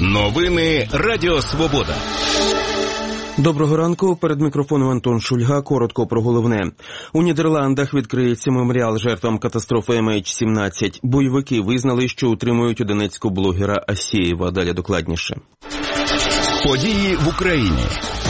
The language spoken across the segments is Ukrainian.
Новини Радіо Свобода. Доброго ранку. Перед мікрофоном Антон Шульга. Коротко про головне. У Нідерландах відкриється меморіал жертвам катастрофи MH17. Бойовики визнали, що утримують у Донецьку блогера Асєєва. Далі докладніше. Події в Україні.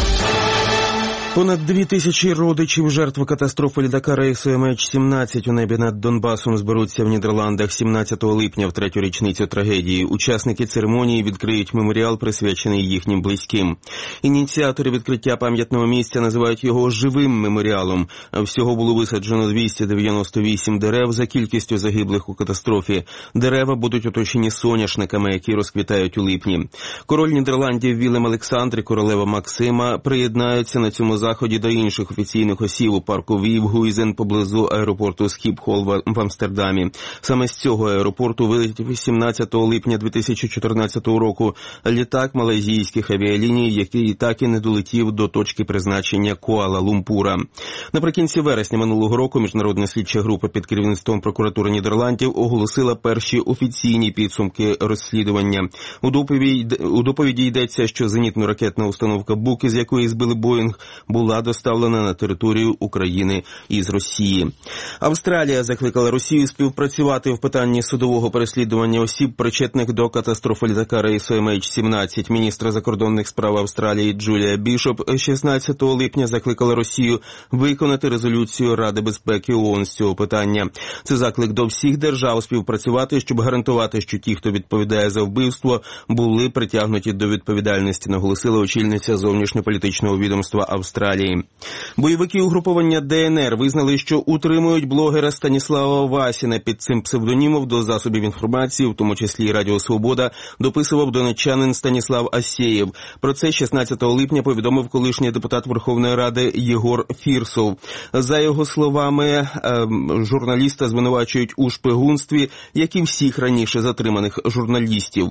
Понад 2000 родичів жертв катастрофи літака рейсу MH17 у небі над Донбасом зберуться в Нідерландах 17 липня в третю річницю трагедії. Учасники церемонії відкриють меморіал, присвячений їхнім близьким. Ініціатори відкриття пам'ятного місця називають його живим меморіалом. Всього було висаджено 298 дерев за кількістю загиблих у катастрофі. Дерева будуть оточені соняшниками, які розквітають у липні. Король Нідерландів Вілем Олександр і королева Максима приєднаються на цьому заході до інших офіційних осіб у парку Віївгуйзен поблизу аеропорту Схіпхол в Амстердамі. Саме з цього аеропорту вилетів 17 липня 2014 року літак малайзійських авіаліній, який так і не долетів до точки призначення Куала-Лумпура. Наприкінці вересня минулого року Міжнародна слідча група під керівництвом прокуратури Нідерландів оголосила перші офіційні підсумки розслідування. У доповіді йдеться, що зенітно-ракетна установка «Бук», із якої збили «Боїнг», була доставлена на територію України із Росії. Австралія закликала Росію співпрацювати в питанні судового переслідування осіб, причетних до катастрофи літака рейсу MH17. Міністр закордонних справ Австралії Джулія Бішоп 16 липня закликала Росію виконати резолюцію Ради безпеки ООН з цього питання. Це заклик до всіх держав співпрацювати, щоб гарантувати, що ті, хто відповідає за вбивство, були притягнуті до відповідальності, наголосила очільниця зовнішньополітичного відомства Австралії. Бойовики угруповання ДНР визнали, що утримують блогера Станіслава Васіна. Під цим псевдонімом до засобів інформації, в тому числі Радіо Свобода, дописував донеччанин Станіслав Асєєв. Про це 16 липня повідомив колишній депутат Верховної Ради Єгор Фірсов. За його словами, журналіста звинувачують у шпигунстві, як і всіх раніше затриманих журналістів.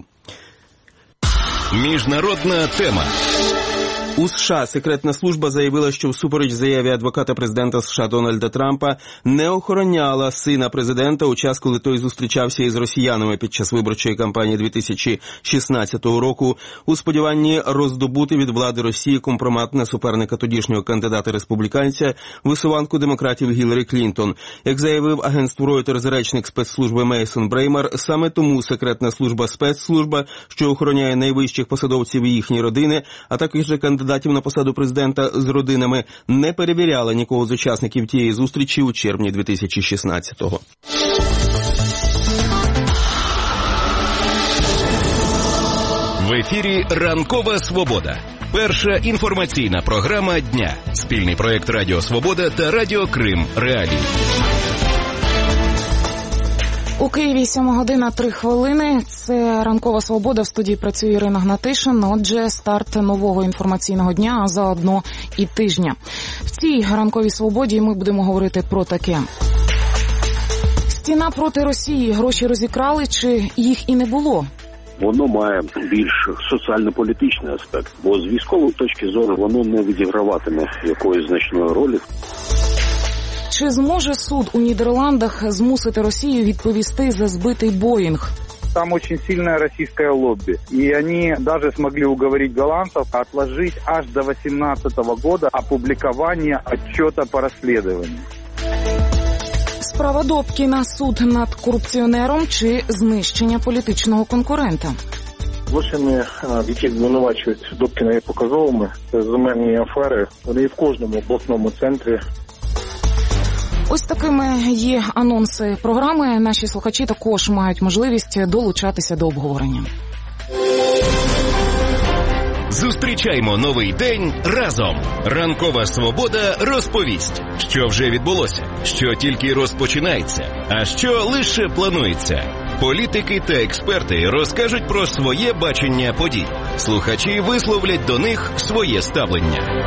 Міжнародна тема. У США секретна служба заявила, що всупереч заяві адвоката президента США Дональда Трампа не охороняла сина президента у час, коли той зустрічався із росіянами під час виборчої кампанії 2016 року у сподіванні роздобути від влади Росії компромат на суперника тодішнього кандидата-республіканця, висуванку демократів Гіларі Клінтон. Як заявив агентству Reuters речник спецслужби Мейсон Бреймер, саме тому секретна служба спецслужба, що охороняє найвищих посадовців і їхні родини, а також кандидатів на посаду президента з родинами, не перевіряла нікого з учасників тієї зустрічі у червні 2016-го. В ефірі «Ранкова Свобода». Перша інформаційна програма дня. Спільний проєкт Радіо Свобода та Радіо Крим Реалії. У Києві 7:03. Це «Ранкова Свобода». В студії працює Ірина Гнатишин. Отже, старт нового інформаційного дня, а заодно і тижня. В цій «Ранковій Свободі» ми будемо говорити про таке. Стіна проти Росії. Гроші розікрали чи їх і не було? Воно має більш соціально-політичний аспект, бо з військової точки зору воно не відіграватиме якоїсь значної ролі. Чи зможе суд у Нідерландах змусити Росію відповісти за збитий «Боїнг»? Там очень сильное российское лобби. И они даже смогли уговорить голландцев отложить аж до 2018 года опубликование отчета по расследованию. Справа Добкіна. Суд над корупціонером чи знищення політичного конкурента? Злочини, в яких звинувачують Добкіна, є показовими. Це земельні афери. Вони є в кожному обласному центрі. Ось такими є анонси програми. Наші слухачі також мають можливість долучатися до обговорення. Зустрічаймо новий день разом. «Ранкова Свобода» розповість, що вже відбулося, що тільки розпочинається, а що лише планується. Політики та експерти розкажуть про своє бачення подій. Слухачі висловлять до них своє ставлення.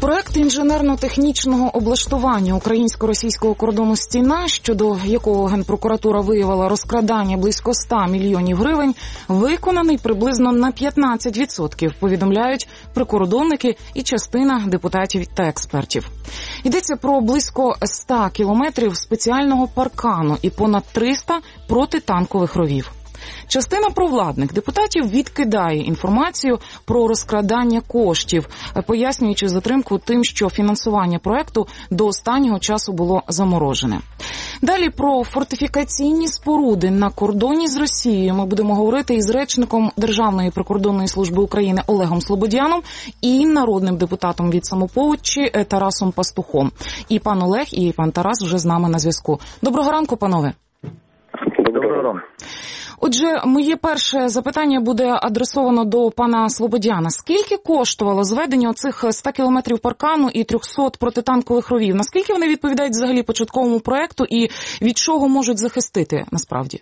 Проект інженерно-технічного облаштування українсько-російського кордону «Стіна», щодо якого Генпрокуратура виявила розкрадання близько 100 мільйонів гривень, виконаний приблизно на 15%, повідомляють прикордонники і частина депутатів та експертів. Йдеться про близько 100 кілометрів спеціального паркану і понад 300 протитанкових ровів. Частина провладних депутатів відкидає інформацію про розкрадання коштів, пояснюючи затримку тим, що фінансування проекту до останнього часу було заморожене. Далі про фортифікаційні споруди на кордоні з Росією ми будемо говорити із речником Державної прикордонної служби України Олегом Слободяном і народним депутатом від «Самопомочі» Тарасом Пастухом. І пан Олег, і пан Тарас вже з нами на зв'язку. Доброго ранку, панове. Доброго ранку. Отже, моє перше запитання буде адресовано до пана Слободяна. Скільки коштувало зведення оцих 100 кілометрів паркану і 300 протитанкових ровів? Наскільки вони відповідають взагалі початковому проекту і від чого можуть захистити насправді?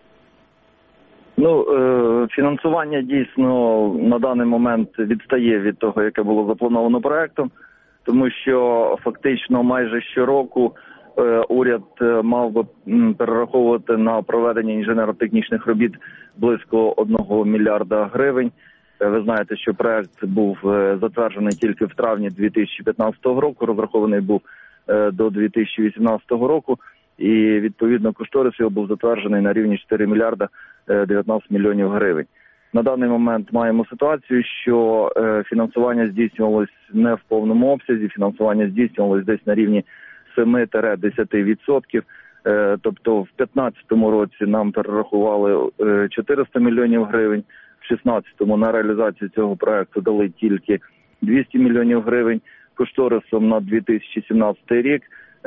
Фінансування дійсно на даний момент відстає від того, яке було заплановано проектом, тому що фактично майже щороку уряд мав би перераховувати на проведення інженерно-технічних робіт близько 1 мільярда гривень. Ви знаєте, що проект був затверджений тільки в травні 2015 року, розрахований був до 2018 року, і відповідно кошторис його був затверджений на рівні 4 мільярда 19 мільйонів гривень. На даний момент маємо ситуацію, що фінансування здійснювалось не в повному обсязі, фінансування здійснювалось десь на рівні 7-10%. Тобто в 2015 році нам перерахували 400 мільйонів гривень, в 2016 на реалізацію цього проекту дали тільки 200 мільйонів гривень. Кошторисом на 2017 рік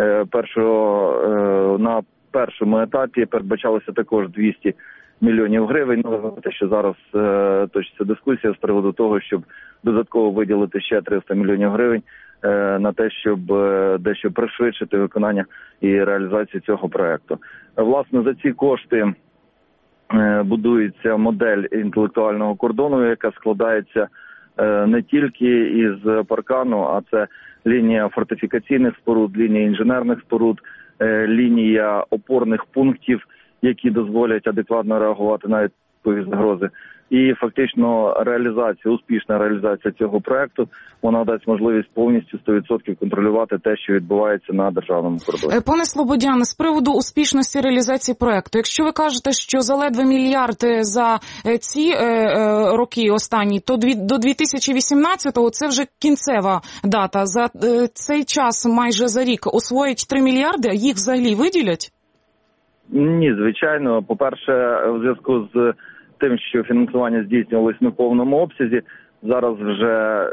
на першому етапі передбачалося також 200 мільйонів гривень. Ви знаєте, що зараз точиться дискусія з приводу того, щоб додатково виділити ще 300 мільйонів гривень на те, щоб дещо пришвидшити виконання і реалізацію цього проекту. Власне, за ці кошти будується модель інтелектуального кордону, яка складається не тільки із паркану, а це лінія фортифікаційних споруд, лінія інженерних споруд, лінія опорних пунктів, які дозволять адекватно реагувати на відповідні загрози. І фактично успішна реалізація цього проекту, вона дасть можливість повністю 100% контролювати те, що відбувається на державному кордоні. Пане Слободяне, з приводу успішності реалізації проекту, якщо ви кажете, що за ледве мільярд за ці роки останні, то до 2018-го це вже кінцева дата. За цей час, майже за рік, освоїть 3 мільярди, а їх взагалі виділять? Ні, звичайно. По-перше, в зв'язку з тим, що фінансування здійснювалось не в повному обсязі, зараз вже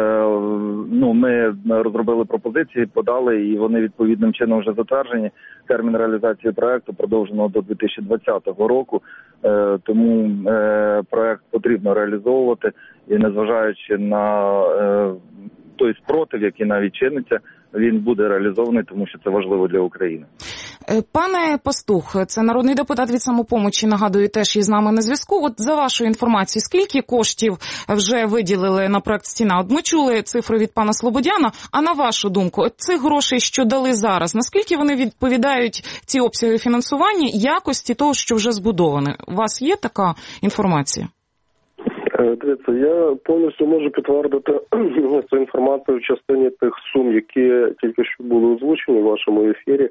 ми розробили пропозиції, подали, і вони відповідним чином вже затверджені. Термін реалізації проекту продовжено до 2020 року, тому проект потрібно реалізовувати, і незважаючи на той спротив, який навіть чиниться, він буде реалізований, тому що це важливо для України. Пане Пастух, це народний депутат від «Самопомочі», нагадую, теж із нами на зв'язку. От за вашою інформацією, скільки коштів вже виділили на проект «Стіна»? От ми чули цифри від пана Слободяна, а на вашу думку, от цих грошей, що дали зараз, наскільки вони відповідають, ці обсяги фінансування, якості того, що вже збудоване? У вас є така інформація? Дивіться, я повністю можу підтвердити цю інформацію в частині тих сум, які тільки що були озвучені в вашому ефірі,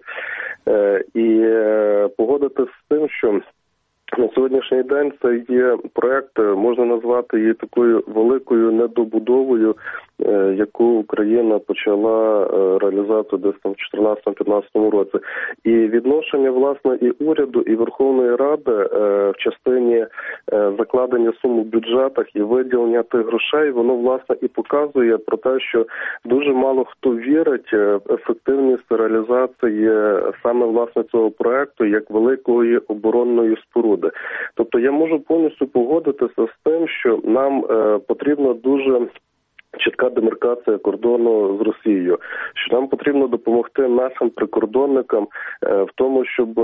і погодитися з тим, що на сьогоднішній день це є проект, можна назвати її такою великою недобудовою, яку Україна почала реалізацію десь там в 2014-2015 році. І відношення, власне, і уряду, і Верховної Ради в частині закладення сум у бюджетах і виділення тих грошей, воно, власне, і показує про те, що дуже мало хто вірить в ефективність реалізації саме, власне, цього проекту як великої оборонної споруди. Тобто я можу повністю погодитися з тим, що нам потрібно дуже чітка демаркація кордону з Росією, що нам потрібно допомогти нашим прикордонникам в тому, щоб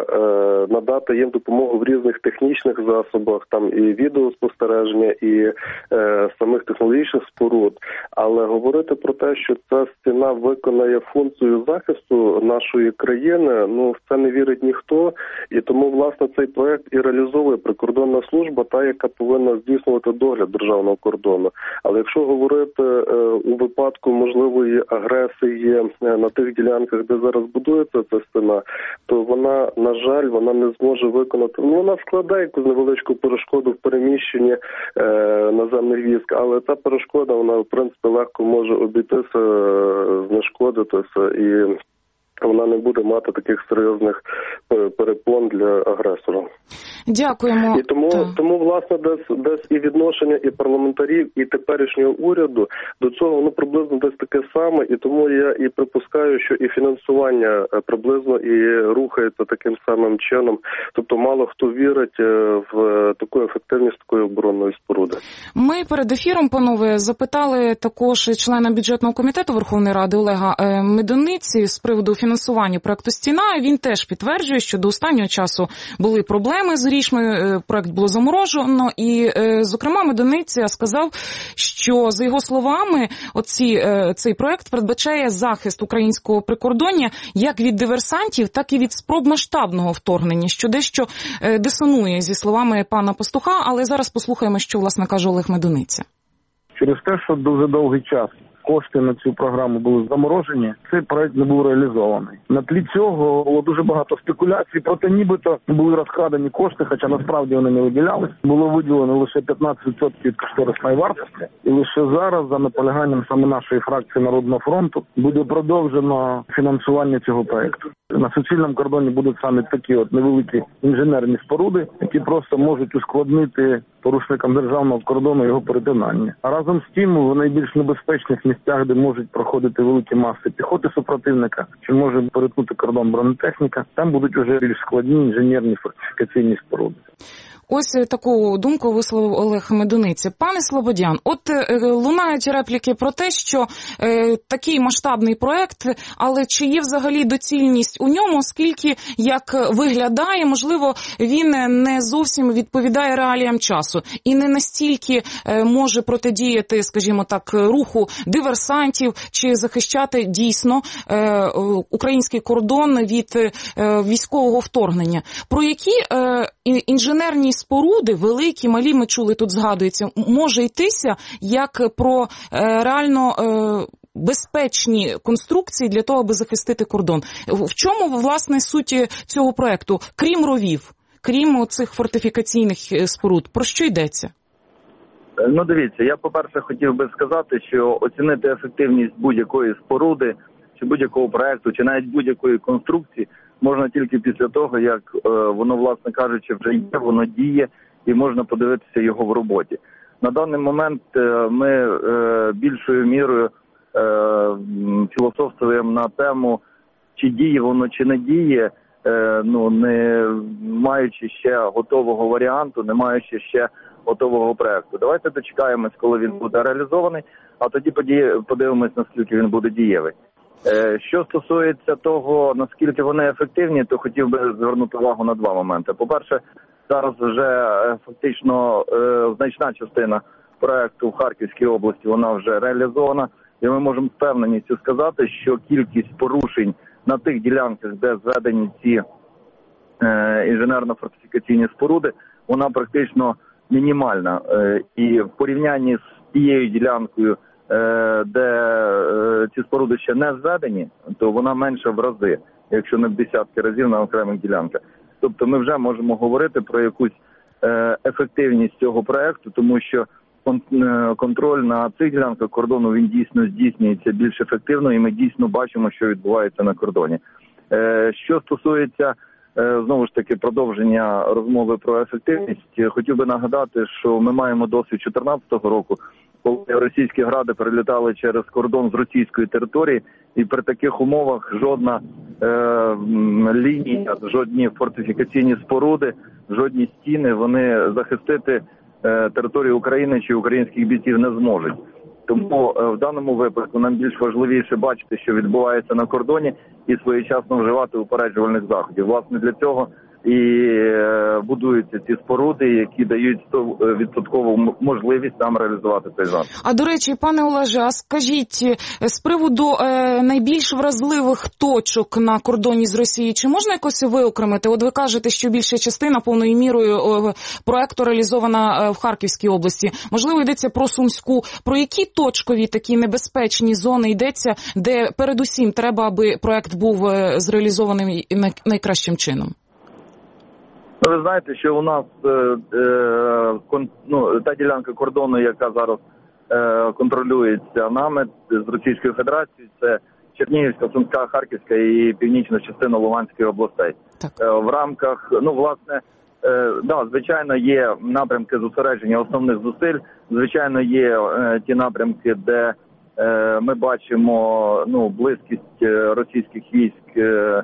надати їм допомогу в різних технічних засобах, там і відеоспостереження, і самих технологічних споруд. Але говорити про те, що ця стіна виконає функцію захисту нашої країни, в це не вірить ніхто. І тому, власне, цей проект і реалізовує прикордонна служба, та, яка повинна здійснювати догляд державного кордону. Але якщо говорити у випадку можливої агресії на тих ділянках, де зараз будується ця стіна, то вона, на жаль, вона не зможе виконати. Вона складає якусь невеличку перешкоду в переміщенні наземних військ, але ця перешкода, вона, в принципі, легко може обійтися, знешкодитися, і вона не буде мати таких серйозних перепон для агресора. Дякуємо. І тому власне, десь і відношення і парламентарів, і теперішнього уряду до цього, воно приблизно десь таке саме, і тому я і припускаю, що і фінансування приблизно і рухається таким самим чином. Тобто мало хто вірить в таку ефективність такої оборонної споруди. Ми перед ефіром, панове, запитали також члена бюджетного комітету Верховної Ради Олега Медуниці з приводу фінансування проекту «Стіна». Він теж підтверджує, що до останнього часу були проблеми з рішенням, проект було заморожено. І, зокрема, Медуниця сказав, що, за його словами, цей проект передбачає захист українського прикордоння як від диверсантів, так і від спроб масштабного вторгнення, що дещо дисонує зі словами пана Пастуха. Але зараз послухаємо, що, власне, каже Олег Медуниця. Через те, що дуже довгий час кошти на цю програму були заморожені, цей проект не був реалізований. На тлі цього було дуже багато спекуляцій, проте нібито були розкрадені кошти, хоча насправді вони не виділялись. Було виділено лише 15% від кошторисної вартості. І лише зараз, за наполяганням саме нашої фракції Народного фронту, буде продовжено фінансування цього проекту. На суцільному кордоні будуть саме такі невеликі інженерні споруди, які просто можуть ускладнити порушникам державного кордону його перетинання. А разом з тим, в найбільш небезпечних місцях, де можуть проходити великі маси піхоти супротивника, чи може перетнути кордон бронетехніка, там будуть вже більш складні інженерні фортифікаційні споруди. Ось таку думку висловив Олег Медуниця. Пане Слободян, лунають репліки про те, що такий масштабний проект, але чи є взагалі доцільність у ньому, оскільки, як виглядає, можливо, він не зовсім відповідає реаліям часу і не настільки може протидіяти, скажімо так, руху диверсантів чи захищати дійсно український кордон від військового вторгнення. Про які інженерні споруди, великі, малі, ми чули, тут згадується, може йтися як про реально безпечні конструкції для того, аби захистити кордон. В чому, власне, суть цього проекту, крім ровів, крім цих фортифікаційних споруд? Про що йдеться? Дивіться, я, по-перше, хотів би сказати, що оцінити ефективність будь-якої споруди, чи будь-якого проекту, чи навіть будь-якої конструкції можна тільки після того, як воно, власне кажучи, вже є, воно діє і можна подивитися його в роботі. На даний момент ми більшою мірою філософствуємо на тему, чи діє воно, чи не діє, не маючи ще готового варіанту, не маючи ще готового проекту. Давайте дочекаємось, коли він буде реалізований, а тоді подивимось, наскільки він буде дієвий. Що стосується того, наскільки вони ефективні, то хотів би звернути увагу на два моменти. По-перше, зараз вже фактично значна частина проекту в Харківській області, вона вже реалізована. І ми можемо з впевненістю сказати, що кількість порушень на тих ділянках, де зведені ці інженерно-фортифікаційні споруди, вона практично мінімальна. І в порівнянні з тією ділянкою, де ці споруди ще не зведені, то вона менша в рази, якщо не в десятки разів на окремих ділянках. Тобто ми вже можемо говорити про якусь ефективність цього проекту, тому що контроль на цих ділянках кордону, він дійсно здійснюється більш ефективно, і ми дійсно бачимо, що відбувається на кордоні. Що стосується, знову ж таки, продовження розмови про ефективність, хотів би нагадати, що ми маємо досвід 2014 року, коли російські гради перелітали через кордон з російської території, і при таких умовах жодна лінія, жодні фортифікаційні споруди, жодні стіни, вони захистити територію України чи українських бійців не зможуть. Тому в даному випадку нам більш важливіше бачити, що відбувається на кордоні, і своєчасно вживати упереджувальних заходів. Власне, для цього і будуються ці споруди, які дають 100% можливість нам реалізувати цей захід. А до речі, пане Олеже, а скажіть, з приводу найбільш вразливих точок на кордоні з Росією, чи можна якось виокремити? От ви кажете, що більша частина повною мірою проекту реалізована в Харківській області. Можливо, йдеться про Сумську. Про які точкові такі небезпечні зони йдеться, де передусім треба, аби проект був зреалізований найкращим чином? Ви знаєте, що у нас та ділянка кордону, яка зараз контролюється нами з Російською Федерацією, це Чернігівська, Сумська, Харківська і північна частина Луганської областей. В рамках, звичайно, є напрямки зосередження основних зусиль, звичайно, є ті напрямки, де ми бачимо близькість російських військ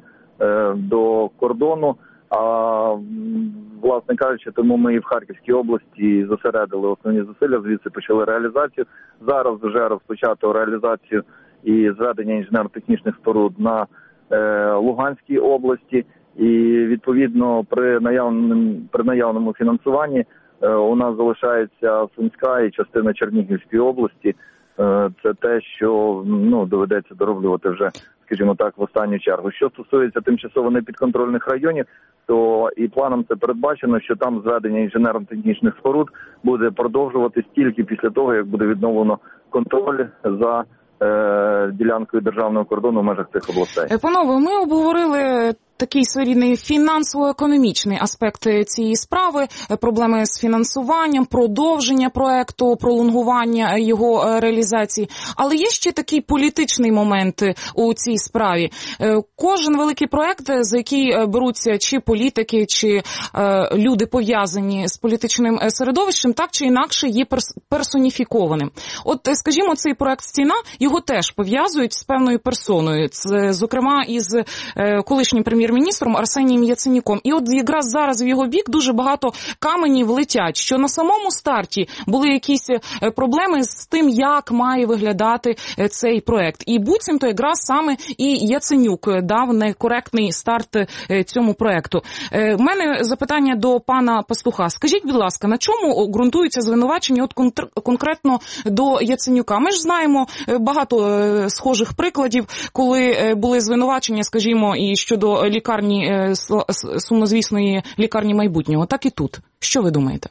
до кордону. А, власне кажучи, тому ми і в Харківській області зосередили основні зусилля, звідси почали реалізацію. Зараз вже розпочато реалізацію і зведення інженерно-технічних споруд на Луганській області. І, відповідно, при наявному фінансуванні у нас залишається Сумська і частина Чернігівської області. Це те, що доведеться дороблювати вже, скажімо так, в останню чергу. Що стосується тимчасово непідконтрольних районів, то і планом це передбачено, що там зведення інженерно-технічних споруд буде продовжуватись тільки після того, як буде відновлено контроль за ділянкою державного кордону в межах цих областей. Панове, ми обговорили такий своєрідний фінансово-економічний аспект цієї справи, проблеми з фінансуванням, продовження проекту, пролонгування його реалізації. Але є ще такий політичний момент у цій справі. Кожен великий проект, за який беруться чи політики, чи люди пов'язані з політичним середовищем, так чи інакше є персоніфікованим. От, скажімо, цей проект «Стіна», його теж пов'язують з певною персоною, зокрема із колишнім прем'єр-міністром Арсенієм Яценюком. І от якраз зараз в його бік дуже багато каменів летять, що на самому старті були якісь проблеми з тим, як має виглядати цей проект. І буцімто якраз саме і Яценюк дав некоректний старт цьому проекту. У мене запитання до пана Пастуха. Скажіть, будь ласка, на чому ґрунтуються звинувачення от конкретно до Яценюка? Ми ж знаємо багато схожих прикладів, коли були звинувачення, скажімо, і щодо лікарні, сумнозвісної лікарні майбутнього. Так і тут. Що ви думаєте?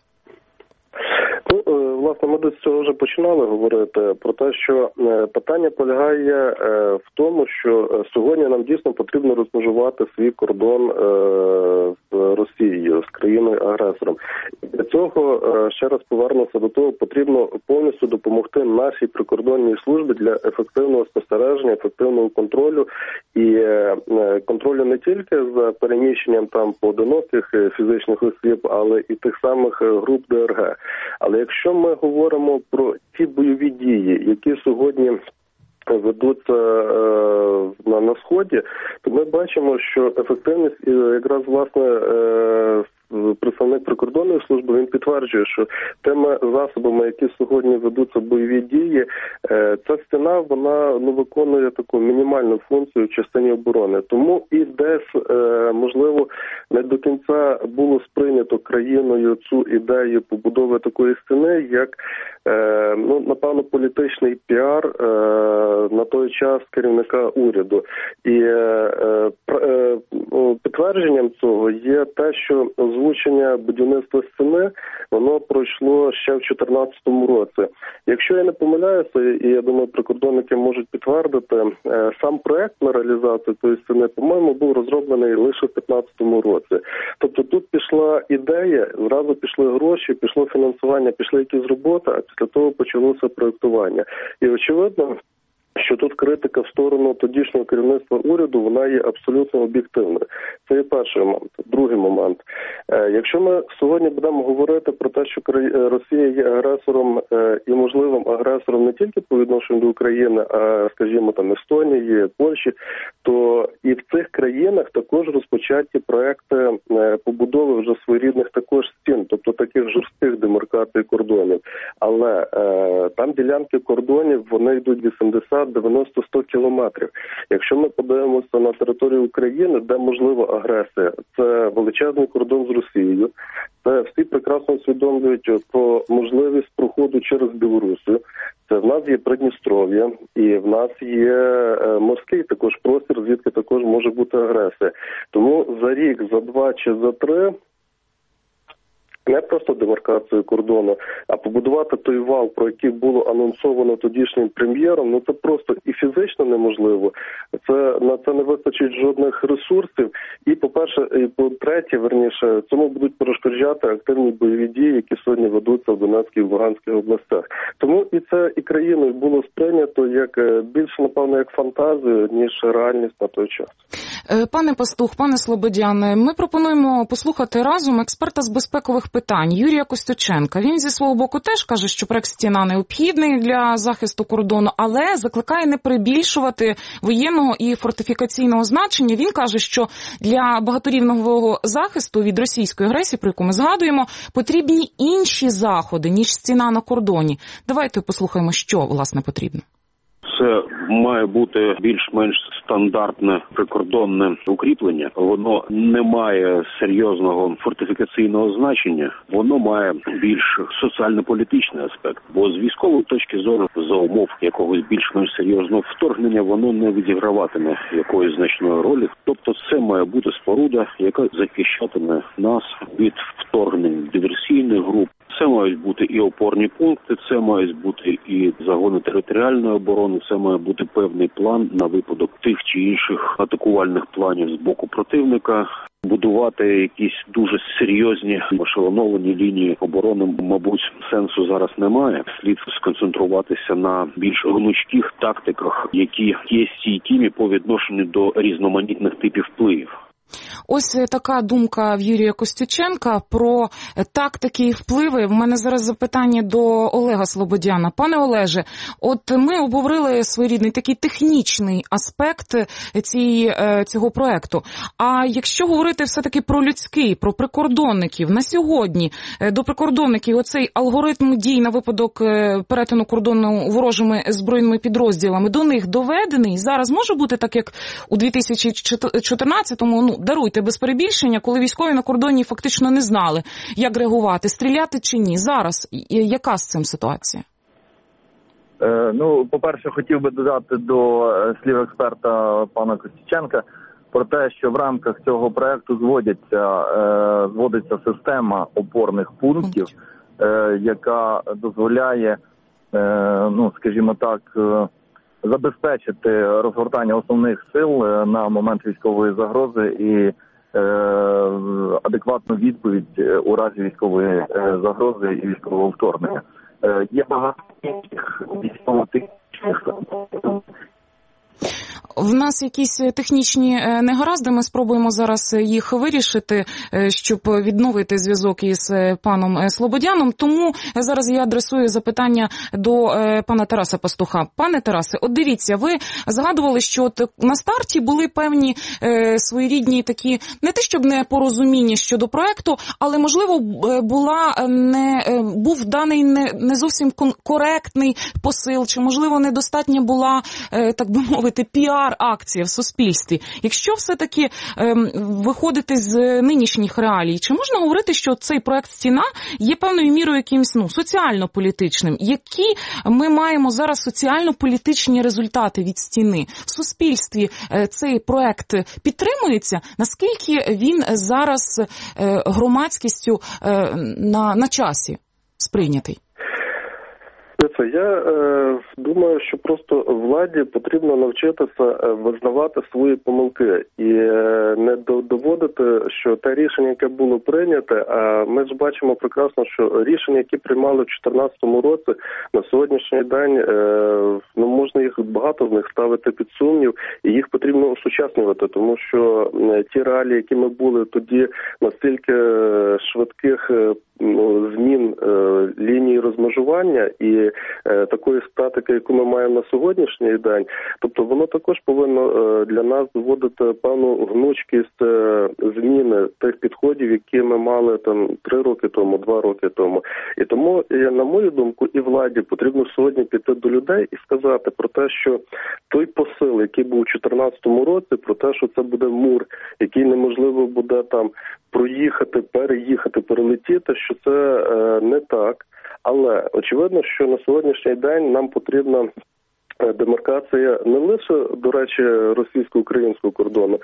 Власне, ми до цього вже починали говорити про те, що питання полягає в тому, що сьогодні нам дійсно потрібно розмежувати свій кордон з Росією, з країною-агресором. Для цього, ще раз повернуся до того, потрібно повністю допомогти нашій прикордонній службі для ефективного спостереження, ефективного контролю і контролю не тільки за переміщенням там поодиноких фізичних осіб, але і тих самих груп ДРГ. Але якщо ми говоримо про ті бойові дії, які сьогодні ведуться на Сході, то ми бачимо, що ефективність якраз, власне, представник прикордонної служби, він підтверджує, що тими засобами, які сьогодні ведуться бойові дії, ця стіна, вона виконує таку мінімальну функцію в частині оборони. Тому і десь, можливо, не до кінця було сприйнято країною цю ідею побудови такої стіни, як, напевно, політичний піар на той час керівника уряду. І підтвердженням цього є те, що озвучення будівництва стіни, воно пройшло ще в 2014 році. Якщо я не помиляюся, і я думаю, прикордонники можуть підтвердити, сам проект на реалізацію тієї стіни, по-моєму, був розроблений лише в 2015 році. Тобто тут пішла ідея, зразу пішли гроші, пішло фінансування, пішли якісь роботи, а після того почалося проектування. І очевидно, що тут критика в сторону тодішнього керівництва уряду, вона є абсолютно об'єктивною. Це є перший момент. Другий момент. Якщо ми сьогодні будемо говорити про те, що Росія є агресором і можливим агресором не тільки по відношенню до України, а, скажімо, там Естонії, Польщі, то і в цих країнах також розпочаті проекти побудови вже своєрідних також стін причин, тобто таких жорстких демаркацій кордонів. Але там ділянки кордонів, вони йдуть 80, 90, 100 кілометрів. Якщо ми подивимося на територію України, де можлива агресія, це величезний кордон з Росією, це всі прекрасно усвідомлюють про можливість проходу через Білорусію. Це в нас є Придністров'я і в нас є морський також простір, звідки також може бути агресія. Тому за рік, за два чи за три не просто демаркацію кордону, а побудувати той вал, про який було анонсовано тодішнім прем'єром, це просто і фізично неможливо. На це не вистачить жодних ресурсів. І, по-перше, і по-третє, верніше, цьому будуть перешкоджати активні бойові дії, які сьогодні ведуться в Донецькій і Луганській областях. Тому і це і країною було сприйнято як більше, напевно, як фантазію, ніж реальність на той час. Пане Пастух, пане Слободян, ми пропонуємо послухати разом експерта з безпекових питань Юрія Костюченка. Він зі свого боку теж каже, що проект «Стіна» необхідний для захисту кордону, але закликає не перебільшувати воєнного і фортифікаційного значення. Він каже, що для багаторівневого захисту від російської агресії, про яку ми згадуємо, потрібні інші заходи, ніж стіна на кордоні. Давайте послухаємо, що, власне, потрібно. Це має бути більш-менш стандартне прикордонне укріплення. Воно не має серйозного фортифікаційного значення. Воно має більш соціально-політичний аспект. Бо з військової точки зору, за умов якогось більш-менш серйозного вторгнення, воно не відіграватиме якоїсь значної ролі. Тобто це має бути споруда, яка захищатиме нас від вторгнень диверсійних груп. Це мають бути і опорні пункти, це мають бути і загони територіальної оборони, це має бути певний план на випадок тих чи інших атакувальних планів з боку противника. Будувати якісь дуже серйозні ешелоновані лінії оборони, мабуть, сенсу зараз немає. Слід сконцентруватися на більш гнучких тактиках, які є стійкими по відношенню до різноманітних типів впливів. Ось така думка в Юрія Костюченка про тактики і впливи. В мене зараз запитання до Олега Слободяна. Пане Олеже, от ми обговорили своєрідний такий технічний аспект цього проекту. А якщо говорити все-таки про людський, про прикордонників, на сьогодні до прикордонників оцей алгоритм дій на випадок перетину кордону ворожими збройними підрозділами, до них доведений? Зараз може бути так, як у 2014-му, даруйте, без перебільшення, коли військові на кордоні фактично не знали, як реагувати, стріляти чи ні. Зараз яка з цим ситуація? По-перше, хотів би додати до слів експерта пана Костюченка про те, що в рамках цього проекту зводиться система опорних пунктів, яка дозволяє, скажімо так, забезпечити розгортання основних сил на момент військової загрози і адекватну відповідь у разі військової загрози і військового вторгнення. Є багато інших військово-технічних. В нас якісь технічні негаразди, ми спробуємо зараз їх вирішити, щоб відновити зв'язок із паном Слободяном. Тому зараз я адресую запитання до пана Тараса Пастуха. Пане Тарасе, от дивіться, ви згадували, що от на старті були певні своєрідні такі, не те щоб непорозуміння щодо проекту, але, можливо, був даний не зовсім коректний посил, чи, можливо, недостатня була, так би мовити, піар-акція в суспільстві. Якщо все-таки виходити з нинішніх реалій, чи можна говорити, що цей проект «Стіна» є певною мірою якимось соціально-політичним? Які ми маємо зараз соціально-політичні результати від «Стіни»? В суспільстві цей проект підтримується? Наскільки він зараз громадськістю на часі сприйнятий? Я думаю, що просто владі потрібно навчитися визнавати свої помилки і не доводити, що те рішення, яке було прийняте, а ми ж бачимо прекрасно, що рішення, які приймали в 2014 році, на сьогоднішній день, можна їх багато з них ставити під сумнів, і їх потрібно осучаснювати, тому що ті реалії, які ми були тоді, настільки швидких змін лінії розмежування і такої статики, яку ми маємо на сьогоднішній день, тобто воно також повинно для нас доводити певну гнучкість зміни тих підходів, які ми мали там 3 роки тому, 2 роки тому. І тому, на мою думку, і владі потрібно сьогодні піти до людей і сказати про те, що той посил, який був у 2014 році, про те, що це буде мур, який неможливо буде там проїхати, переїхати, перелетіти, що це не так. Але очевидно, що на сьогоднішній день нам потрібна демаркація не лише, до речі, російсько-українського кордону.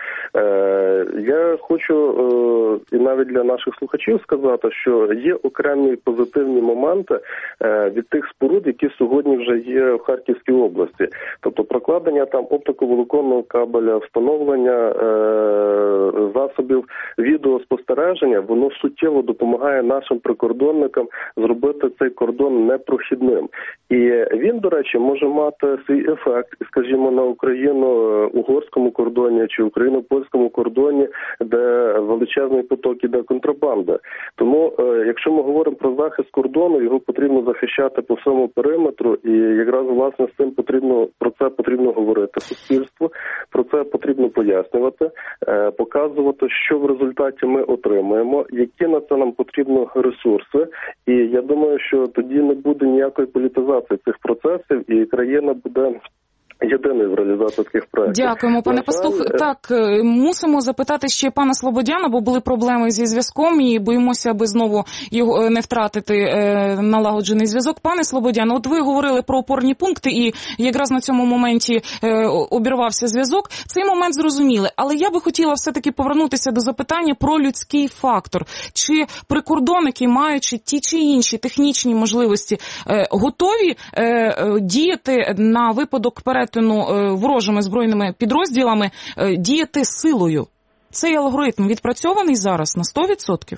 Я хочу і навіть для наших слухачів сказати, що є окремі позитивні моменти від тих споруд, які сьогодні вже є в Харківській області. Тобто прокладення там оптиковолоконного кабеля, встановлення засобів відеоспостереження, воно суттєво допомагає нашим прикордонникам зробити цей кордон непрохідним. І він, до речі, може мати свій ефект, скажімо, на україно-угорському кордоні чи україно-польському кордоні, де величезний поток іде контрабанди. Тому, якщо ми говоримо про захист кордону, його потрібно захищати по всьому периметру, і якраз, власне, з цим про це потрібно говорити суспільству, про це потрібно пояснювати, показувати, що в результаті ми отримаємо, які на це нам потрібні ресурси, і я думаю, що тоді не буде ніякої політизації цих процесів, і країна буде єдиною в реалізації таких проєктів. Дякуємо, пане Пастух. Так, мусимо запитати ще пана Слободяна, бо були проблеми зі зв'язком і боїмося, аби знову його не втратити налагоджений зв'язок. Пане Слободян, от ви говорили про опорні пункти і якраз на цьому моменті обірвався зв'язок. Цей момент зрозуміли, але я би хотіла все-таки повернутися до запитання про людський фактор. Чи прикордонники, маючи ті чи інші технічні можливості, готові діяти на випадок перетину ворожими збройними підрозділами, діяти силою? Цей алгоритм відпрацьований зараз на 100%?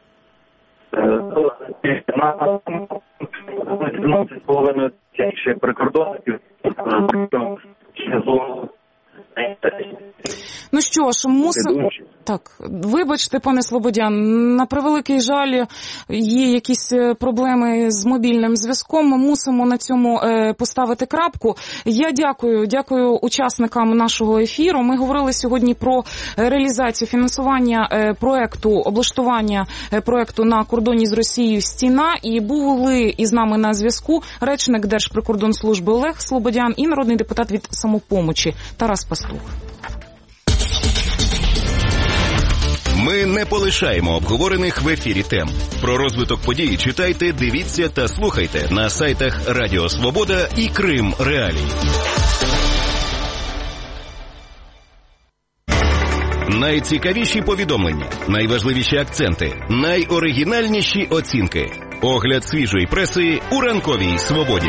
Половину ще прикордонників. Ну що ж, Так, вибачте, пане Слободян, на превеликий жаль, є якісь проблеми з мобільним зв'язком, ми мусимо на цьому поставити крапку. Я дякую учасникам нашого ефіру. Ми говорили сьогодні про реалізацію фінансування проекту, облаштування проекту на кордоні з Росією «Стіна», і були із нами на зв'язку речник Держприкордонслужби Олег Слободян і народний депутат від «Самопомочі» Тарас Пастух. Ми не полишаємо обговорених в ефірі тем. Про розвиток подій читайте, дивіться та слухайте на сайтах Радіо Свобода і Крим Реалії. Найцікавіші повідомлення, найважливіші акценти, найоригінальніші оцінки. Огляд свіжої преси у ранковій Свободі.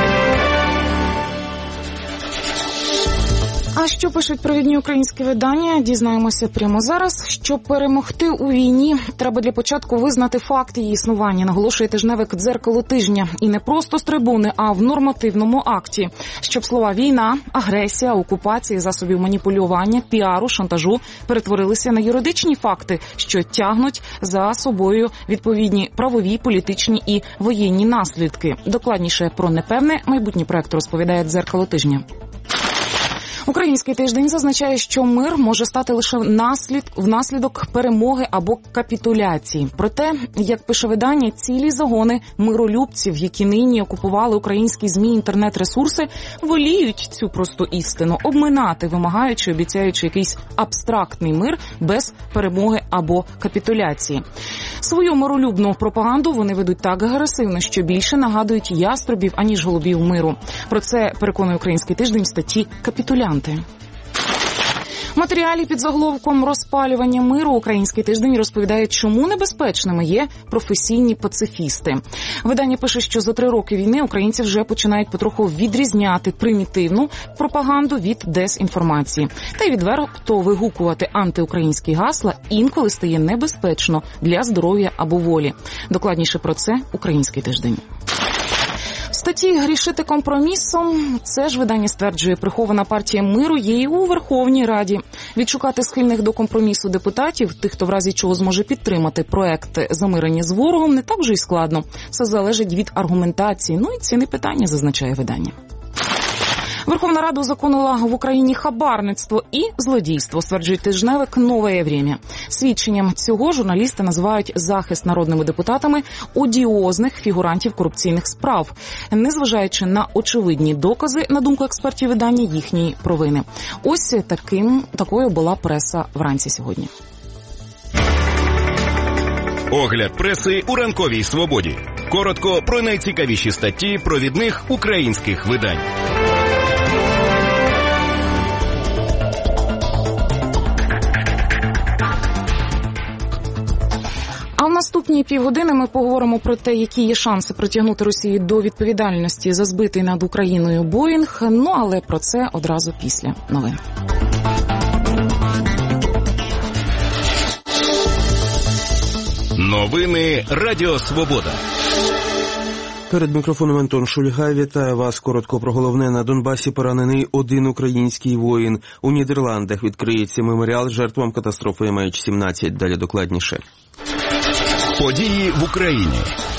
А що пишуть провідні українські видання, дізнаємося прямо зараз. Щоб перемогти у війні, треба для початку визнати факт її існування, наголошує тижневик «Дзеркало тижня». І не просто з трибуни, а в нормативному акті. Щоб слова «війна», «агресія», «окупація», «засобів маніпулювання», «піару», «шантажу» перетворилися на юридичні факти, що тягнуть за собою відповідні правові, політичні і воєнні наслідки. Докладніше про непевне майбутнє проекту розповідає «Дзеркало тижня». Український тиждень зазначає, що мир може стати лише внаслідок перемоги або капітуляції. Проте, як пише видання, цілі загони миролюбців, які нині окупували українські ЗМІ, інтернет-ресурси, воліють цю просту істину обминати, вимагаючи, обіцяючи якийсь абстрактний мир без перемоги або капітуляції. Свою миролюбну пропаганду вони ведуть так агресивно, що більше нагадують яструбів, аніж голубів миру. Про це переконує Український тиждень в статті «Капітулянти». В матеріалі під заголовком «Розпалювання миру» Український тиждень розповідає, чому небезпечними є професійні пацифісти. Видання пише, що за 3 роки війни українці вже починають потроху відрізняти примітивну пропаганду від дезінформації. Та й відверто вигукувати антиукраїнські гасла інколи стає небезпечно для здоров'я або волі. Докладніше про це Український тиждень. статті «Грішити компромісом» – це ж видання стверджує, прихована партія миру є і у Верховній Раді. Відшукати схильних до компромісу депутатів, тих, хто в разі чого зможе підтримати проект замирення з ворогом, не так вже й складно. Все залежить від аргументації, ну і ціни питання, зазначає видання. Верховна Рада узаконила в Україні хабарництво і злодійство, стверджує тижневик «Нове время». Свідченням цього журналісти називають захист народними депутатами одіозних фігурантів корупційних справ, незважаючи на очевидні докази, на думку експертів видання, їхньої провини. Ось такою була преса вранці сьогодні. Огляд преси у ранковій свободі. Коротко про найцікавіші статті провідних українських видань. А в наступні півгодини ми поговоримо про те, які є шанси притягнути Росію до відповідальності за збитий над Україною Боїнг. Ну, але про це одразу після новин. Новини Радіо Свобода. Перед мікрофоном Антон Шульга. Вітаю вас. Коротко про головне. На Донбасі поранений один український воїн. У Нідерландах відкриється меморіал жертвам катастрофи MH17. Далі докладніше. Події в Україні.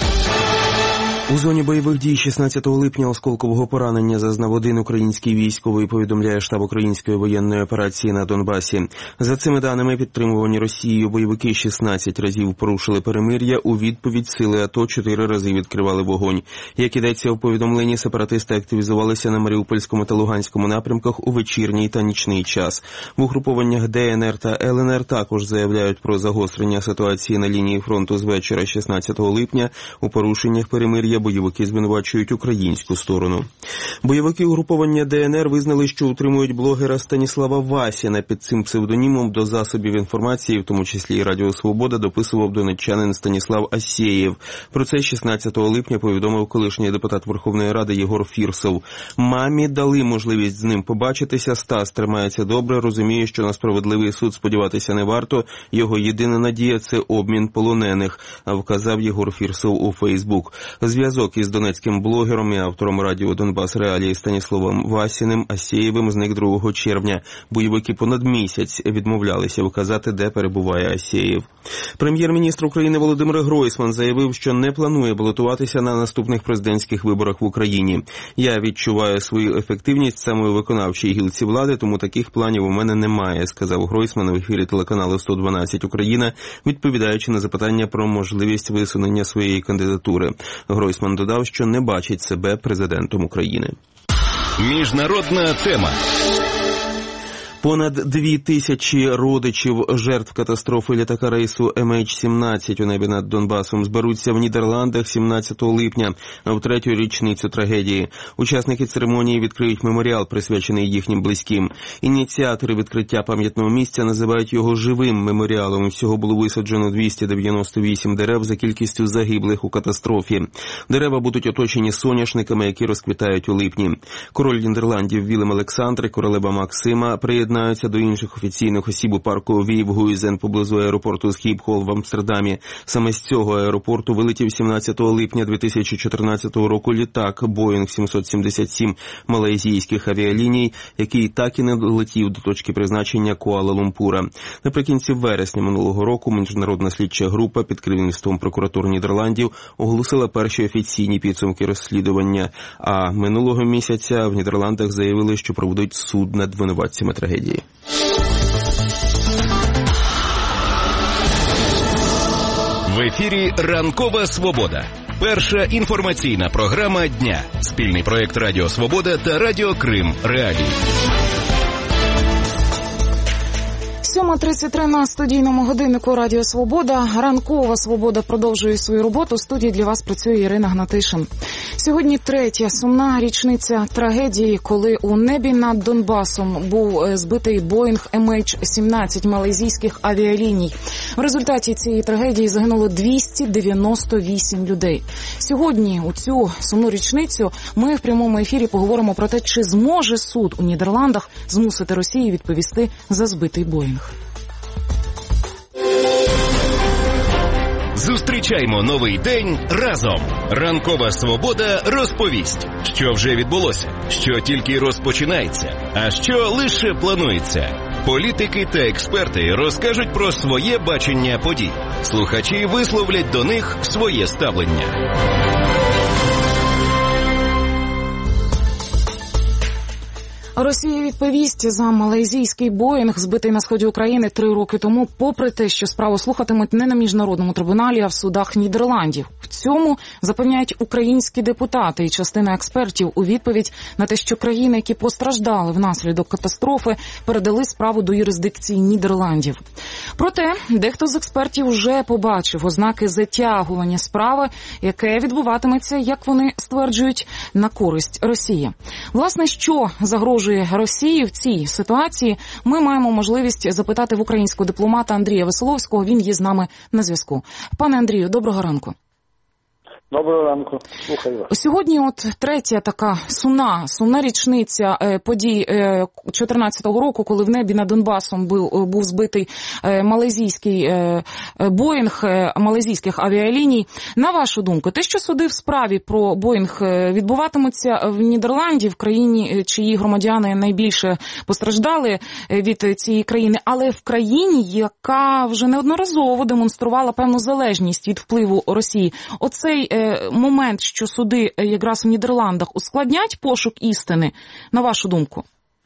У зоні бойових дій 16 липня осколкового поранення зазнав один український військовий, повідомляє штаб української воєнної операції на Донбасі. За цими даними, підтримувані Росією бойовики 16 разів порушили перемир'я, у відповідь сили АТО 4 рази відкривали вогонь. Як ідеться у повідомленні, сепаратисти активізувалися на Маріупольському та Луганському напрямках у вечірній та нічний час. В угрупованнях ДНР та ЛНР також заявляють про загострення ситуації на лінії фронту з вечора 16 липня. У порушеннях перемир'я бойовики звинувачують українську сторону. Бойовики угруповання ДНР визнали, що утримують блогера Станіслава Васіна. Під цим псевдонімом до засобів інформації, в тому числі і Радіо Свобода, дописував донеччанин Станіслав Асєєв. Про це 16 липня повідомив колишній депутат Верховної Ради Єгор Фірсов. Мамі дали можливість з ним побачитися. Стас тримається добре, розуміє, що на справедливий суд сподіватися не варто. Його єдина надія – це обмін полонених, вказав Єгор Фірсов у Фейсбук. Зв'язок із донецьким блогером і автором радіо «Донбас Реалії» Станіславом Васіним Асєєвим зник 2 червня. Бойовики понад місяць відмовлялися вказати, де перебуває Асєєв. Прем'єр-міністр України Володимир Гройсман заявив, що не планує балотуватися на наступних президентських виборах в Україні. «Я відчуваю свою ефективність саме у виконавчій гілці влади, тому таких планів у мене немає», сказав Гройсман в ефірі телеканалу «112 Україна», відповідаючи на запитання про можливість висунення своєї кандидатури. Гройсман додав, що не бачить себе президентом України. Міжнародна тема. Понад 2000 родичів жертв катастрофи літака рейсу MH17 у небі над Донбасом зберуться в Нідерландах 17 липня в 3-ю річницю трагедії. Учасники церемонії відкриють меморіал, присвячений їхнім близьким. Ініціатори відкриття пам'ятного місця називають його живим меморіалом. Всього було висаджено 298 дерев за кількістю загиблих у катастрофі. Дерева будуть оточені соняшниками, які розквітають у липні. Король Нідерландів Вілем Олександр і королева Максима приєднаються до інших офіційних осіб у парку Війвгуйзен поблизу аеропорту Схіпхол в Амстердамі. Саме з цього аеропорту вилетів 17 липня 2014 року літак Боїнг 777 малайзійських авіаліній, який так і не долетів до точки призначення Куала-Лумпура. Наприкінці вересня минулого року міжнародна слідча група під керівництвом прокуратур Нідерландів оголосила перші офіційні підсумки розслідування, а минулого місяця в Нідерландах заявили, що проведуть суд над винуватцями трагедії. В ефірі «Ранкова свобода». Перша інформаційна програма дня. Спільний проєкт Радіо Свобода та Радіо Крим Реалії. 7:33 на студійному годиннику Радіо Свобода. Ранкова свобода продовжує свою роботу. У студії для вас працює Ірина Гнатишин. Сьогодні 3-я сумна річниця трагедії, коли у небі над Донбасом був збитий Боїнг MH17 малайзійських авіаліній. В результаті цієї трагедії загинуло 298 людей. Сьогодні у цю сумну річницю ми в прямому ефірі поговоримо про те, чи зможе суд у Нідерландах змусити Росію відповісти за збитий Боїнг. Зустрічаймо новий день разом. Ранкова Свобода розповість, що вже відбулося, що тільки розпочинається, а що лише планується. Політики та експерти розкажуть про своє бачення подій. Слухачі висловлять до них своє ставлення. Росія відповість за малайзійський Боїнг, збитий на сході України 3 роки тому, попри те, що справу слухатимуть не на міжнародному трибуналі, а в судах Нідерландів. В цьому запевняють українські депутати і частина експертів у відповідь на те, що країни, які постраждали внаслідок катастрофи, передали справу до юрисдикції Нідерландів. Проте дехто з експертів вже побачив ознаки затягування справи, яке відбуватиметься, як вони стверджують, на користь Росії. Власне, що загрожує Росії в цій ситуації, ми маємо можливість запитати в українського дипломата Андрія Веселовського. Він є з нами на зв'язку. Пане Андрію, доброго ранку. Доброго ранку. Слухаю вас. Сьогодні третя така сумна річниця подій 2014 року, коли в небі над Донбасом був збитий малайзійський Боїнг малайзійських авіаліній. На вашу думку, те, що суди в справі про Боїнг відбуватимуться в Нідерланді, в країні, чиї громадяни найбільше постраждали від цієї країни, але в країні, яка вже неодноразово демонструвала певну залежність від впливу Росії. Оцей момент, що суди якраз в Нідерландах ускладнять пошук істини, на вашу думку?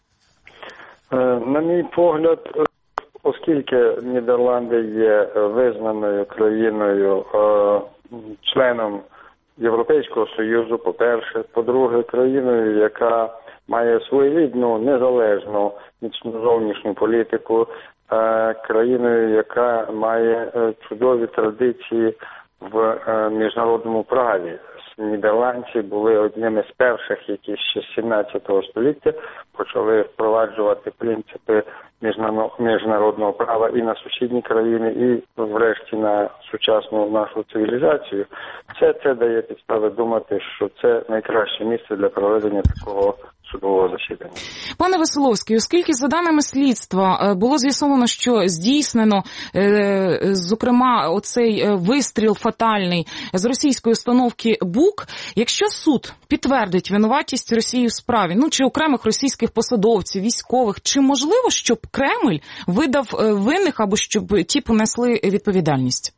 На мій погляд, оскільки Нідерланди є визнаною країною, членом Європейського Союзу, по-перше, по-друге, країною, яка має своєрідну, незалежну зовнішню політику, країною, яка має чудові традиції в міжнародному праві. Нідерландці були одними з перших, які ще з 17 століття почали впроваджувати принципи міжнародного права і на сусідні країни, і врешті на сучасну нашу цивілізацію. Це дає підстави думати, що це найкраще місце для проведення такого судового засідання. Пане Веселовський, оскільки за даними слідства було з'ясовано, що здійснено, зокрема, оцей вистріл фатальний з російської установки БУК, якщо суд підтвердить винуватість Росії в справі, чи окремих російських посадовців, військових, чи можливо, щоб Кремль видав винних або щоб ті понесли відповідальність?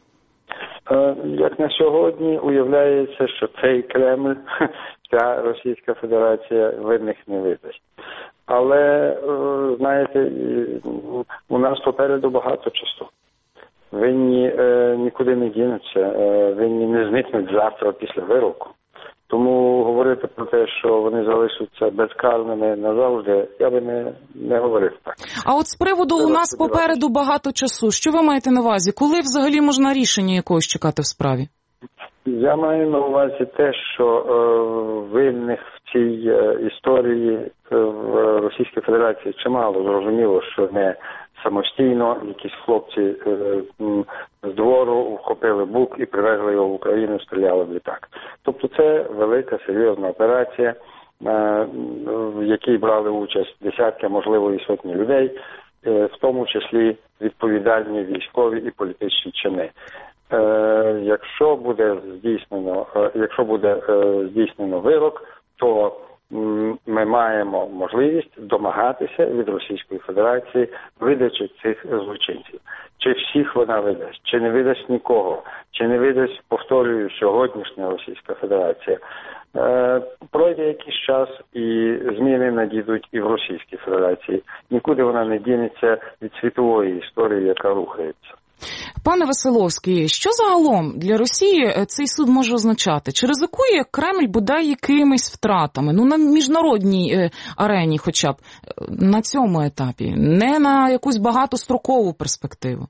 Як на сьогодні уявляється, що цей Кремль, ця Російська Федерація винних не видасть. Але, знаєте, у нас попереду багато часу. Винні нікуди не дінуться, винні не зникнуть завтра після вироку. Тому говорити про те, що вони залишаться безкарними назавжди, я би не говорив так. А от з приводу у нас попереду багато часу, що ви маєте на увазі? Коли взагалі можна рішення якогось чекати в справі? Я маю на увазі те, що винних в цій історії в Російській Федерації чимало. Зрозуміло, що не самостійно якісь хлопці з двору вхопили БУК і привезли його в Україну, стріляли в літак. Тобто це велика, серйозна операція, в якій брали участь десятки, можливо, і сотні людей, в тому числі відповідальні військові і політичні чини. Якщо буде здійснено вирок, то ми маємо можливість домагатися від Російської Федерації видачі цих злочинців. Чи всіх вона видасть, чи не видасть нікого, чи не видасть, повторюю, сьогоднішня Російська Федерація. Пройде якийсь час і зміни надійдуть і в Російській Федерації. Нікуди вона не дінеться від світової історії, яка рухається. Пане Веселовський, що загалом для Росії цей суд може означати? Чи ризикує Кремль бодай якимись втратами? На міжнародній арені хоча б, на цьому етапі, не на якусь багатострокову перспективу?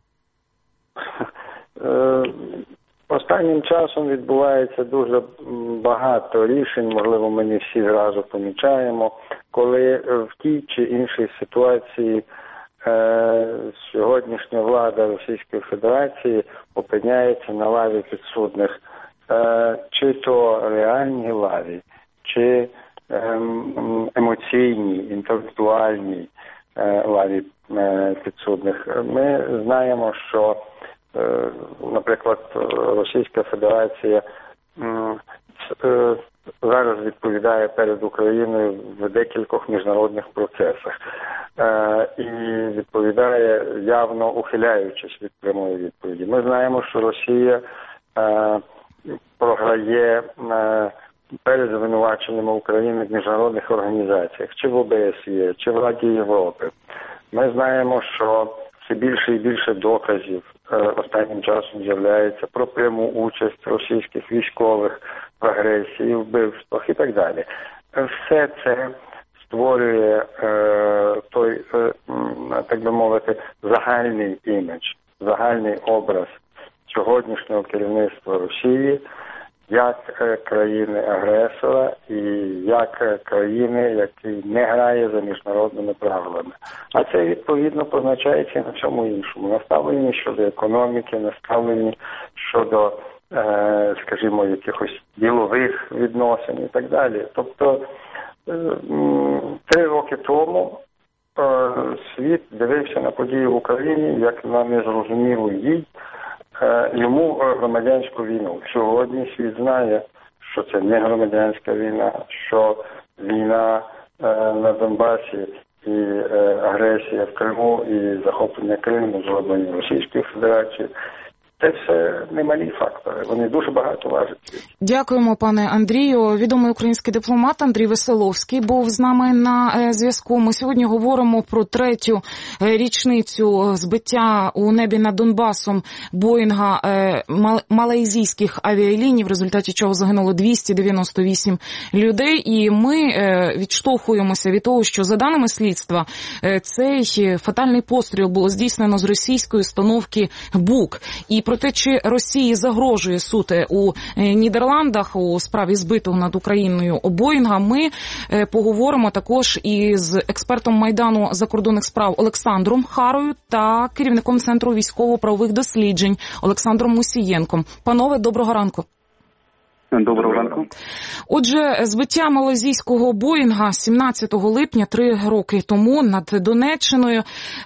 Останнім часом відбувається дуже багато рішень, можливо, ми не всі зразу помічаємо, коли в тій чи іншій ситуації сьогоднішня влада Російської Федерації опиняється на лаві підсудних, чи то реальній лаві, чи емоційній, інтелектуальній лаві підсудних. Ми знаємо, що наприклад, Російська Федерація зараз відповідає перед Україною в декількох міжнародних процесах і відповідає, явно ухиляючись від прямої відповіді. Ми знаємо, що Росія програє перед звинуваченнями України в міжнародних організаціях, чи в ОБСЄ, чи в Раді Європи. Ми знаємо, що все більше і більше доказів останнім часом з'являється про пряму участь російських військових в агресії, вбивствах і так далі. Все це створює той, так би мовити, загальний імідж, загальний образ сьогоднішнього керівництва Росії як країни-агресора і як країни, які не грає за міжнародними правилами. А це, відповідно, позначається на чому іншому. На ставленні щодо економіки, на ставленні щодо, скажімо, якихось ділових відносин і так далі. Тобто 3 роки тому світ дивився на події в Україні як на незрозумілу йому громадянську війну. Сьогодні світ знає, що це не громадянська війна, що війна на Донбасі і агресія в Криму і захоплення Криму зроблені Російською Федерацією. Це все немалі фактори, вони дуже багато важать. Дякуємо, пане Андрію. Відомий український дипломат Андрій Веселовський був з нами на зв'язку. Ми сьогодні говоримо про 3-ю річницю збиття у небі над Донбасом Боїнга малайзійських авіаліній, в результаті чого загинуло 298 людей. І ми відштовхуємося від того, що за даними слідства, цей фатальний постріл було здійснено з російської установки БУК. І про те, чи Росії загрожує суд у Нідерландах у справі збитого над Україною Боїнга, ми поговоримо також із експертом Майдану закордонних справ Олександром Харою та керівником Центру військово-правових досліджень Олександром Мусієнком. Панове, доброго ранку. Доброго ранку. Отже, збиття малайзійського Боїнга 17 липня, 3 роки тому, над Донеччиною,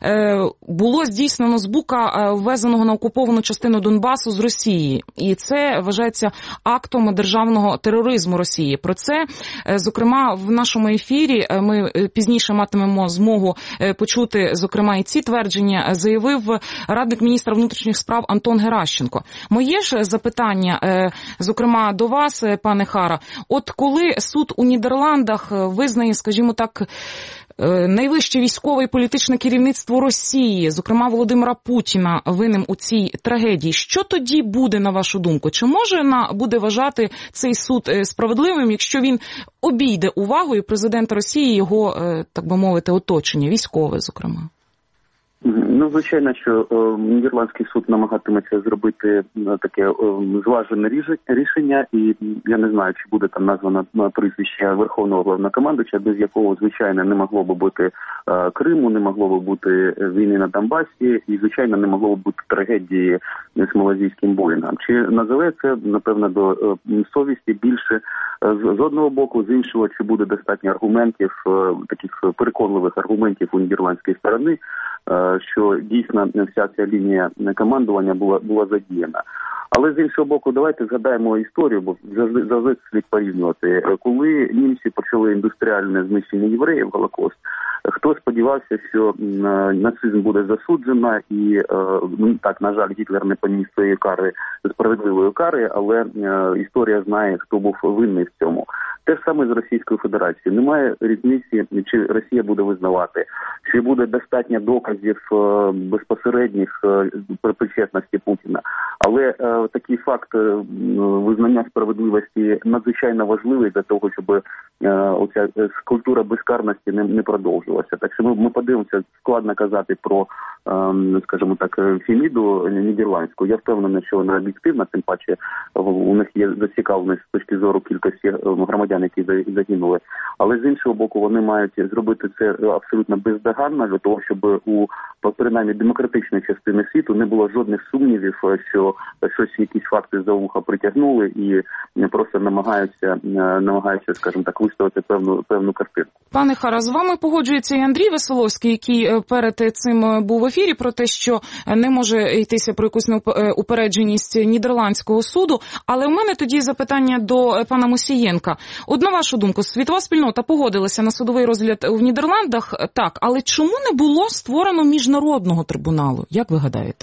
було здійснено з БУКа, ввезеного на окуповану частину Донбасу з Росії. І це вважається актом державного тероризму Росії. Про це, зокрема, в нашому ефірі, ми пізніше матимемо змогу почути, зокрема, і ці твердження, заявив радник міністра внутрішніх справ Антон Геращенко. Моє ж запитання, зокрема, до вас, пане Хара, от коли суд у Нідерландах визнає, скажімо так, найвище військове і політичне керівництво Росії, зокрема Володимира Путіна, винним у цій трагедії, що тоді буде, на вашу думку? Чи може буде вважати цей суд справедливим, якщо він обійде увагою президента Росії і його, так би мовити, оточення, військове, зокрема? Ну, звичайно, що Нідерландський суд намагатиметься зробити таке зважене рішення, і я не знаю, чи буде там названо прізвище Верховного Головнокомандувача, без якого, звичайно, не могло би бути Криму, не могло би бути війни на Донбасі, і, звичайно, не могло би бути трагедії з малайзійським Боїнгом. Чи називе це, напевно, до совісті більше з одного боку, з іншого, чи буде достатньо аргументів, таких переконливих аргументів у нідерландській сторони, що дійсно вся ця лінія командування була задіяна. Але з іншого боку, давайте згадаємо історію, бо завжди слід порівнювати. Коли німці почали індустріальне знищення євреїв, Голокост, хто сподівався, що нацизм буде засуджено і, так, на жаль, Гітлер не поніс своєї кари, справедливої кари, але історія знає, хто був винний в цьому. Те ж саме з Російською Федерацією. Немає різниці, чи Росія буде визнавати, чи буде достатньо доказів безпосередніх причетності Путіна. Але такий факт визнання справедливості надзвичайно важливий для того, щоб оця культура безкарності не продовжувалася. Так що ми подивимося, складно казати про, скажімо так, Феміду нідерландську. Я впевнений, що вона об'єктивна, тим паче у них є зацікавленість з точки зору кількості громадян, які загинули. Але з іншого боку, вони мають зробити це абсолютно бездоганно для того, щоб у, принаймні, демократичної частини світу не було жодних сумнівів, що якісь факти за вуха притягнули і просто намагаються, скажімо так, виставити певну картинку. Пане Хара, з вами погоджується і Андрій Веселовський, який перед цим був в ефірі про те, що не може йтися про якусь упередженість Нідерландського суду. Але в мене тоді запитання до пана Мусієнка. От на вашу думку, світова спільнота погодилася на судовий розгляд в Нідерландах, так, але чому не було створено міжнародного трибуналу? Як ви гадаєте?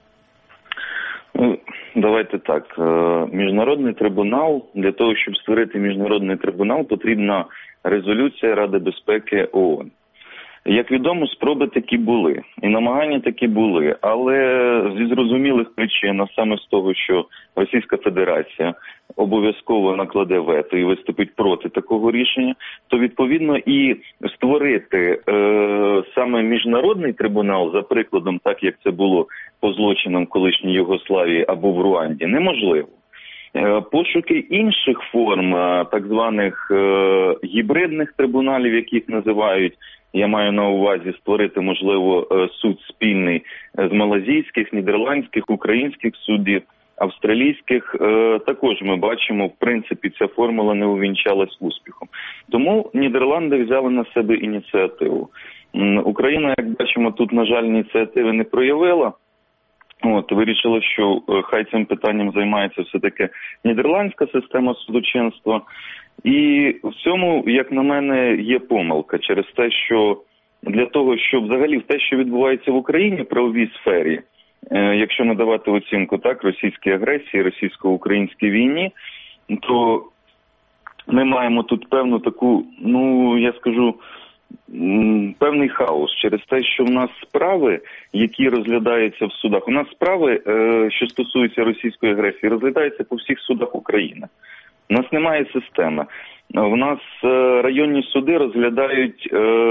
Давайте так. Міжнародний трибунал, для того, щоб створити міжнародний трибунал, потрібна резолюція Ради безпеки ООН. Як відомо, спроби такі були, і намагання такі були, але зі зрозумілих причин, а саме з того, що Російська Федерація обов'язково накладе вето і виступить проти такого рішення, то відповідно і створити саме міжнародний трибунал, за прикладом, так як це було по злочинам колишньої Югославії або в Руанді, неможливо. Пошуки інших форм, так званих гібридних трибуналів, яких називають, я маю на увазі створити, можливо, суд спільний з малазійських, нідерландських, українських суддів, австралійських, також ми бачимо, в принципі, ця формула не увінчалась успіхом. Тому Нідерланди взяли на себе ініціативу. Україна, як бачимо, тут, на жаль, ініціативи не проявила. Вирішила, що хай цим питанням займається все-таки нідерландська система судочинства. І в цьому, як на мене, є помилка через те, що для того, щоб взагалі те, що відбувається в Україні в правовій сфері, якщо надавати оцінку так російській агресії, російсько-українській війні, то ми маємо тут певну таку, я скажу, певний хаос через те, що в нас справи, які розглядаються в судах, у нас справи, що стосуються російської агресії, розглядаються по всіх судах України. У нас немає системи. У нас районні суди розглядають,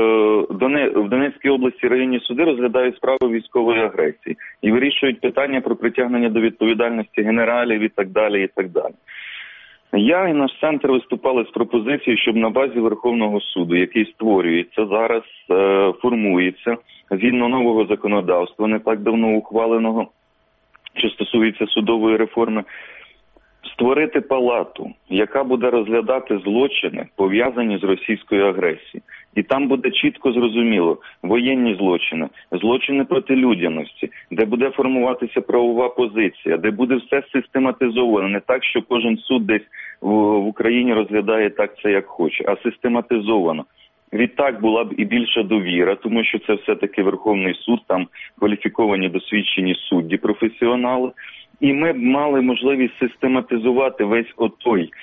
в Донецькій області районні суди розглядають справи військової агресії і вирішують питання про притягнення до відповідальності генералів і так далі, і так далі. Я і наш центр виступали з пропозицією, щоб на базі Верховного суду, який створюється зараз, формується, згідно нового законодавства, не так давно ухваленого, що стосується судової реформи, створити палату, яка буде розглядати злочини, пов'язані з російською агресією. І там буде чітко зрозуміло воєнні злочини, злочини проти людяності, де буде формуватися правова позиція, де буде все систематизовано. Не так, що кожен суд десь в Україні розглядає так це, як хоче, а систематизовано. Відтак була б і більша довіра, тому що це все-таки Верховний суд, там кваліфіковані досвідчені судді, професіонали. І ми б мали можливість систематизувати весь отой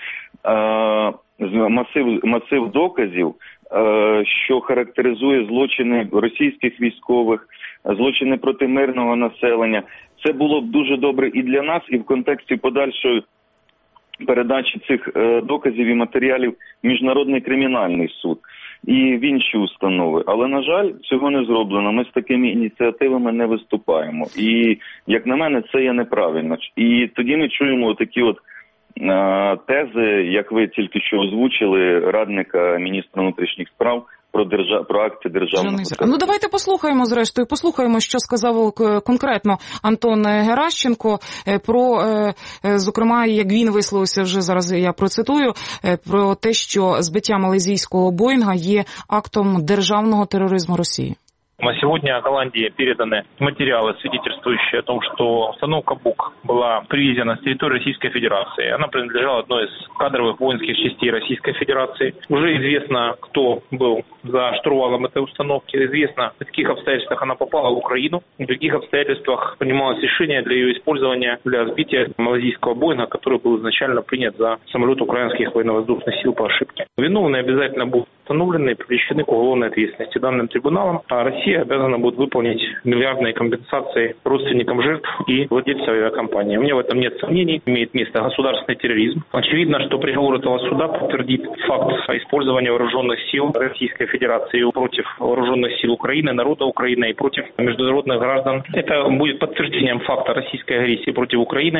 масив доказів, що характеризує злочини російських військових, злочини проти мирного населення. Це було б дуже добре і для нас, і в контексті подальшої передачі цих доказів і матеріалів в Міжнародний кримінальний суд і в інші установи. Але, на жаль, цього не зроблено. Ми з такими ініціативами не виступаємо. І, як на мене, це є неправильно. І тоді ми чуємо такі тези, як ви тільки що озвучили, радника міністра внутрішніх справ, про акти державного... Давайте послухаємо, що сказав конкретно Антон Геращенко про, зокрема, як він висловився вже зараз, я процитую, про те, що збиття малайзійського Боїнга є актом державного тероризму Росії. На сегодня Голландии переданы материалы, свидетельствующие о том, что установка БУК была привезена с территории Российской Федерации. Она принадлежала одной из кадровых воинских частей Российской Федерации. Уже известно, кто был за штурвалом этой установки. Известно, в каких обстоятельствах она попала в Украину, в каких обстоятельствах принималось решение для ее использования для сбития малайзийского Боинга, который был изначально принят за самолет украинских военно-воздушных сил по ошибке. Виновные обязательно будут установлены и привлечены к уголовной ответственности данным трибуналом, а Россия обязана будет выполнить миллиардные компенсации родственникам жертв и владельцам авиакомпании. У меня в этом нет сомнений. Имеет место государственный терроризм. Очевидно, что приговор этого суда подтвердит факт использования вооруженных сил Российской Федерации против вооруженных сил Украины, народа Украины и против международных граждан. Это будет подтверждением факта российской агрессии против Украины.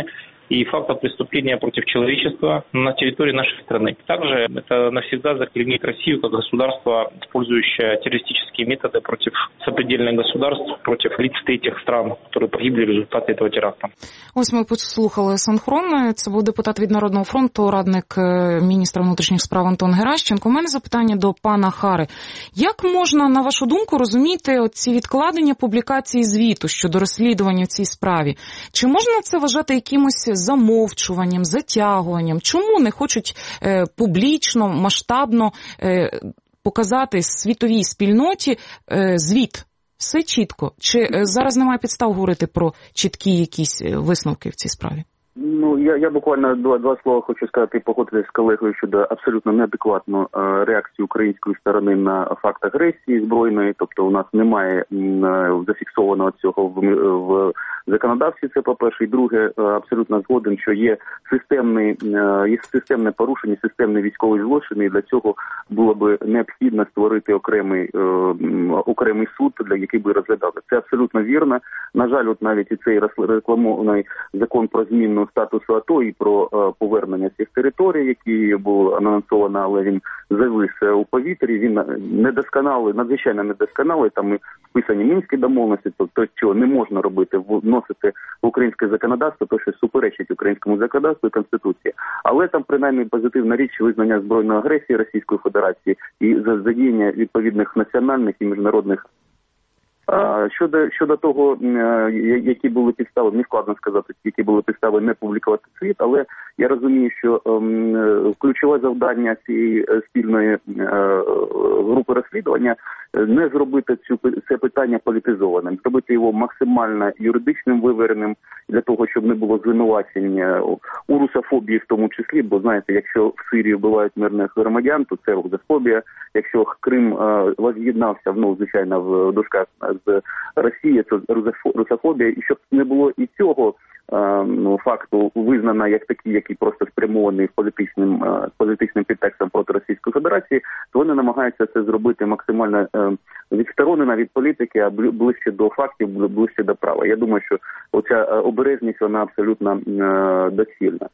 и фактов преступления против человечества на территории нашей страны. Также это навсегда заклеймит Россию как государство, использующее террористические методы против сопредельных государств, против лиц третьих стран, которые погибли в результате этого теракта. Ось ми послухали синхронно. Це був депутат від Народного фронту, радник міністра внутрішніх справ Антон Геращенко. У мене запитання до пана Хари. Як можна, на вашу думку, розуміти ці відкладення публікації звіту щодо розслідування в цій справі? Чи можна це вважати якимось замовчуванням, затягуванням? Чому не хочуть публічно, масштабно показати світовій спільноті звіт? Все чітко. Чи зараз немає підстав говорити про чіткі якісь висновки в цій справі? Ну, я буквально два слова хочу сказати і погодитися з колегою щодо абсолютно неадекватної реакції української сторони на факт агресії збройної. Тобто у нас немає зафіксованого цього в законодавстві, це по-перше. І друге, абсолютно згоден, що є системне порушення, системний військовий злочин, і для цього було би необхідно створити окремий суд, для який би розглядав. Це абсолютно вірно. На жаль, от навіть і цей рекламований закон про зміну статусу АТО і про повернення цих територій, які було анонсовано, але він завис у повітрі, він недосконалий, надзвичайно недосконалий, там вписані Мінські домовленості, тобто що не можна робити, вносити в українське законодавство, то що суперечить українському законодавству і Конституції. Але там принаймні позитивна річ визнання збройної агресії Російської Федерації і задіяння відповідних національних і міжнародних. Щодо того, які були підстави, не складно сказати, які були підстави не публікувати світ, але я розумію, що ключове завдання цієї спільної групи розслідування не зробити це питання політизованим, зробити його максимально юридичним, вивереним, для того, щоб не було звинувачення у русофобії в тому числі, бо, знаєте, якщо в Сирії вбивають мирних громадян, то це русофобія, якщо Крим воз'єднався, звичайно, в дужках з Росії, це русофобія, і щоб не було і цього факту визнано як такий, який просто спрямований політичним підтекстом проти Російської Федерації, то вони намагаються це зробити максимально відсторонено від політики, а ближче до фактів, ближче до права. Я думаю, що оця обережність, вона абсолютно доцільна.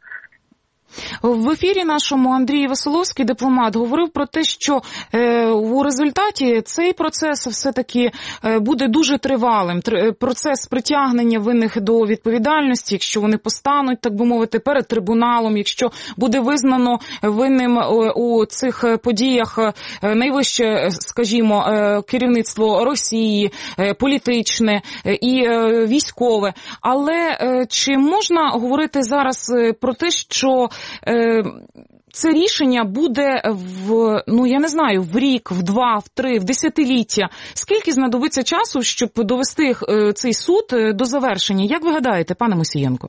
В ефірі нашому Андрій Веселовський, дипломат, говорив про те, що у результаті цей процес все-таки буде дуже тривалим. Процес притягнення винних до відповідальності, якщо вони постануть, так би мовити, перед трибуналом, якщо буде визнано винним у цих подіях найвище, скажімо, керівництво Росії, політичне і військове. Але чи можна говорити зараз про те, що це рішення буде в рік, в два, в три, в десятиліття? Скільки знадобиться часу, щоб довести цей суд до завершення? Як ви гадаєте, пане Мусієнко?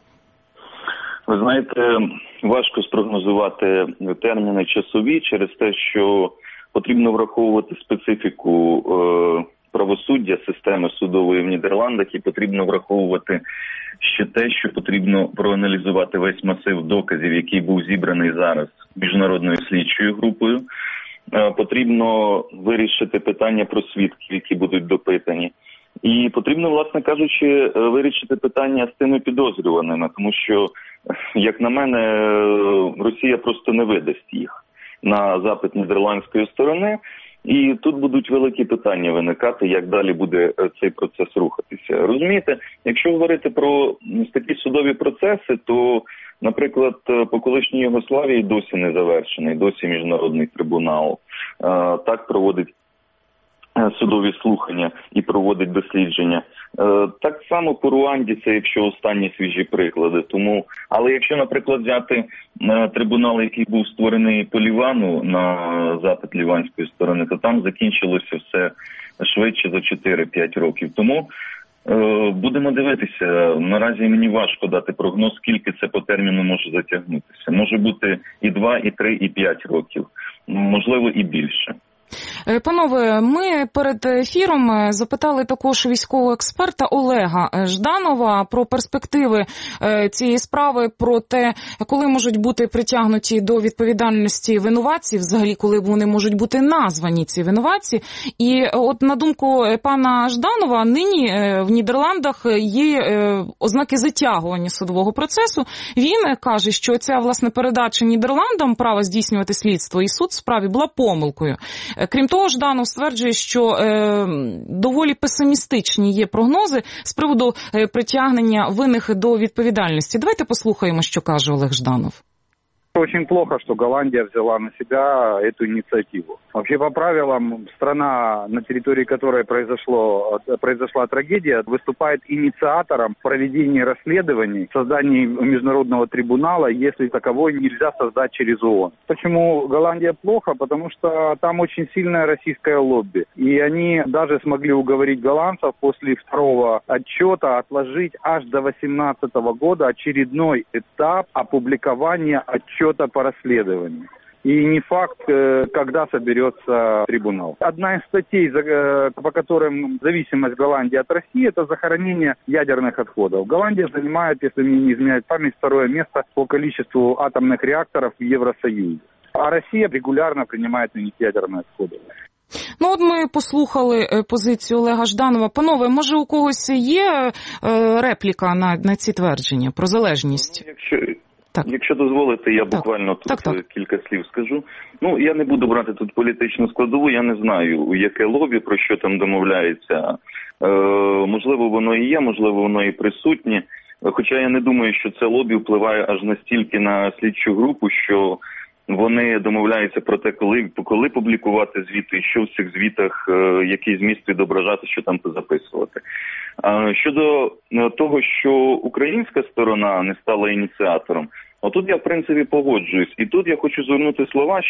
Ви знаєте, важко спрогнозувати терміни часові через те, що потрібно враховувати специфіку правосуддя, системи судової в Нідерландах, і потрібно враховувати ще те, що потрібно проаналізувати весь масив доказів, який був зібраний зараз міжнародною слідчою групою. Потрібно вирішити питання про свідків, які будуть допитані. І потрібно, власне кажучи, вирішити питання з тими підозрюваними, тому що, як на мене, Росія просто не видасть їх на запит нідерландської сторони. І тут будуть великі питання виникати, як далі буде цей процес рухатися. Розумієте, якщо говорити про такі судові процеси, то, наприклад, по колишній Югославії досі не завершений, досі міжнародний трибунал так проводить судові слухання і проводить дослідження. Так само по Руанді, це якщо останні свіжі приклади. Тому, але якщо, наприклад, взяти трибунал, який був створений по Лівану на запит ліванської сторони, то там закінчилося все швидше за 4-5 років. Тому будемо дивитися. Наразі мені важко дати прогноз, скільки це по терміну може затягнутися. Може бути і 2, і 3, і 5 років. Можливо, і більше. Панове, ми перед ефіром запитали також військового експерта Олега Жданова про перспективи цієї справи, про те, коли можуть бути притягнуті до відповідальності винуватці, взагалі, коли вони можуть бути названі, ці винуватці. І от на думку пана Жданова, нині в Нідерландах є ознаки затягування судового процесу. Він каже, що ця, власне, передача Нідерландам права здійснювати слідство і суд в справі була помилкою. Крім того, Жданов стверджує, що доволі песимістичні є прогнози з приводу притягнення винних до відповідальності. Давайте послухаємо, що каже Олег Жданов. Очень плохо, что Голландия взяла на себя эту инициативу. Вообще, по правилам, страна, на территории которой произошла трагедия, выступает инициатором проведения расследований, создания международного трибунала, если таковой нельзя создать через ООН. Почему Голландия плохо? Потому что там очень сильное российское лобби. И они даже смогли уговорить голландцев после второго отчета отложить аж до 2018 года очередной этап опубликования отчета по расследованию. И не факт, когда соберется трибунал. Одна из статей, по которым зависимость Голландии от России, это захоронение ядерных отходов. Голландия занимает, если мне не изменяет память, второе место по количеству атомных реакторов в Евросоюзе. А Россия регулярно принимает на них ядерные отходы. Ну, от ми послухали позицію Олега Жданова. Панове, може у когось є репліка на ці твердження про залежність? Якщо дозволите, я буквально тут кілька слів скажу. Ну, я не буду брати тут політичну складову, я не знаю, яке лобі, про що там домовляється. Можливо, воно і є, можливо, воно і присутнє. Хоча я не думаю, що це лобі впливає аж настільки на слідчу групу, що вони домовляються про те, коли публікувати звіти, і що в цих звітах, який зміст відображати, що там позаписувати. Щодо того, що українська сторона не стала ініціатором, отут я, в принципі, погоджуюсь. І тут я хочу звернути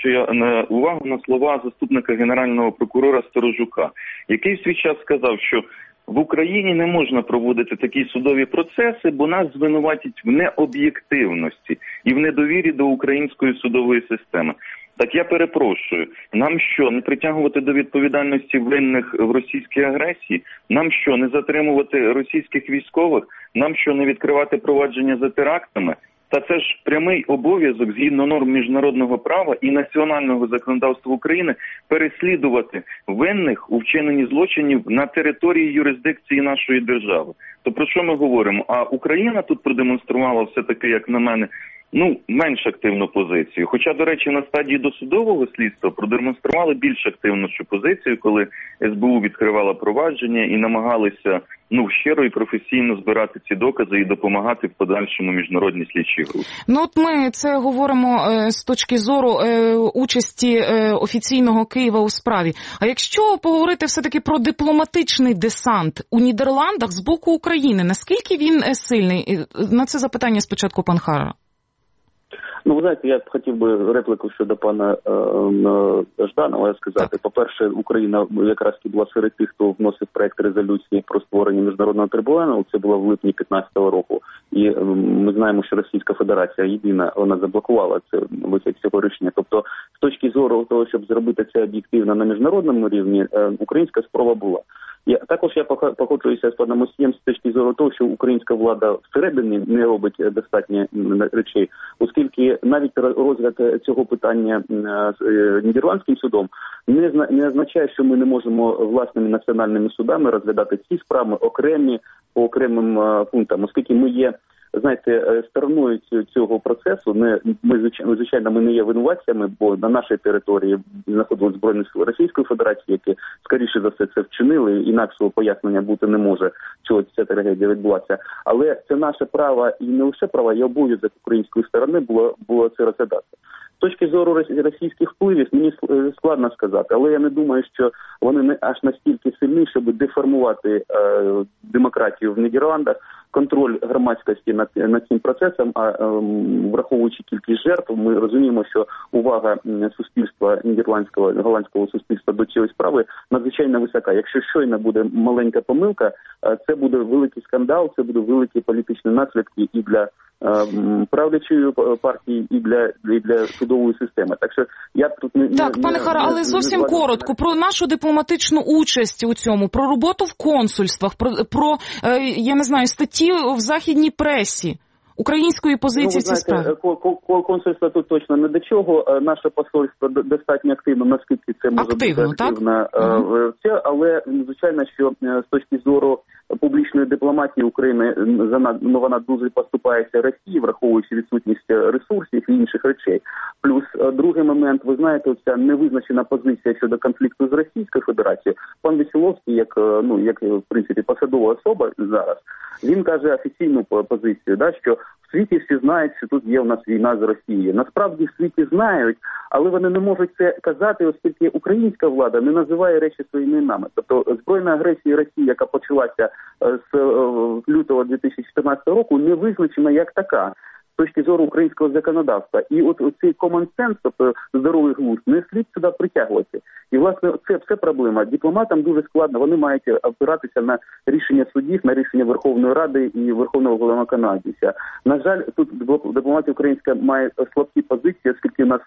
увагу на слова заступника Генерального прокурора Сторожука, який в свій час сказав, що в Україні не можна проводити такі судові процеси, бо нас звинуватять в необ'єктивності і в недовірі до української судової системи. Так я перепрошую, нам що, не притягувати до відповідальності винних в російській агресії? Нам що, не затримувати російських військових? Нам що, не відкривати провадження за терактами? Та це ж прямий обов'язок, згідно норм міжнародного права і національного законодавства України, переслідувати винних у вчиненні злочинів на території юрисдикції нашої держави. То про що ми говоримо? А Україна тут продемонструвала все-таки, як на мене, менш активну позицію. Хоча, до речі, на стадії досудового слідства продемонстрували більш активнішу позицію, коли СБУ відкривала провадження і намагалися щиро і професійно збирати ці докази і допомагати в подальшому міжнародній слідчій групі. От ми це говоримо з точки зору участі офіційного Києва у справі. А якщо поговорити все-таки про дипломатичний десант у Нідерландах з боку України, наскільки він сильний? На це запитання спочатку пан Хара. Ви знаєте, я хотів би репліку щодо пана Жданова сказати. По-перше, Україна якраз була серед тих, хто вносив проект резолюції про створення міжнародного трибуналу. Це було в липні 2015 року. І ми знаємо, що Російська Федерація єдина, вона заблокувала це цього рішення. Тобто, з точки зору того, щоб зробити це об'єктивно на міжнародному рівні, українська спроба була. Також я погоджуюся з паном Мусієм з точки зору того, що українська влада всередині не робить достатньо речей, оскільки навіть розгляд цього питання з Нідерландським судом не означає, що ми не можемо власними національними судами розглядати ці справи окремі по окремим пунктам, оскільки ми є, знаєте, стороною цього процесу. Звичайно, ми не є винуватцями, бо на нашій території знаходились Збройні Сили Російської Федерації, які, скоріше за все, це вчинили, інакшого пояснення бути не може, чого ця трагедія відбулася. Але це наше право, і не лише право, і обов'язок української сторони було це розглядати. З точки зору російських впливів мені складно сказати, але я не думаю, що вони не аж настільки сильні, щоб деформувати демократію в Нідерландах. контроль громадськості над цим процесом, а враховуючи кількість жертв, ми розуміємо, що увага суспільства нідерландського, голландського суспільства до цієї справи надзвичайно висока. Якщо щойно буде маленька помилка, це буде великий скандал, це буде великі політичні наслідки і для правлячої партії, і для судової системи. Так що я тут пане Хара, але зовсім коротко про нашу дипломатичну участь у цьому, про роботу в консульствах, про я не знаю, статті в західній пресі. Української позиції ці справи? Консульство тут точно не до чого. Наше посольство достатньо активно, наскільки це може бути активно. Але, звичайно, що з точки зору публічної дипломатії України вона дуже поступається Росії, враховуючи відсутність ресурсів і інших речей. Плюс другий момент, ви знаєте, ця невизначена позиція щодо конфлікту з Російською Федерацією. Пан Веселовський, як в принципі посадова особа зараз, він каже офіційну позицію, що в світі всі знають, що тут є у нас війна з Росією. Насправді в світі знають, але вони не можуть це казати, оскільки українська влада не називає речі своїми іменами. Тобто збройна агресія Росії, яка почалася з лютого 2014 року, не визначена як така з точки зору українського законодавства. І от цей common sense, тобто здоровий глузд, не слід сюди притягувати. І, власне, це проблема. Дипломатам дуже складно, вони мають опиратися на рішення судів, на рішення Верховної Ради і Верховного Головнокомандуючого. На жаль, тут дипломатія українська має слабкі позиції, оскільки у нас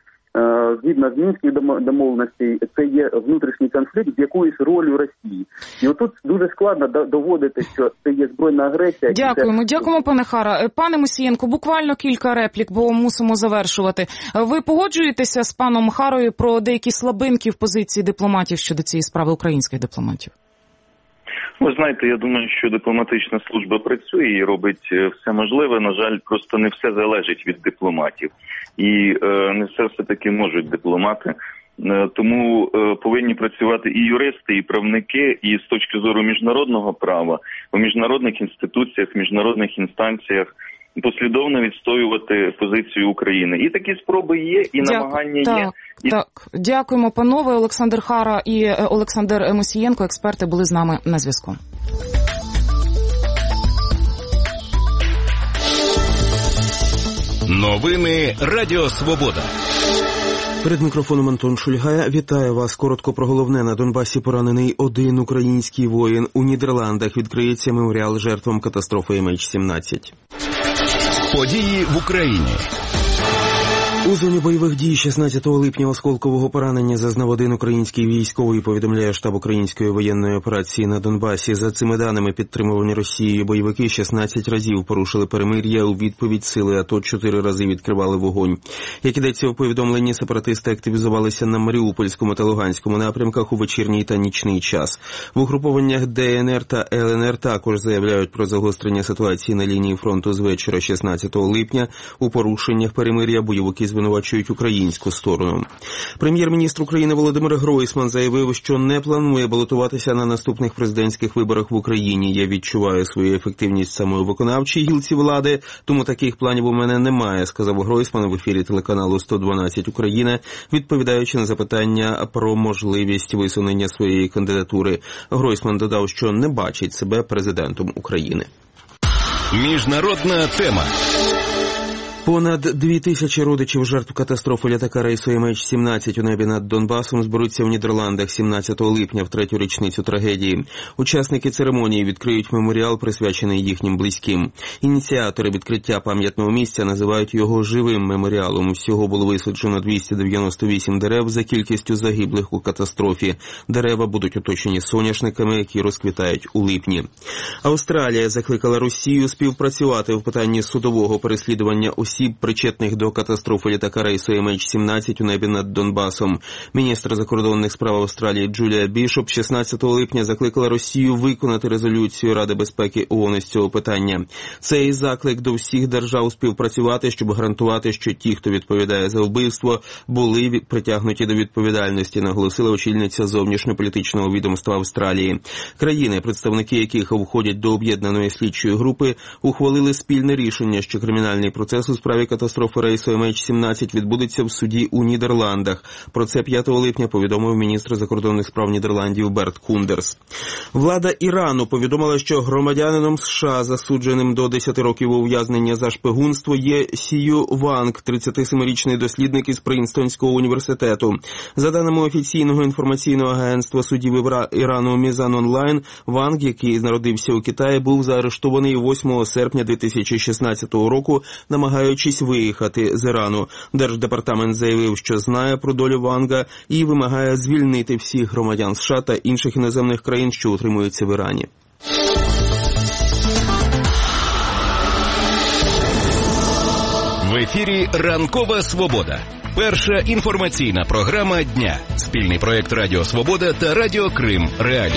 згідно з Мінських домовленостей, це є внутрішній конфлікт з якоюсь ролью Росії. І отут дуже складно доводити, що це є збройна агресія. Дякуємо, пане Хара. Пане Мусієнко, буквально кілька реплік, бо мусимо завершувати. Ви погоджуєтеся з паном Харою про деякі слабинки в позиції дипломатів щодо цієї справи, українських дипломатів? Ви знаєте, я думаю, що дипломатична служба працює і робить все можливе. На жаль, просто не все залежить від дипломатів. І не все-таки можуть дипломати. Тому повинні працювати і юристи, і правники, і з точки зору міжнародного права, у міжнародних інституціях, міжнародних інстанціях послідовно відстоювати позицію України. І такі спроби є, і намагання є. Так, дякуємо, панове. Олександр Хара і Олександр Мусієнко, експерти, були з нами на зв'язку. Новини Радіо Свобода. Перед мікрофоном Антон Шульгая. Вітаю вас. Коротко про головне. На Донбасі поранений один український воїн. У Нідерландах відкриється меморіал жертвам катастрофи MH17. Події в Україні. У зоні бойових дій 16 липня осколкового поранення зазнав один український військовий, повідомляє штаб української воєнної операції на Донбасі. За цими даними, підтримувані Росією бойовики 16 разів порушили перемир'я. У відповідь сили АТО 4 рази відкривали вогонь. Як ідеться у повідомленні, сепаратисти активізувалися на Маріупольському та Луганському напрямках у вечірній та нічний час. В угрупованнях ДНР та ЛНР також заявляють про загострення ситуації на лінії фронту з вечора 16 липня. У порушеннях перемир'я бойовики звинувачують українську сторону. Прем'єр-міністр України Володимир Гройсман заявив, що не планує балотуватися на наступних президентських виборах в Україні. Я відчуваю свою ефективність саме у виконавчій гілці влади, тому таких планів у мене немає, сказав Гройсман в ефірі телеканалу 112 Україна, відповідаючи на запитання про можливість висунення своєї кандидатури. Гройсман додав, що не бачить себе президентом України. Міжнародна тема. Понад 2000 родичів жертв катастрофи літака рейсу MH17 у небі над Донбасом зберуться в Нідерландах 17 липня в третю річницю трагедії. Учасники церемонії відкриють меморіал, присвячений їхнім близьким. Ініціатори відкриття пам'ятного місця називають його живим меморіалом. Всього було висаджено 298 дерев за кількістю загиблих у катастрофі. Дерева будуть оточені соняшниками, які розквітають у липні. Австралія закликала Росію співпрацювати в питанні судового переслідування осіб, причетних до катастрофи літака рейсу MH17 у небі над Донбасом. Міністр закордонних справ Австралії Джулія Бішоп 16 липня закликала Росію виконати резолюцію Ради безпеки ООН з цього питання. Цей заклик до всіх держав співпрацювати, щоб гарантувати, що ті, хто відповідає за вбивство, були притягнуті до відповідальності, наголосила очільниця зовнішньополітичного відомства Австралії. Країни, представники яких входять до об'єднаної слідчої групи, ухвалили спільне рішення, що кримінальний процес у справі катастрофи рейсу MH17 відбудеться в суді у Нідерландах. Про це 5 липня повідомив міністр закордонних справ Нідерландів Берт Кундерс. Влада Ірану повідомила, що громадянином США, засудженим до 10 років ув'язнення за шпигунство, є Сію Ванг, 37-річний дослідник із Принстонського університету. За даними офіційного інформаційного агентства судів Ірану Мізан Онлайн, Ванг, який народився у Китаї, був заарештований 8 серпня 2016 року, намагаючись виїхати з Ірану. Держдепартамент заявив, що знає про долю Ванга і вимагає звільнити всіх громадян США та інших іноземних країн, що утримуються в Ірані. В ефірі «Ранкова свобода». Перша інформаційна програма дня. Спільний проєкт Радіо Свобода та Радіо Крим Реалії.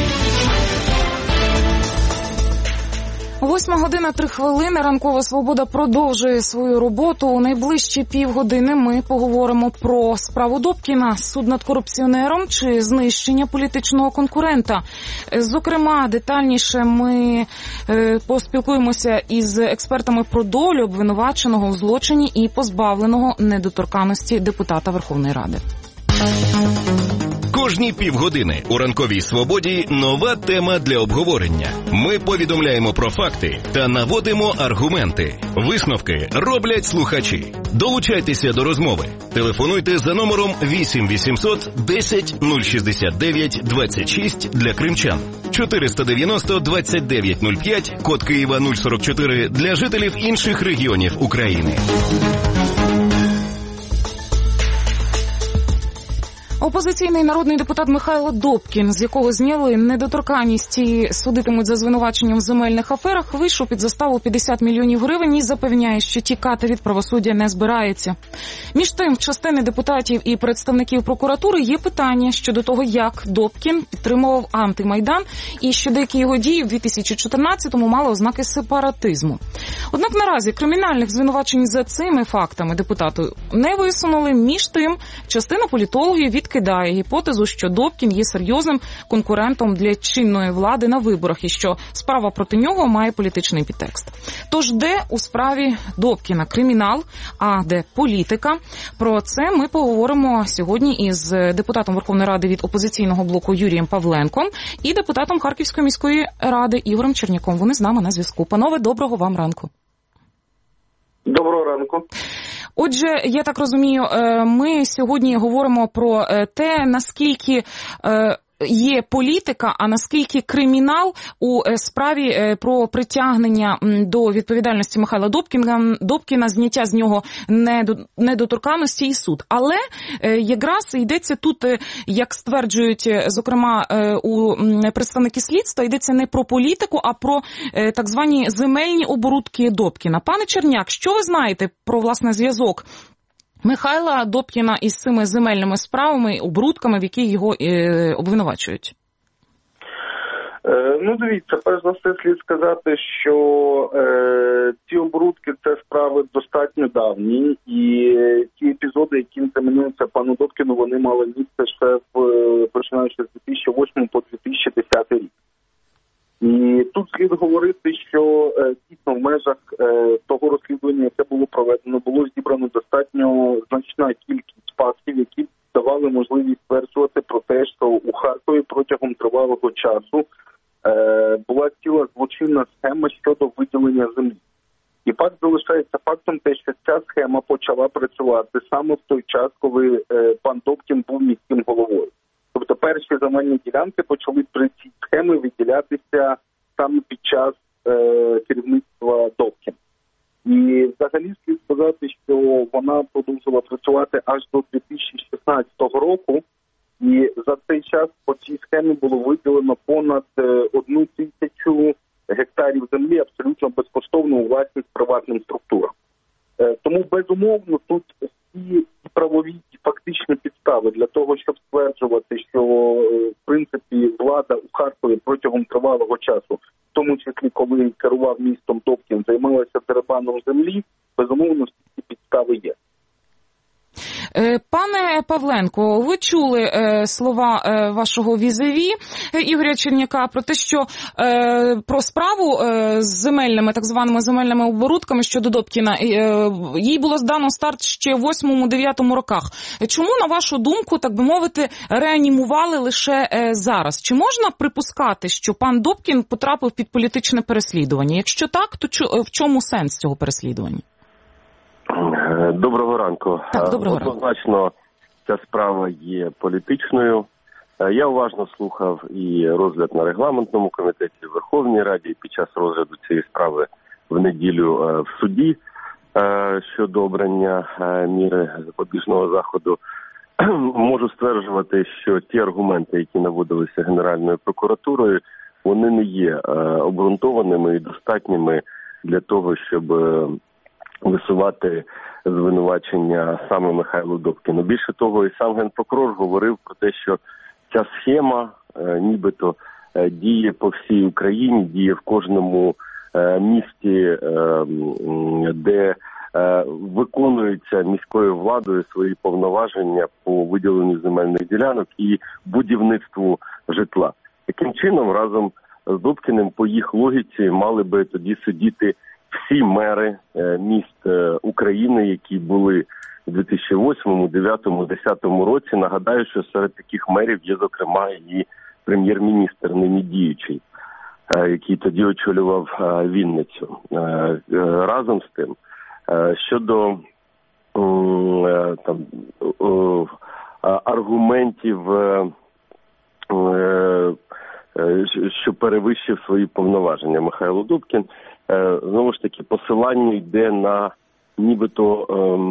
8:03. Ранкова свобода продовжує свою роботу. У найближчі півгодини ми поговоримо про справу Добкіна, суд над корупціонером чи знищення політичного конкурента. Зокрема, детальніше ми поспілкуємося із експертами про долю обвинуваченого у злочині і позбавленого недоторканності депутата Верховної Ради. Кожні півгодини у «Ранковій свободі» нова тема для обговорення. Ми повідомляємо про факти та наводимо аргументи. Висновки роблять слухачі. Долучайтеся до розмови. Телефонуйте за номером 8 800 10 069 26 для кримчан. 490 29 05, код Києва 044 для жителів інших регіонів України. Опозиційний народний депутат Михайло Добкін, з якого зняли недоторканність і судитимуть за звинуваченням в земельних аферах, вийшов під заставу 50 мільйонів гривень і запевняє, що тікати від правосуддя не збирається. Між тим, в частини депутатів і представників прокуратури є питання щодо того, як Добкін підтримував антимайдан і що деякі його дії в 2014-му мали ознаки сепаратизму. Однак наразі кримінальних звинувачень за цими фактами депутату не висунули. Між тим, частина політологів відкидає гіпотезу, що Добкін є серйозним конкурентом для чинної влади на виборах і що справа проти нього має політичний підтекст. Тож де у справі Добкіна кримінал, а де політика? Про це ми поговоримо сьогодні із депутатом Верховної Ради від опозиційного блоку Юрієм Павленком і депутатом Харківської міської ради Ігорем Черняком. Вони з нами на зв'язку. Панове, доброго вам ранку. Доброго ранку. Отже, я так розумію, ми сьогодні говоримо про те, наскільки є політика, а наскільки кримінал у справі про притягнення до відповідальності Михайла Добкіна, зняття з нього недоторканності і суд. Але якраз йдеться тут, як стверджують, зокрема, у представники слідства, йдеться не про політику, а про так звані земельні оборудки Добкіна. Пане Черняк, що ви знаєте про, власне, зв'язок Михайла Добкіна із цими земельними справами, оборудками, в яких його обвинувачують? Ну, дивіться, перш за все слід сказати, що ці оборудки – це справи достатньо давні, і ті епізоди, які інкримінуються пану Добкіну, вони мали місце ще починаючи з 2008 по 2010 рік. І тут слід говорити, що дійсно в межах того розслідування, яке було проведено, було зібрано достатньо значна кількість фактів, які давали можливість стверджувати про те, що у Харкові протягом тривалого часу була ціла злочинна схема щодо виділення землі. І факт залишається фактом те, що ця схема почала працювати саме в той час, коли пан Добкін був міським головою. Тобто перші земельні ділянки почали при цій схемі виділятися саме під час керівництва Добкіна. І взагалі слід сказати, що вона продовжила працювати аж до 2016 року. І за цей час по цій схемі було виділено понад 1 тисячу гектарів землі абсолютно безкоштовно у власність приватним структурам. Тому, безумовно, тут всі правові і фактичні підстави для того, щоб стверджувати, що, в принципі, влада у Харкові протягом тривалого часу, в тому числі, коли керував містом Добкін, займалася дерибаном землі, безумовно, всі ці підстави є. Пане Павленко, ви чули слова вашого візаві Ігоря Черняка про те, що про справу з земельними, так званими земельними оборудками щодо Добкіна, їй було здано старт ще в 8-9 роках. Чому, на вашу думку, так би мовити, реанімували лише зараз? Чи можна припускати, що пан Добкін потрапив під політичне переслідування? Якщо так, то в чому сенс цього переслідування? Доброго ранку. Так, доброго ранку. Однозначно, ця справа є політичною. Я уважно слухав і розгляд на регламентному комітеті в Верховній Раді, і під час розгляду цієї справи в неділю в суді щодо обрання міри запобіжного заходу. Можу стверджувати, що ті аргументи, які наводилися Генеральною прокуратурою, вони не є обґрунтованими і достатніми для того, щоб висувати звинувачення саме Михайлу Добкіну. Більше того, і сам Генпрокурор говорив про те, що ця схема нібито діє по всій Україні, діє в кожному місті, де виконуються міською владою свої повноваження по виділенню земельних ділянок і будівництву житла. Таким чином, разом з Добкіним по їх логіці мали би тоді сидіти всі мери міст України, які були у 2008, 2009, 2010 році. Нагадаю, що серед таких мерів є, зокрема, і прем'єр-міністр, нині діючий, який тоді очолював Вінницю. Разом з тим, щодо аргументів, що перевищив свої повноваження Михайло Добкін, знову ж таки, посилання йде на нібито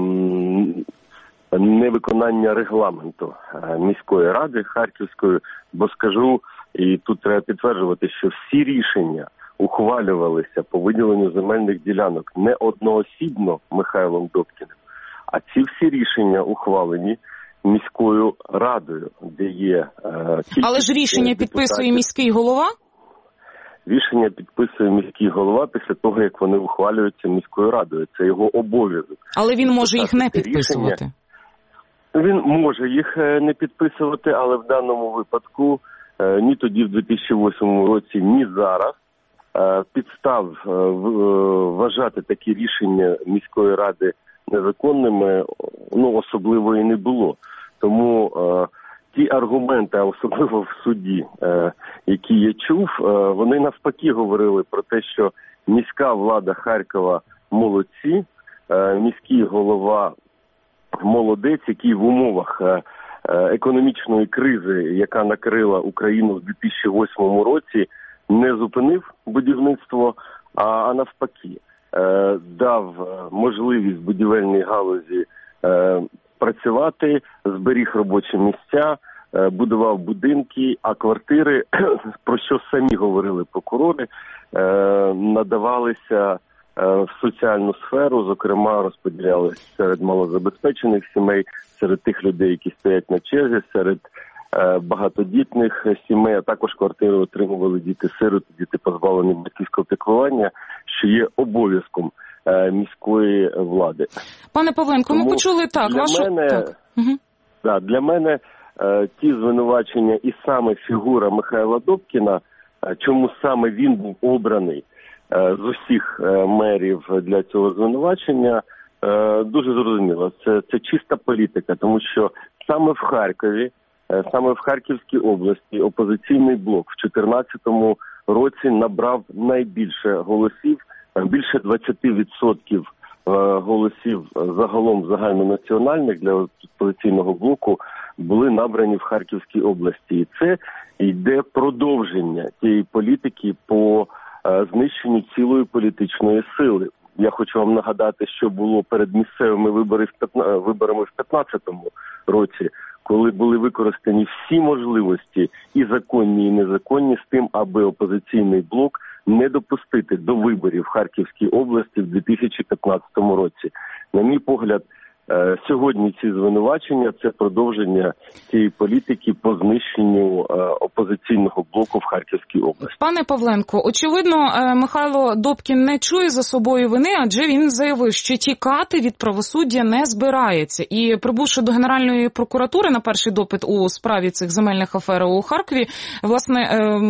невиконання регламенту міської ради Харківської, бо скажу, і тут треба підтверджувати, що всі рішення ухвалювалися по виділенню земельних ділянок не одноосібно Михайлом Добкіним, а ці всі рішення ухвалені міською радою, де є але ж рішення підписує міський голова? Рішення підписує міський голова після того, як вони ухвалюються міською радою. Це його обов'язок. Але він може їх не підписувати? Він може їх не підписувати, але в даному випадку ні тоді в 2008 році, ні зараз підстав вважати такі рішення міської ради незаконними, особливо і не було. Тому ті аргументи, особливо в суді, які я чув, вони навпаки говорили про те, що міська влада Харкова молодці, міський голова молодець, який в умовах економічної кризи, яка накрила Україну в 2008 році, не зупинив будівництво, а навпаки дав можливість будівельній галузі працювати, зберіг робочі місця, будував будинки, а квартири, про що самі говорили прокурори, надавалися в соціальну сферу, зокрема розподілялися серед малозабезпечених сімей, серед тих людей, які стоять на черзі, серед багатодітних сімей, а також квартири отримували діти-сироти, діти позбавлені батьківського піклування, що є обов'язком міської влади. Пане Павленко, ми почули так. Для мене ті звинувачення і саме фігура Михайла Добкіна, чому саме він був обраний з усіх мерів для цього звинувачення, дуже зрозуміло. Це чиста політика, тому що саме в Харкові, саме в Харківській області опозиційний блок в 2014 році набрав найбільше голосів, більше 20% голосів загалом загальнонаціональних для опозиційного блоку були набрані в Харківській області. І це йде продовження тієї політики по знищенню цілої політичної сили. Я хочу вам нагадати, що було перед місцевими виборами в 2015 році, коли були використані всі можливості, і законні, і незаконні, з тим, аби опозиційний блок не допустити до виборів в Харківській області в 2015 році. На мій погляд, Сьогодні ці звинувачення – це продовження цієї політики по знищенню опозиційного блоку в Харківській області. Пане Павленко, очевидно, Михайло Добкін не чує за собою вини, адже він заявив, що тікати від правосуддя не збирається. І прибувши до Генеральної прокуратури на перший допит у справі цих земельних афер у Харкові, власне,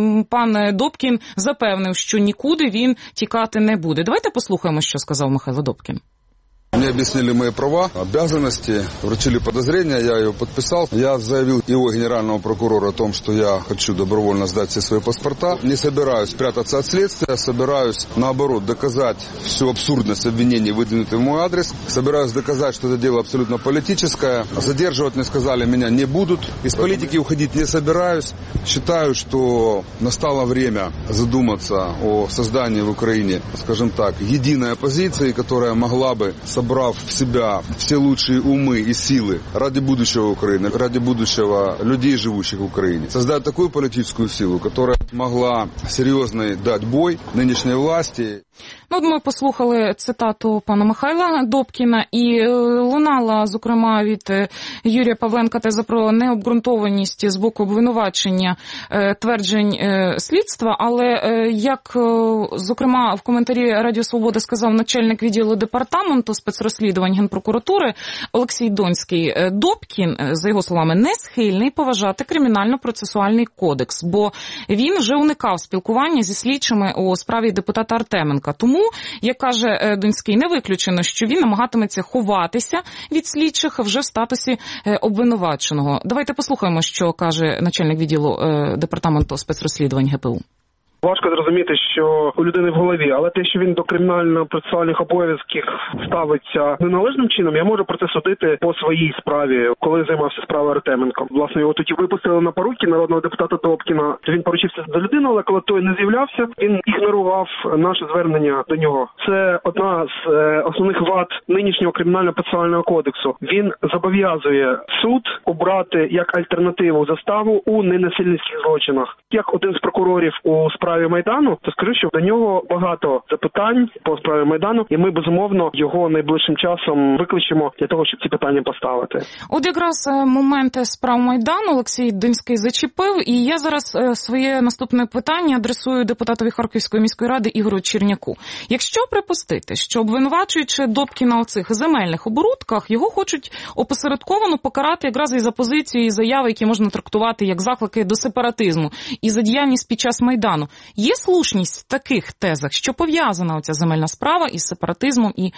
пан Добкін запевнив, що нікуди він тікати не буде. Давайте послухаємо, що сказав Михайло Добкін. Мне объяснили мои права, обязанности, вручили подозрения, я ее подписал. Я заявил его генеральному прокурору о том, что я хочу добровольно сдать все свои паспорта. Не собираюсь прятаться от следствия, собираюсь, наоборот, доказать всю абсурдность обвинений, выдвинутых в мой адрес. Собираюсь доказать, что это дело абсолютно политическое. Задерживать, мне сказали, меня не будут. Из политики уходить не собираюсь. Считаю, что настало время задуматься о создании в Украине, скажем так, единой оппозиции, которая могла бы, собрав в себя все лучшие умы и силы ради будущего Украины, ради будущего людей, живущих в Украине, создать такую политическую силу, которая могла серьезно дать бой нынешней власти. Ну, от ми послухали цитату пана Михайла Добкіна, і лунала, зокрема, від Юрія Павленка теза про необґрунтованість з боку обвинувачення тверджень слідства, але, як, зокрема, в коментарі Радіо Свобода сказав начальник відділу департаменту спецрозслідувань Генпрокуратури Олексій Донський, Добкін, за його словами, не схильний поважати кримінально-процесуальний кодекс, бо він вже уникав спілкування зі слідчими у справі депутата Артеменка. Тому, як каже Донський, не виключено, що він намагатиметься ховатися від слідчих вже в статусі обвинуваченого. Давайте послухаємо, що каже начальник відділу департаменту спецрозслідувань ГПУ. Важко зрозуміти, що у людини в голові, але те, що він до кримінально-процесуальних обов'язків ставиться неналежним чином, я можу про це судити по своїй справі, коли займався справою Артеменко. Власне, його тоді випустили на поруки народного депутата Добкіна. Він поручився за людину, але коли той не з'являвся, він ігнорував наше звернення до нього. Це одна з основних вад нинішнього кримінально-процесуального кодексу. Він зобов'язує суд обрати як альтернативу заставу у ненасильницьких злочинах. Як один з прокурорів у справі Майдану, то скажу, що до нього багато запитань по справі Майдану, і ми, безумовно, його найближчим часом викличемо для того, щоб ці питання поставити. От якраз моменти справ Майдану Олексій Донський зачепив, і я зараз своє наступне питання адресую депутатові Харківської міської ради Ігорю Черняку. Якщо припустити, що обвинувачуючи Добкіна у цих земельних оборудках, його хочуть опосередковано покарати якраз і за позицію, і заяви, які можна трактувати як заклики до сепаратизму, і за діяльність під час Майдану. Є слушність в таких тезах, що пов'язана оця земельна справа із сепаратизмом і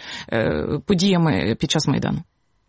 подіями під час Майдану?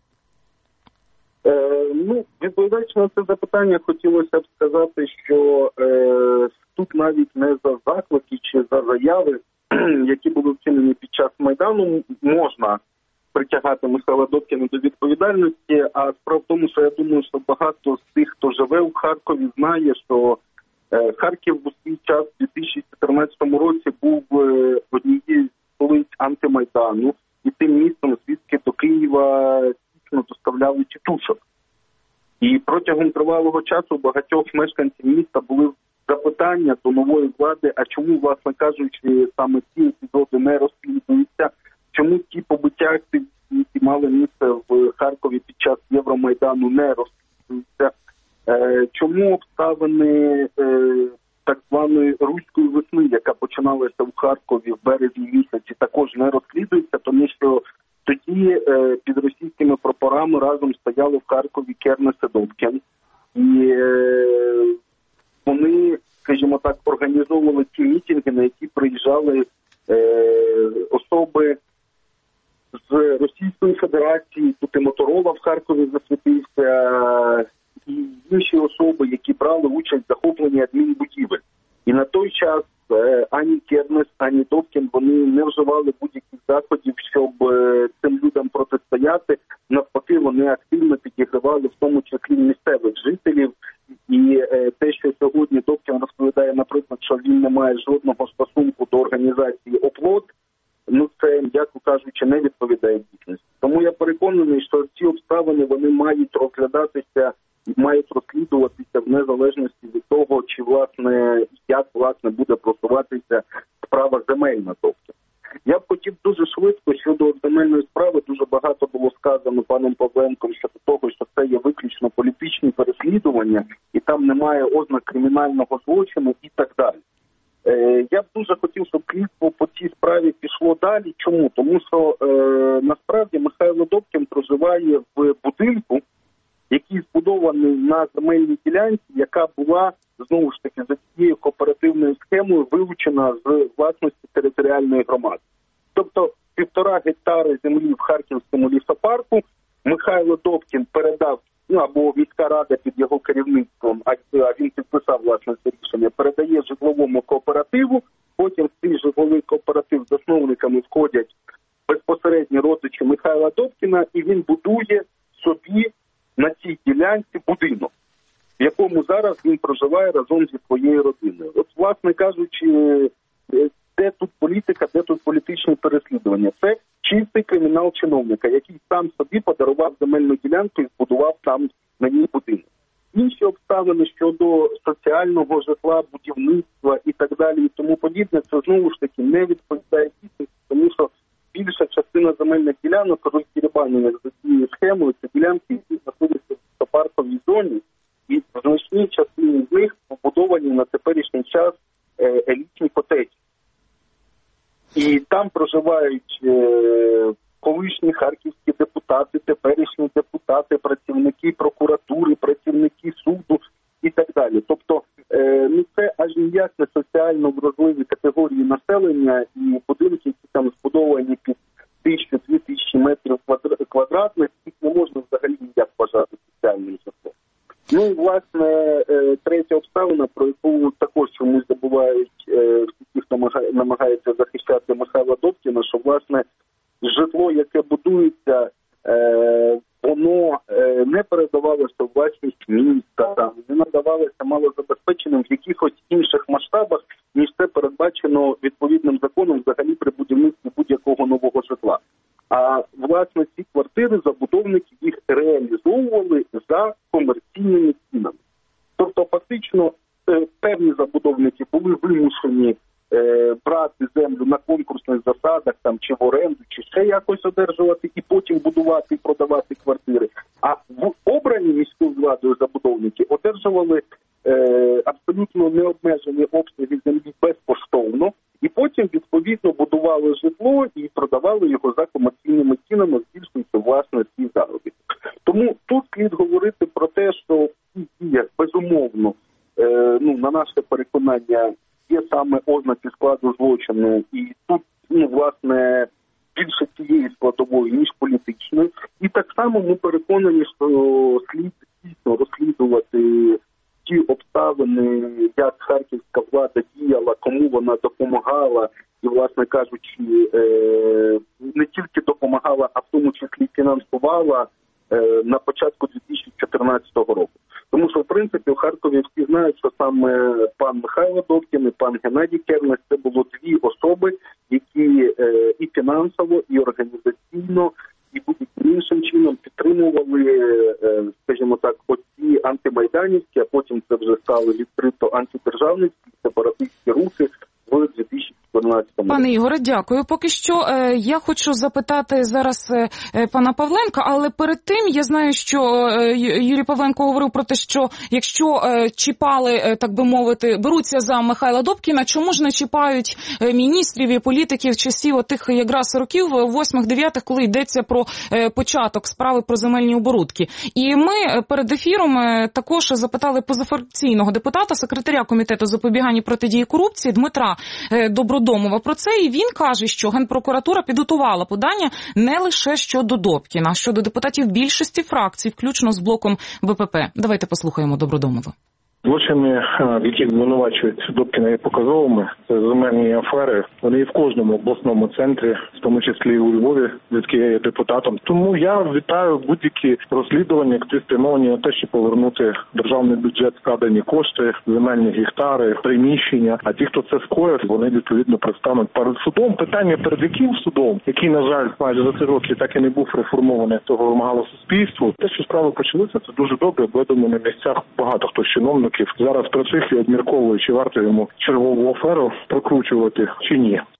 Відповідаючи на це запитання, хотілося б сказати, що тут навіть не за заклики чи за заяви, які були вчинені під час Майдану, можна притягати Михайла Добкіна до відповідальності, а справа в тому, що я думаю, що багато з тих, хто живе в Харкові, знає, що Харків у свій час у 2014 році був однією з столиць антимайдану, і тим містом звідки до Києва дійсно доставляли тітушок. І протягом тривалого часу багатьох мешканців міста були запитання до нової влади, а чому, власне кажучи, саме ці епізоди не розслідуються, чому ті побиття активістів, які мали місце в Харкові під час Євромайдану, не розслідуються. Чому обставини так званої руської весни, яка починалася в Харкові в березні місяці, також не розслідуються, тому що тоді під російськими прапорами разом стояли в Харкові Кернес і Добкін. І вони, скажімо так, організовували ті мітинги, на які приїжджали особи з Російської Федерації, тут і Моторола в Харкові засвітився, і інші особи, які брали участь в захопленні адмінбудівель. І на той час ані Кернес, ані Добкін, вони не вживали будь-яких заходів, щоб цим людям протистояти. Навпаки, вони активно підігравали в тому числі місцевих жителів. І те, що сьогодні Добкін розповідає, наприклад, що він не має жодного стосунку до організації «Оплот», це, м'яко кажучи, не відповідає дійсності. Тому я переконаний, що ці обставини вони мають розглядатися і мають розслідуватися в незалежності від того, чи, власне, як, власне, буде просуватися справа земельна Добкіна. Я б хотів дуже швидко щодо земельної справи, дуже багато було сказано паном Павленком щодо того, що це є виключно політичні переслідування і там немає ознак кримінального злочину і так далі. Я б дуже хотів, щоб слідство по цій справі пішло далі. Чому? Тому що насправді Михайло Добкін проживає в будинку, який збудований на земельній ділянці, яка була, знову ж таки, за цією кооперативною схемою вилучена з власності територіальної громади. Тобто 1,5 гектари землі в Харківському лісопарку Михайло Добкін передав, або міська рада під його керівництвом, а він підписав власне це рішення, передає житловому кооперативу, потім в цей житловий кооператив засновниками входять безпосередні родичі Михайла Добкіна, і він будує собі на цій ділянці будинок, в якому зараз він проживає разом зі своєю родиною. От, власне кажучи, де тут політика, де тут політичні переслідування? Це чистий кримінал чиновника, який сам собі подарував земельну ділянку і збудував там на ній будинок. Інші обставини щодо соціального житла, будівництва і так далі, і тому подібне, це знову ж таки не відповідає дійсності, тому що більша частина земельних ділянок, розкірібаних за цією схемою, це ділянки, які знаходяться в парковій зоні, і значні частини з них побудовані на теперішній час елітні котеджі. І там проживають колишні харківські депутати, теперішні депутати, працівники прокуратури, працівники суду і так далі. Тобто це аж ніяк не соціально вразливі категорії населення, і будинки, які там збудовані під 1000-2000 метрів квадратних, їх не можна взагалі ніяк вважати соціальним житлом. Ну і, власне, третя обставина, про яку також чомусь забувають всі, хто намагається захищати Михайла Добкіна, що, власне, житло, яке будується, воно не передавалося в власність міста, там, не надавалося малозабезпеченим в якихось інших масштабах, ніж це передбачено відповідним законом взагалі при будівництві будь-якого нового житла. А, власне, ці квартири забудовники їх реалізовували за комерційними цінами. Тобто, фактично, певні забудовники були вимушені брати землю на конкурсних засадах там, чи в оренду, чи ще якось одержувати, і потім будувати і продавати квартири. А в обрані міською владою забудовники одержували абсолютно необмежені обсяги землі безкоштовно, і потім, відповідно, будували житло і продавали його за комерційними цінами, збільшуючи, власне, свій заробіток. Тому тут слід говорити про те, що в цих діях, безумовно, на наше переконання, є саме ознаки складу злочину, і тут, власне, більше цієї складової, ніж політичної. І так само ми переконані, що слід дійсно розслідувати ті обставини, як харківська влада діяла, кому вона допомагала, і, власне кажучи, не тільки допомагала, а в тому числі фінансувала на початку 2014 року. Тому що, в принципі, у Харкові всі знають, що саме пан Михайло Добкін і пан Геннадій Кернес – це було дві особи, які і фінансово, і організаційно, і будь-яким іншим чином підтримували, скажімо так, оці антимайданівські, а потім це вже стали відкрито антидержавницькі, сепаратистські рухи в 2014 році. Пане Ігоре, дякую. Поки що я хочу запитати зараз пана Павленка, але перед тим я знаю, що Юрій Павленко говорив про те, що якщо чіпали, так би мовити, беруться за Михайла Добкіна, чому ж не чіпають міністрів і політиків часів отих якраз років 8-9, коли йдеться про початок справи про земельні оборудки. І ми перед ефіром також запитали позафракційного депутата, секретаря Комітету запобігання протидії корупції Дмитра Добродомова про це, і він каже, що Генпрокуратура підготувала подання не лише щодо Добкіна, а щодо депутатів більшості фракцій, включно з блоком БПП. Давайте послухаємо Добродомова. Злочини, в яких звинувачують Добкіна, є показовими. Це земельні афери. Вони є в кожному обласному центрі, в тому числі і у Львові, звідки я є депутатом. Тому я вітаю будь-які розслідування, які спрямовані на те, щоб повернути державний бюджет вкладені кошти, земельні гектари, приміщення. А ті, хто це скоїв, вони відповідно предстануть перед судом. Питання перед яким судом, який, на жаль, майже за 3 роки так і не був реформований, того вимагало суспільству. Те, що справи почалися, це дуже добре, бо я думаю, на місцях багато хто чиновник зараз про цих і обмірковує, чи варто йому чергову аферу прокручувати, чи ні.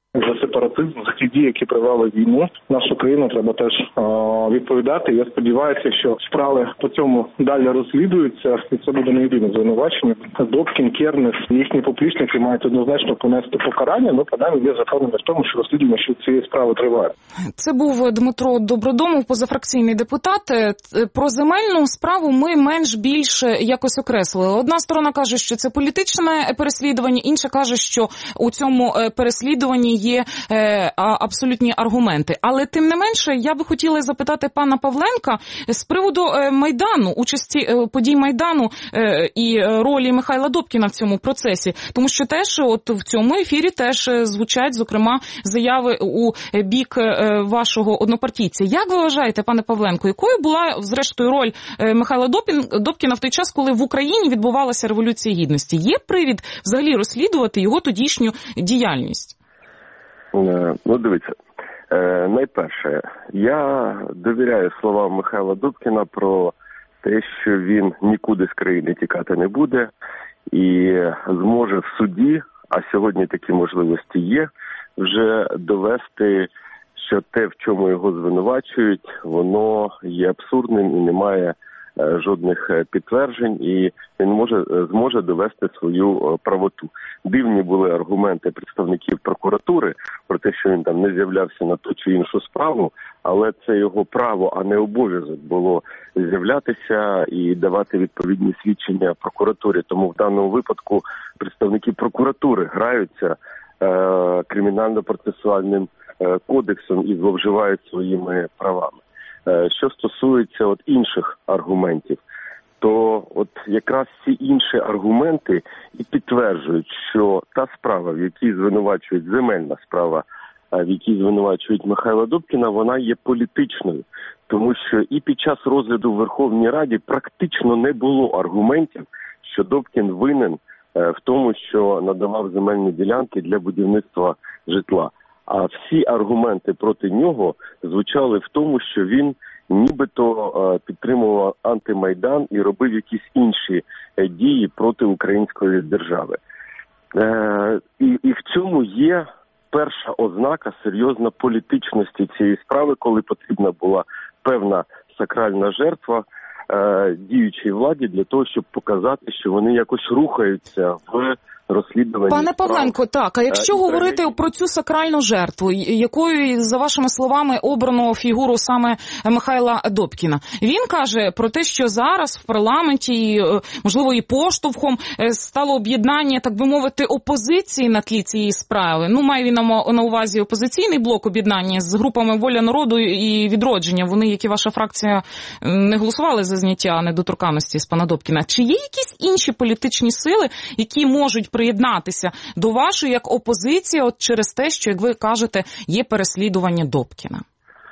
за сепаратизм, за ті дії, які привели війну. Нашу країну треба теж відповідати. Я сподіваюся, що справи по цьому далі розслідуються, і це буде не єдине звинувачення. Добкін, Кернес, їхні поплічники мають однозначно понести покарання, але принаймні є запевнений в тому, що розслідування цієї справи триває. Це був Дмитро Добродомов, позафракційний депутат. Про земельну справу ми менш-більш якось окреслили. Одна сторона каже, що це політичне переслідування, інша каже, що у цьому переслідуванні є абсолютні аргументи. Але тим не менше, я би хотіла запитати пана Павленка з приводу Майдану, участі подій Майдану і ролі Михайла Добкіна в цьому процесі. Тому що теж от в цьому ефірі теж звучать, зокрема, заяви у бік вашого однопартійця. Як ви вважаєте, пане Павленко, якою була, зрештою, роль Михайла Добкіна в той час, коли в Україні відбувалася Революція Гідності? Є привід взагалі розслідувати його тодішню діяльність? Ну, дивіться, найперше, я довіряю словам Михайла Добкіна про те, що він нікуди з країни тікати не буде і зможе в суді, а сьогодні такі можливості є, вже довести, що те, в чому його звинувачують, воно є абсурдним і не має жодних підтверджень, і він зможе довести свою правоту. Дивні були аргументи представників прокуратури про те, що він там не з'являвся на ту чи іншу справу, але це його право, а не обов'язок було з'являтися і давати відповідні свідчення прокуратурі. Тому в даному випадку представники прокуратури граються кримінально-процесуальним кодексом і зловживають своїми правами. Що стосується інших аргументів, то якраз ці інші аргументи і підтверджують, що та справа, в якій звинувачують, земельна справа, в якій звинувачують Михайла Добкіна, вона є політичною. Тому що і під час розгляду в Верховній Раді практично не було аргументів, що Добкін винен в тому, що надавав земельні ділянки для будівництва житла. А всі аргументи проти нього звучали в тому, що він нібито підтримував антимайдан і робив якісь інші дії проти української держави. І в цьому є перша ознака серйозна політичності цієї справи, коли потрібна була певна сакральна жертва діючій владі для того, щоб показати, що вони якось рухаються в розслідування. Пане Павленко, так, а якщо говорити про цю сакральну жертву, якою, за вашими словами, обрано фігуру саме Михайла Добкіна, він каже про те, що зараз в парламенті, можливо, і поштовхом стало об'єднання, так би мовити, опозиції на тлі цієї справи. Ну, має він на увазі опозиційний блок об'єднання з групами «Воля народу» і «Відродження». Вони, як і ваша фракція, не голосували за зняття недоторканності з пана Добкіна. Чи є якісь інші політичні сили, які можуть приєднатися до вашої як опозиції через те, що, як ви кажете, є переслідування Добкіна?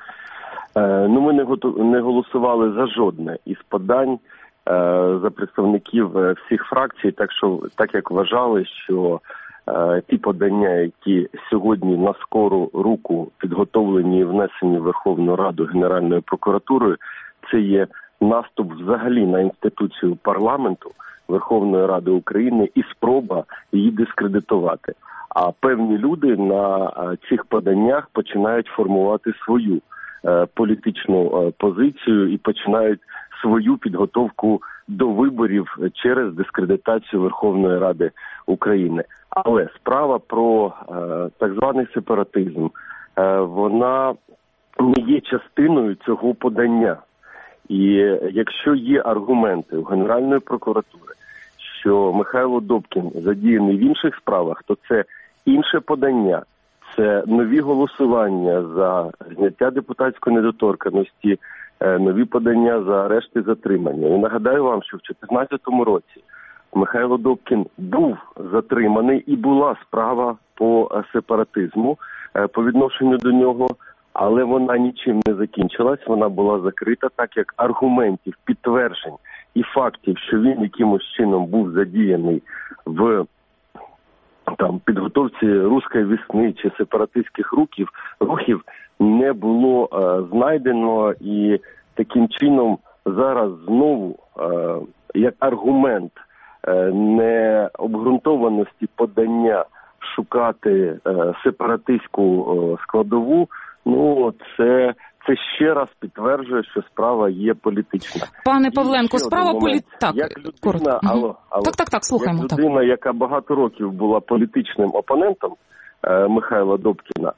Ми не голосували за жодне із подань за представників всіх фракцій, так як вважали, що ті подання, які сьогодні на скору руку підготовлені і внесені в Верховну Раду Генеральною прокуратурою, це є наступ взагалі на інституцію парламенту, Верховної Ради України і спроба її дискредитувати. А певні люди на цих поданнях починають формувати свою політичну позицію і починають свою підготовку до виборів через дискредитацію Верховної Ради України. Але справа про так званий сепаратизм, вона не є частиною цього подання. І якщо є аргументи у Генеральної прокуратури, що Михайло Добкін задіяний в інших справах, то це інше подання, це нові голосування за зняття депутатської недоторканності, нові подання за арешт і затримання. І нагадаю вам, що в 2014 році Михайло Добкін був затриманий і була справа по сепаратизму по відношенню до нього, але вона нічим не закінчилась, вона була закрита, так як аргументів, підтверджень і фактів, що він якимось чином був задіяний в підготовці «Руської весни» чи сепаратистських рухів не було знайдено, і таким чином зараз знову як аргумент необґрунтованості подання шукати сепаратистську складову, ну це ще раз підтверджує, що справа є політична. Пане Павленко, справа політична. Як людина, Так, слухаємо. Як людина, яка багато років була політичним опонентом Михайла Добкіна,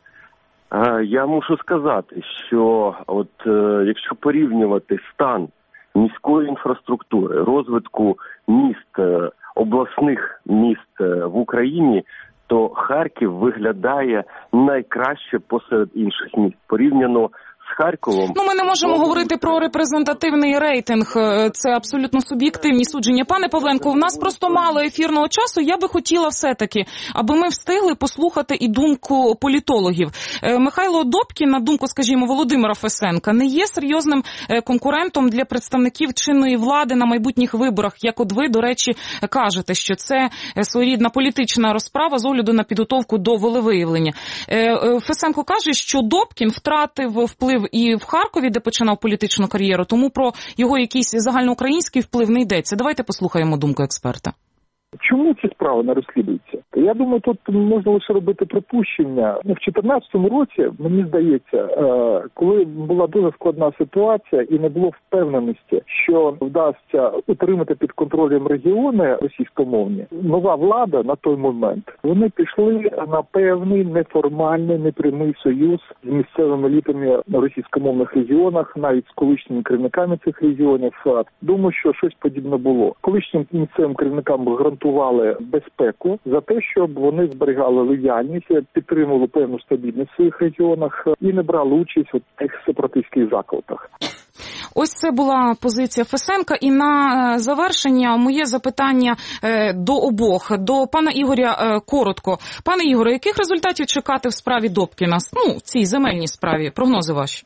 я мушу сказати, що якщо порівнювати стан міської інфраструктури, розвитку міст, обласних міст в Україні, то Харків виглядає найкраще посеред інших міст порівняно з Харковом. Ми не можемо говорити про репрезентативний рейтинг, це абсолютно суб'єктивні судження. Пане Павленко, у нас просто мало ефірного часу, я би хотіла все-таки, аби ми встигли послухати і думку політологів. Михайло Добкін, на думку, скажімо, Володимира Фесенка, не є серйозним конкурентом для представників чинної влади на майбутніх виборах, як от ви, до речі, кажете, що це своєрідна політична розправа з огляду на підготовку до волевиявлення. Фесенко каже, що Добкін втратив вплив і в Харкові, де починав політичну кар'єру, тому про його якийсь загальноукраїнський вплив не йдеться. Давайте послухаємо думку експерта. Чому ці справи не розслідуються? Я думаю, тут можна лише робити припущення. В 2014 році, мені здається, коли була дуже складна ситуація і не було впевненості, що вдасться утримати під контролем регіони російськомовні, нова влада на той момент, вони пішли на певний неформальний, непрямий союз з місцевими елітами на російськомовних регіонах, навіть з колишніми керівниками цих регіонів. Думаю, що щось подібне було. Колишнім місцевим керівникам гарантували безпеку за те, щоб вони зберігали лояльність, підтримували певну стабільність в своїх регіонах і не брали участь у тих сепаратистських заколотах. Ось це була позиція Фесенка. І на завершення моє запитання до обох. До пана Ігоря коротко. Пане Ігоре, яких результатів чекати в справі Добкіна? Цій земельній справі. Прогнози ваші.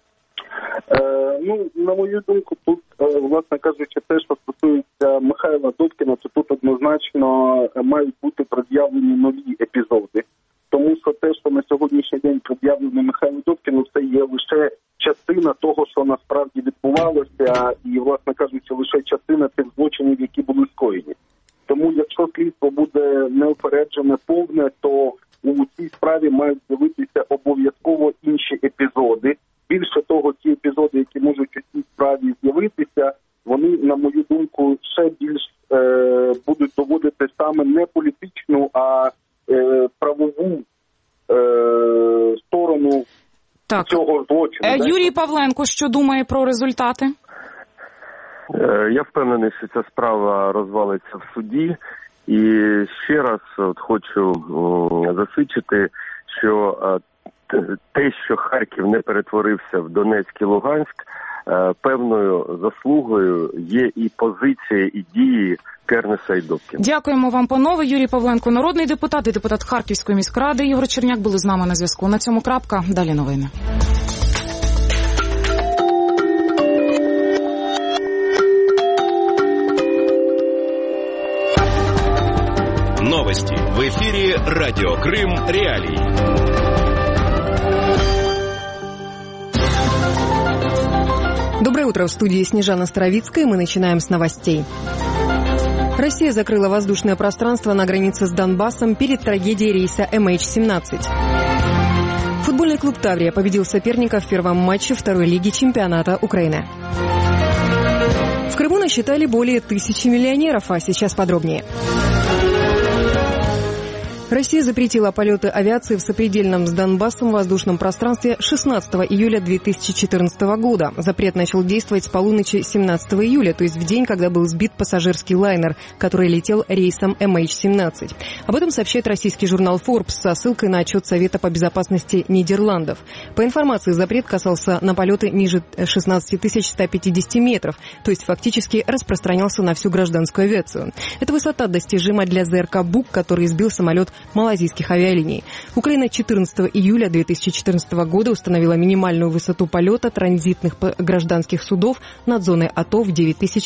На мою думку, тут, власне кажучи, те, що стосується Михайла Добкіна, то тут однозначно мають бути пред'явлені нові епізоди. Тому що те, що на сьогоднішній день пред'явлено Михайлу Добкіну, це є лише частина того, що насправді відбувалося, і, власне кажучи, лише частина тих злочинів, які були скоєні. Тому, якщо слідство буде неупереджене, повне, то у цій справі мають з'явитися обов'язково інші епізоди. Більше того, ті епізоди, які можуть у цій справі з'явитися, вони, на мою думку, ще більш будуть доводити саме не політичну, а правову сторону цього злочину. Юрій Павленко, що думає про результати? Я впевнений, що ця справа розвалиться в суді. І ще раз хочу засвідчити, що те, що Харків не перетворився в Донецьк і Луганськ, певною заслугою є і позиція, і дії Кернеса і Добкіна. Дякуємо вам, панове. Юрій Павленко, народний депутат і депутат Харківської міськради. Ігор Черняк були з нами на зв'язку. На цьому крапка. Далі новини. Новости в эфире «Радио Крым. Реалии». Доброе утро, в студии Снежана Старовицкая. Мы начинаем с новостей. Россия закрыла воздушное пространство на границе с Донбассом перед трагедией рейса MH17. Футбольный клуб «Таврия» победил соперника в первом матче второй лиги чемпионата Украины. В Крыму насчитали более 1000 миллионеров, а сейчас подробнее. Россия запретила полеты авиации в сопредельном с Донбассом воздушном пространстве 16 июля 2014 года. Запрет начал действовать с полуночи 17 июля, то есть в день, когда был сбит пассажирский лайнер, который летел рейсом MH17. Об этом сообщает российский журнал Forbes со ссылкой на отчет Совета по безопасности Нидерландов. По информации, запрет касался на полеты ниже 16 150 метров, то есть фактически распространялся на всю гражданскую авиацию. Эта высота достижима для ЗРК «Бук», который сбил самолет малайзийских авиалиний. Украина 14 июля 2014 года установила минимальную высоту полета транзитных гражданских судов над зоной АТО в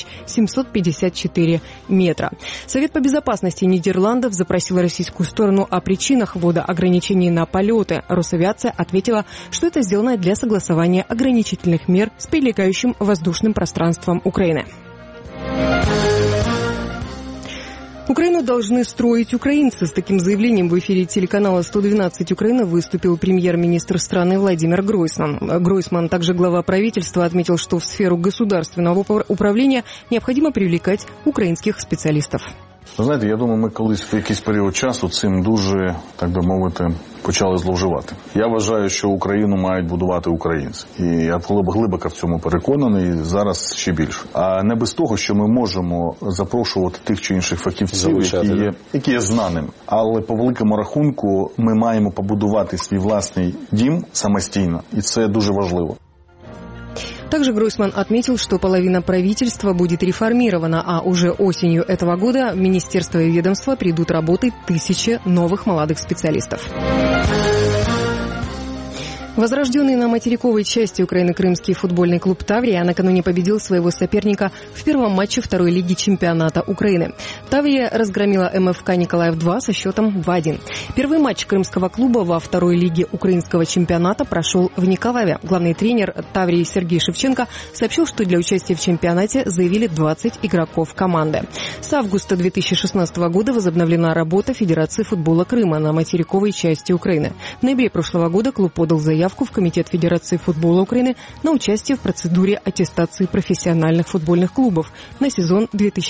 9754 метра. Совет по безопасности Нидерландов запросил российскую сторону о причинах ввода ограничений на полеты. Росавиация ответила, что это сделано для согласования ограничительных мер с прилегающим воздушным пространством Украины. Украину Крым должны строить украинцы. С таким заявлением в эфире телеканала 112 Украина выступил премьер-министр страны Владимир Гройсман. Гройсман, также глава правительства, отметил, что в сферу государственного управления необходимо привлекать українських спеціалістів. Ви знаєте, я думаю, ми колись в якийсь період часу цим дуже, так би мовити, почали зловживати. Я вважаю, що Україну мають будувати українці. І я глибоко в цьому переконаний, зараз ще більше. А не без того, що ми можемо запрошувати тих чи інших фахівців, які є знаними. Але по великому рахунку ми маємо побудувати свій власний дім самостійно. І це дуже важливо. Также Гройсман отметил, что половина правительства будет реформирована, а уже осенью этого года в министерство и ведомства придут работать 1000 новых молодых специалистов. Возрожденный на материковой части Украины крымский футбольный клуб «Таврия» накануне победил своего соперника в первом матче второй лиги чемпионата Украины. «Таврия» разгромила МФК «Николаев-2» со счетом 2-1. Первый матч крымского клуба во второй лиге украинского чемпионата прошел в Николаеве. Главный тренер «Таврии» Сергей Шевченко сообщил, что для участия в чемпионате заявили 20 игроков команды. С августа 2016 года возобновлена работа Федерации футбола Крыма на материковой части Украины. В ноябре прошлого года клуб подал заявку в Комитет Федерации футбола Украины на участие в процедуре аттестации профессиональных футбольных клубов на сезон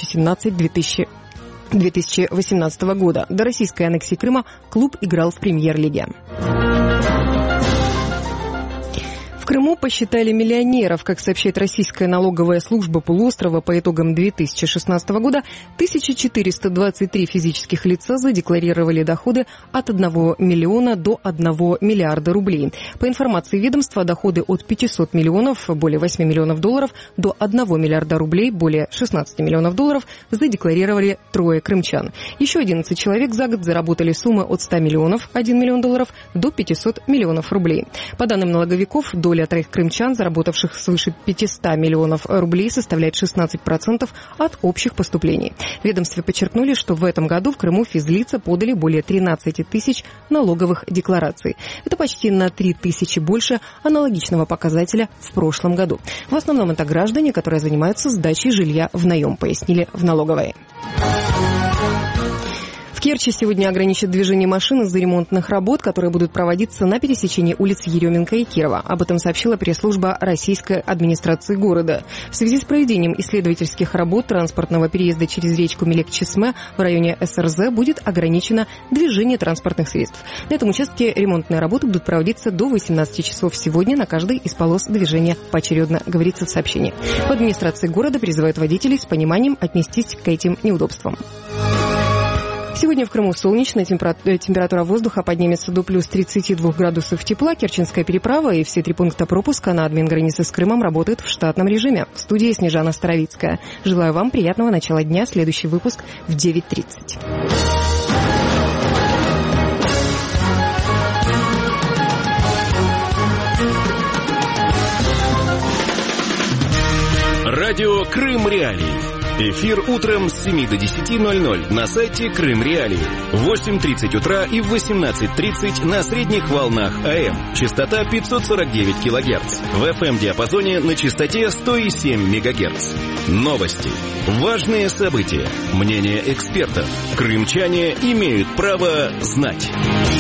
2017-2018 года. До российской аннексии Крыма клуб играл в премьер-лиге. В Крыму посчитали миллионеров. Как сообщает российская налоговая служба полуострова, по итогам 2016 года 1423 физических лица задекларировали доходы от 1 миллиона до 1 миллиарда рублей. По информации ведомства, доходы от 500 миллионов, более 8 миллионов долларов, до 1 миллиарда рублей, более 16 миллионов долларов, задекларировали 3 крымчан. Еще 11 человек за год заработали суммы от 100 миллионов, 1 миллион долларов, до 500 миллионов рублей. По данным налоговиков, доля 3 крымчан, заработавших свыше 500 миллионов рублей, составляет 16% от общих поступлений. В ведомстве подчеркнули, что в этом году в Крыму физлица подали более 13 тысяч налоговых деклараций. Это почти на 3 тысячи больше аналогичного показателя в прошлом году. В основном это граждане, которые занимаются сдачей жилья в наем, пояснили в налоговой. В Керчи сегодня ограничат движение машин из-за ремонтных работ, которые будут проводиться на пересечении улиц Еременко и Кирова. Об этом сообщила пресс-служба российской администрации города. В связи с проведением исследовательских работ транспортного переезда через речку Мелек-Чесме в районе СРЗ будет ограничено движение транспортных средств. На этом участке ремонтные работы будут проводиться до 18 часов сегодня на каждой из полос движения поочередно, говорится в сообщении. В администрации города призывают водителей с пониманием отнестись к этим неудобствам. Сегодня в Крыму солнечно, температура воздуха поднимется до плюс 32 градусов тепла. Керченская переправа и все 3 пункта пропуска на админгранице с Крымом работают в штатном режиме. В студии Снежана Старовицкая. Желаю вам приятного начала дня. Следующий выпуск в 9:30. Радио «Крым Реалии». Эфир утром с 7 до 10:00 на сайте Крым Реалии. В 8:30 утра и в 18:30 на средних волнах АМ. Частота 549 кГц. В FM-диапазоне на частоте 100,7 МГц. Новости. Важные события. Мнения экспертов. Крымчане имеют право знать.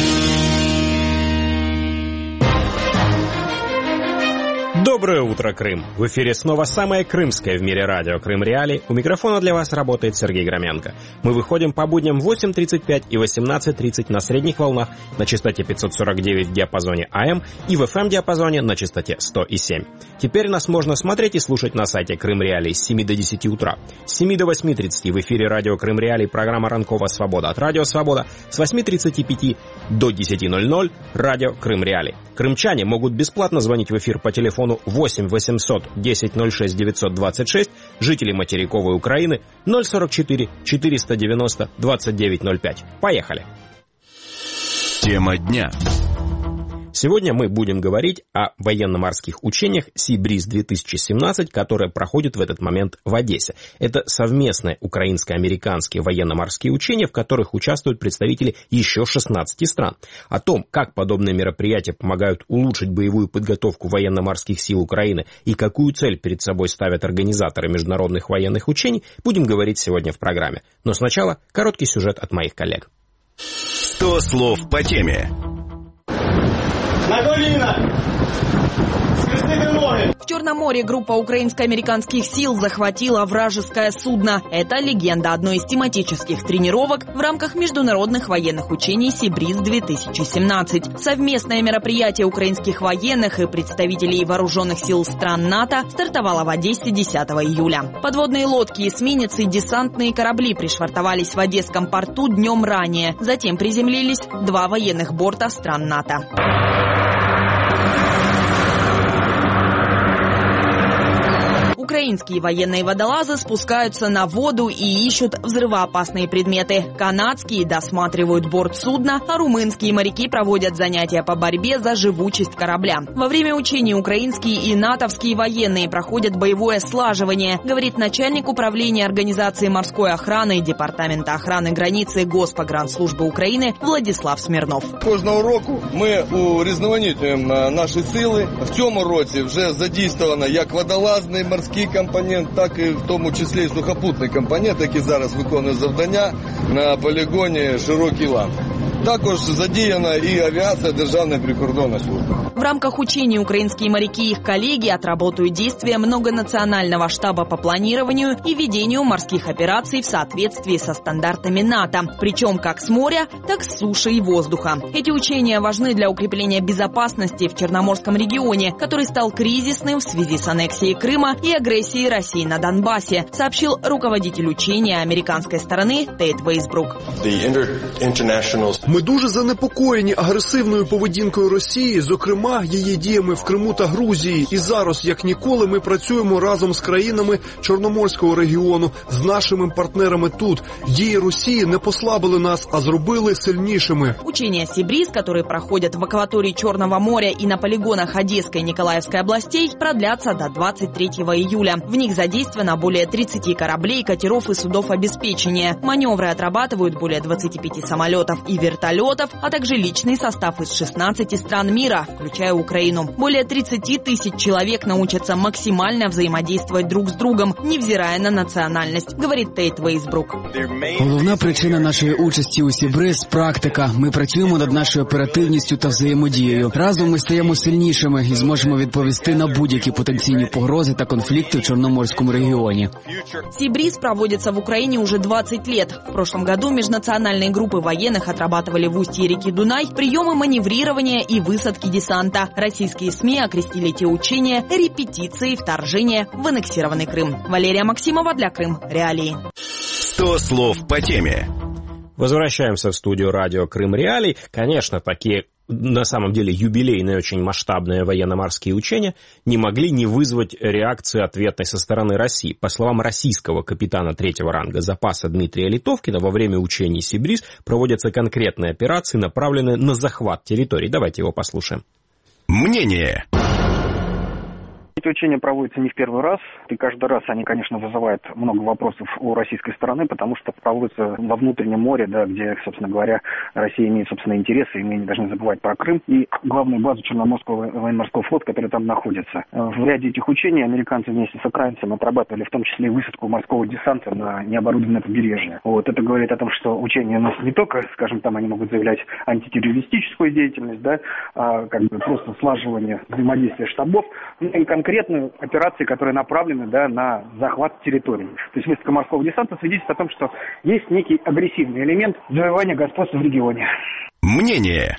Доброе утро, Крым! В эфире снова самое крымское в мире радио «Крым Реалии». У микрофона для вас работает Сергей Громенко. Мы выходим по будням в 8:35 и 18:30 на средних волнах на частоте 549 в диапазоне АМ и в FM-диапазоне на частоте 100,7. Теперь нас можно смотреть и слушать на сайте Крым Реалии с 7 до 10 утра. С 7 до 8:30 в эфире радио «Крым Реалии» программа «Ранкова Свобода» от Радио Свобода. С 8:35 до 10:00 радио «Крым Реалии». Крымчане могут бесплатно звонить в эфир по телефону 8 800 10 06 926, жители материковой Украины 044 490 2905. Поехали! Тема дня. Сегодня мы будем говорить о военно-морских учениях «Сибриз-2017», которые проходят в этот момент в Одессе. Это совместные украинско-американские военно-морские учения, в которых участвуют представители еще 16 стран. О том, как подобные мероприятия помогают улучшить боевую подготовку военно-морских сил Украины и какую цель перед собой ставят организаторы международных военных учений, будем говорить сегодня в программе. Но сначала короткий сюжет от моих коллег. 100 слов по теме. На колено! Скрестите ноги! В Черном море группа украинско-американских сил захватила вражеское судно. Это легенда одной из тематических тренировок в рамках международных военных учений «Сибриз-2017». Совместное мероприятие украинских военных и представителей вооруженных сил стран НАТО стартовало в Одессе 10 июля. Подводные лодки, эсминцы и десантные корабли пришвартовались в Одесском порту днем ранее. Затем приземлились 2 военных борта стран НАТО. Украинские военные водолазы спускаются на воду и ищут взрывоопасные предметы. Канадские досматривают борт судна, а румынские моряки проводят занятия по борьбе за живучесть корабля. Во время учений украинские и натовские военные проходят боевое слаживание, говорит начальник управления организации морской охраны Департамента охраны границы Госпогранслужби України Владислав Смірнов. Кожного року ми урізноманітнюємо наші сили. В цьому році вже задійствовано як водолазний морський компонент, так і в тому числі і сухопутний компонент, який зараз виконує завдання на полігоні Широкий Лан. Також задіяна и авиация Державной прикордонной службы. В рамках учений украинские моряки и их коллеги отработают действия многонационального штаба по планированию и ведению морских операций в соответствии со стандартами НАТО, причем как с моря, так с суши и воздуха. Эти учения важны для укрепления безопасности в Черноморском регионе, который стал кризисным в связи с аннексией Крыма и агрессией России на Донбассе, сообщил руководитель учения американской стороны Тейт Вейсбрук. Ми дуже занепокоєні агресивною поведінкою Росії, зокрема, її діями в Криму та Грузії. І зараз, як ніколи, ми працюємо разом з країнами Чорноморського регіону, з нашими партнерами тут. Дії Росії не послабили нас, а зробили сильнішими. Учения «Сибриз», которые проходят в акватории Черного моря и на полигонах Одесской и Николаевской областей, продлятся до 23 июля. В них задействовано более 30 кораблей, катеров и судов обеспечения. Маневры отрабатывают более 25 самолетов и вертолетов, а также личный состав из 16 стран мира, включая Украину. Более 30 тысяч человек научатся максимально взаимодействовать друг с другом, невзирая на национальность, говорит Тейт Вейсбрук. Головна причина нашої участі у Сібриз – практика. Ми працюємо над нашою оперативністю та взаємодією. Разом ми стаємо сильнішими і зможемо відповісти на будь-які потенційні погрози та конфлікти в Чорноморському регіоні. Сибриз проводится в Украине уже 20 лет. В прошлом году межнациональные группы военных отрабатывали в устье реки Дунай приемы маневрирования и высадки десанта. Российские СМИ окрестили эти учения репетицией вторжения в аннексированный Крым. Валерия Максимова для Крым Реалии. 100 слов по теме. Возвращаемся в студию радио Крым Реалий. Конечно, такие на самом деле юбилейные, очень масштабные военно-морские учения не могли не вызвать реакции ответной со стороны России. По словам российского капитана 3-го ранга запаса Дмитрия Литовкина, во время учений «Сибриз» проводятся конкретные операции, направленные на захват территорий. Давайте его послушаем. Мнение. Эти учения проводятся не в первый раз, и каждый раз они, конечно, вызывают много вопросов у российской стороны, потому что проводятся во внутреннем море, да, где, собственно говоря, Россия имеет собственные интересы, и мы не должны забывать про Крым и главную базу Черноморского военно-морского флота, который там находится. В ряде этих учений американцы вместе с украинцами отрабатывали в том числе и высадку морского десанта на необорудованное побережье. Вот это говорит о том, что учения у нас не только, скажем, там они могут заявлять антитеррористическую деятельность, да, а как бы просто слаживание взаимодействия штабов, но и конкретные операции, которые направлены, да, на захват территории. То есть высадка морского десанта свидетельствует о том, что есть некий агрессивный элемент завоевания господства в регионе. Мнение.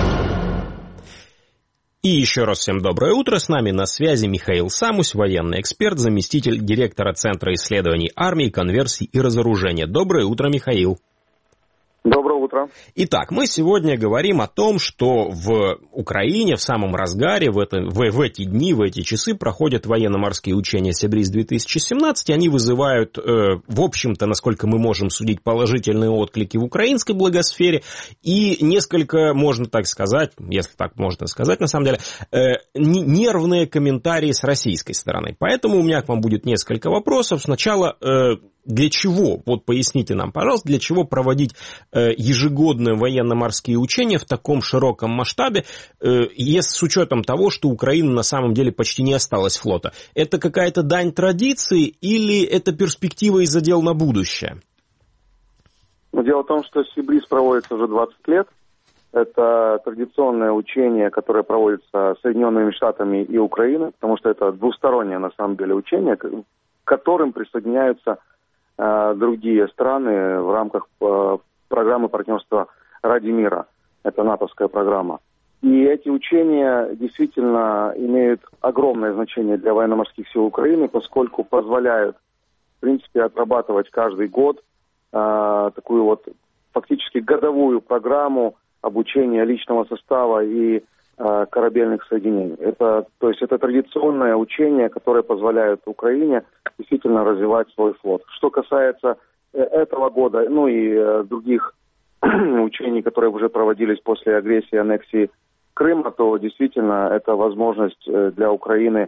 И еще раз всем доброе утро. С нами на связи Михаил Самусь, военный эксперт, заместитель директора Центра исследований армии, конверсий и разоружения. Доброе утро, Михаил. Доброе утро. утро. Итак, мы сегодня говорим о том, что в Украине в самом разгаре в эти дни, в эти часы проходят военно-морские учения «Сибриз-2017». Они вызывают, в общем-то, насколько мы можем судить, положительные отклики в украинской благосфере и несколько, можно так сказать, если так можно сказать на самом деле, нервные комментарии с российской стороны. Поэтому у меня к вам будет несколько вопросов. Сначала, для чего, вот поясните нам, пожалуйста, для чего проводить ежегодные военно-морские учения в таком широком масштабе, с учетом того, что у Украины на самом деле почти не осталось флота? Это какая-то дань традиции или это перспектива и задел на будущее? Дело в том, что Сибриз проводится уже 20 лет. Это традиционное учение, которое проводится Соединенными Штатами и Украиной, потому что это двустороннее, на самом деле, учение, к которым присоединяются другие страны в рамках программы партнерства ради мира. Это натовская программа. И эти учения действительно имеют огромное значение для военно-морских сил Украины, поскольку позволяют, в принципе, отрабатывать каждый год такую вот фактически годовую программу обучения личного состава и корабельных соединений. Это традиционное учение, которое позволяет Украине действительно развивать свой флот. Что касается этого года, и других учений, которые уже проводились после агрессии и аннексии Крыма, то действительно это возможность для Украины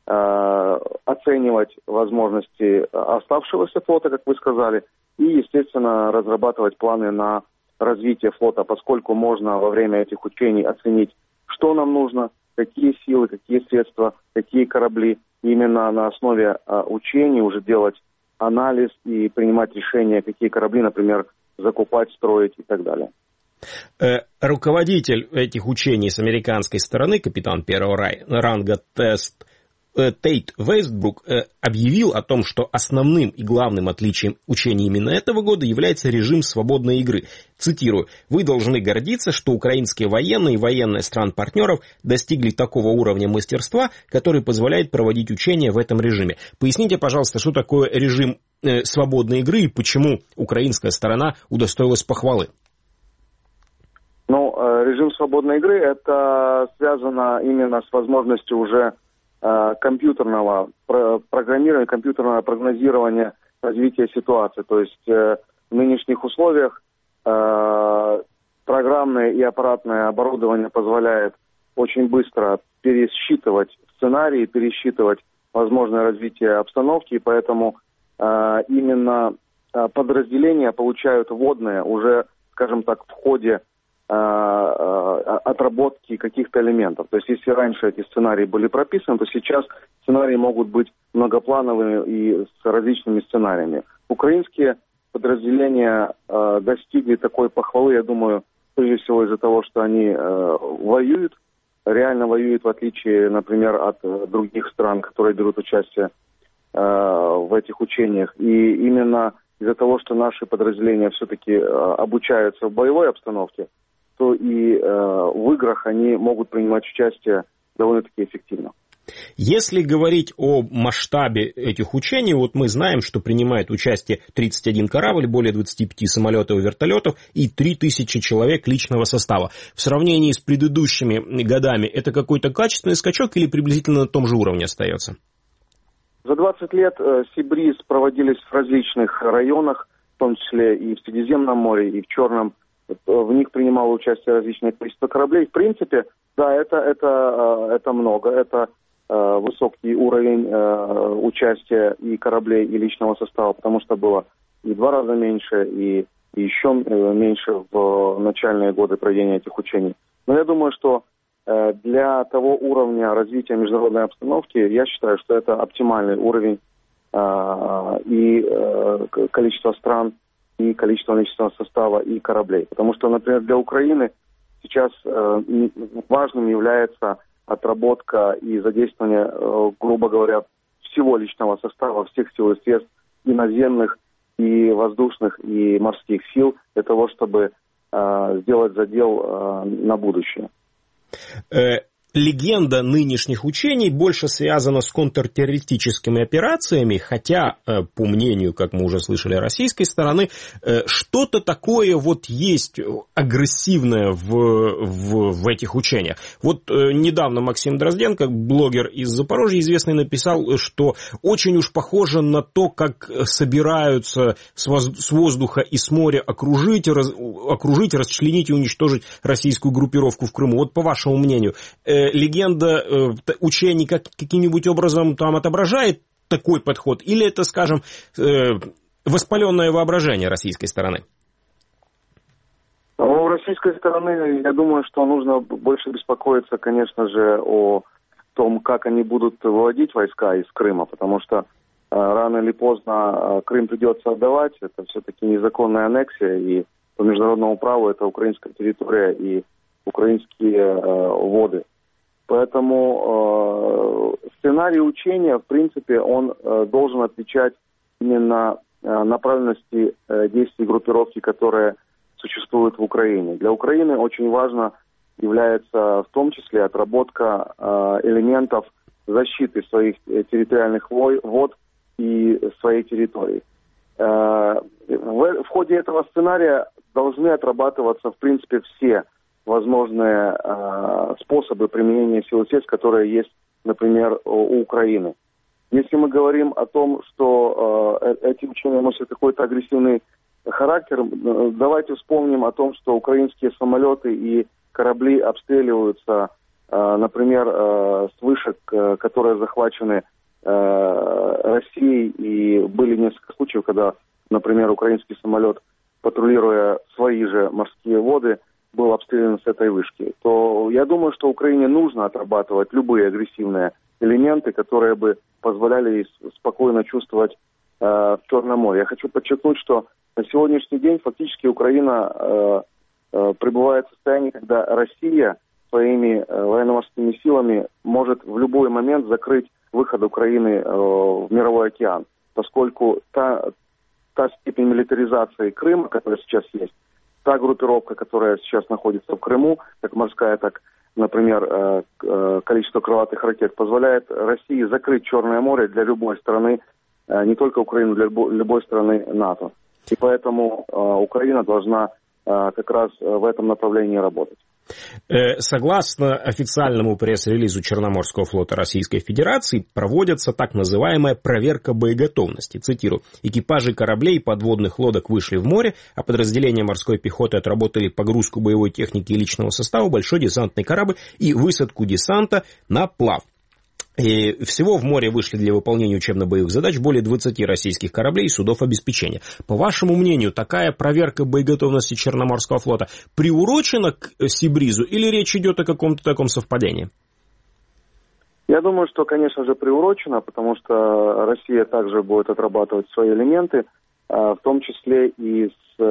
оценивать возможности оставшегося флота, как вы сказали, и, естественно, разрабатывать планы на развитие флота, поскольку можно во время этих учений оценить, что нам нужно, какие силы, какие средства, какие корабли. Именно на основе учений уже делать анализ и принимать решения, какие корабли, например, закупать, строить и так далее. Руководитель этих учений с американской стороны, капитан первого ранга Тейт Вестбрук, объявил о том, что основным и главным отличием учений именно этого года является режим свободной игры. Цитирую: «Вы должны гордиться, что украинские военные и военные стран-партнеров достигли такого уровня мастерства, который позволяет проводить учения в этом режиме». Поясните, пожалуйста, что такое режим свободной игры и почему украинская сторона удостоилась похвалы? Режим свободной игры – это связано именно с возможностью уже компьютерного программирования, компьютерного прогнозирования развития ситуации. То есть в нынешних условиях программное и аппаратное оборудование позволяет очень быстро пересчитывать сценарии, пересчитывать возможное развитие обстановки, и поэтому именно подразделения получают вводные уже, скажем так, в ходе отработки каких-то элементов. То есть если раньше эти сценарии были прописаны, то сейчас сценарии могут быть многоплановыми и с различными сценариями. Украинские подразделения достигли такой похвалы, я думаю, прежде всего из-за того, что они воюют, реально воюют, в отличие, например, от других стран, которые берут участие в этих учениях. И именно из-за того, что наши подразделения все-таки обучаются в боевой обстановке, то и в играх они могут принимать участие довольно-таки эффективно. Если говорить о масштабе этих учений, вот мы знаем, что принимает участие 31 корабль, более 25 самолетов и вертолетов и 3000 человек личного состава. В сравнении с предыдущими годами это какой-то качественный скачок или приблизительно на том же уровне остается? За 20 лет Сибриз проводились в различных районах, в том числе и в Средиземном море, и в Черном. В них принимало участие различное количество кораблей. В принципе, да, это много. Это высокий уровень участия и кораблей, и личного состава, потому что было и 2 раза меньше, и еще меньше в начальные годы проведения этих учений. Но я думаю, что для того уровня развития международной обстановки, я считаю, что это оптимальный уровень и количество стран, и количество личного состава, и кораблей. Потому что, например, для Украины сейчас важным является отработка и задействование, грубо говоря, всего личного состава, всех сил и средств, и наземных, и воздушных, и морских сил, для того, чтобы сделать задел на будущее. легенда нынешних учений больше связана с контртеррористическими операциями, хотя, по мнению, как мы уже слышали, российской стороны, что-то такое вот есть агрессивное в этих учениях. Вот недавно Максим Дрозденко, блогер из Запорожья известный, написал, что очень уж похоже на то, как собираются с воздуха и с моря окружить, расчленить и уничтожить российскую группировку в Крыму. Вот по вашему мнению, легенда учений каким-нибудь образом там отображает такой подход? Или это, скажем, воспаленное воображение российской стороны? У российской стороны, я думаю, что нужно больше беспокоиться, конечно же, о том, как они будут выводить войска из Крыма, потому что рано или поздно Крым придется отдавать. Это все-таки незаконная аннексия, и по международному праву это украинская территория и украинские воды. Поэтому сценарий учения, в принципе, он должен отвечать именно направленности действий группировки, которые существуют в Украине. Для Украины очень важно является в том числе отработка элементов защиты своих территориальных вод и своей территории. В ходе этого сценария должны отрабатываться, в принципе, все возможные способы применения сил и средств, которые есть, например, у Украины. Если мы говорим о том, что эти учения носят какой-то агрессивный характер, давайте вспомним о том, что украинские самолеты и корабли обстреливаются, например, с вышек, которые захвачены Россией, и были несколько случаев, когда, например, украинский самолет, патрулируя свои же морские воды, был обстрелян с этой вышки, то я думаю, что Украине нужно отрабатывать любые агрессивные элементы, которые бы позволяли ей спокойно чувствовать в Черном море. Я хочу подчеркнуть, что на сегодняшний день фактически Украина пребывает в состоянии, когда Россия своими военно-морскими силами может в любой момент закрыть выход Украины в мировой океан, поскольку та степень милитаризации Крыма, которая сейчас есть, та группировка, которая сейчас находится в Крыму, как морская, так, например, количество крылатых ракет, позволяет России закрыть Черное море для любой страны, не только Украины, для любой страны НАТО. И поэтому Украина должна как раз в этом направлении работать. Согласно официальному пресс-релизу Черноморского флота Российской Федерации, проводится так называемая проверка боеготовности. Цитирую: «Экипажи кораблей и подводных лодок вышли в море, а подразделения морской пехоты отработали погрузку боевой техники и личного состава, большой десантный корабль и высадку десанта на плав. И всего в море вышли для выполнения учебно-боевых задач более 20 российских кораблей и судов обеспечения». По вашему мнению, такая проверка боеготовности Черноморского флота приурочена к Сибризу или речь идет о каком-то таком совпадении? Я думаю, что, конечно же, приурочена, потому что Россия также будет отрабатывать свои элементы, в том числе и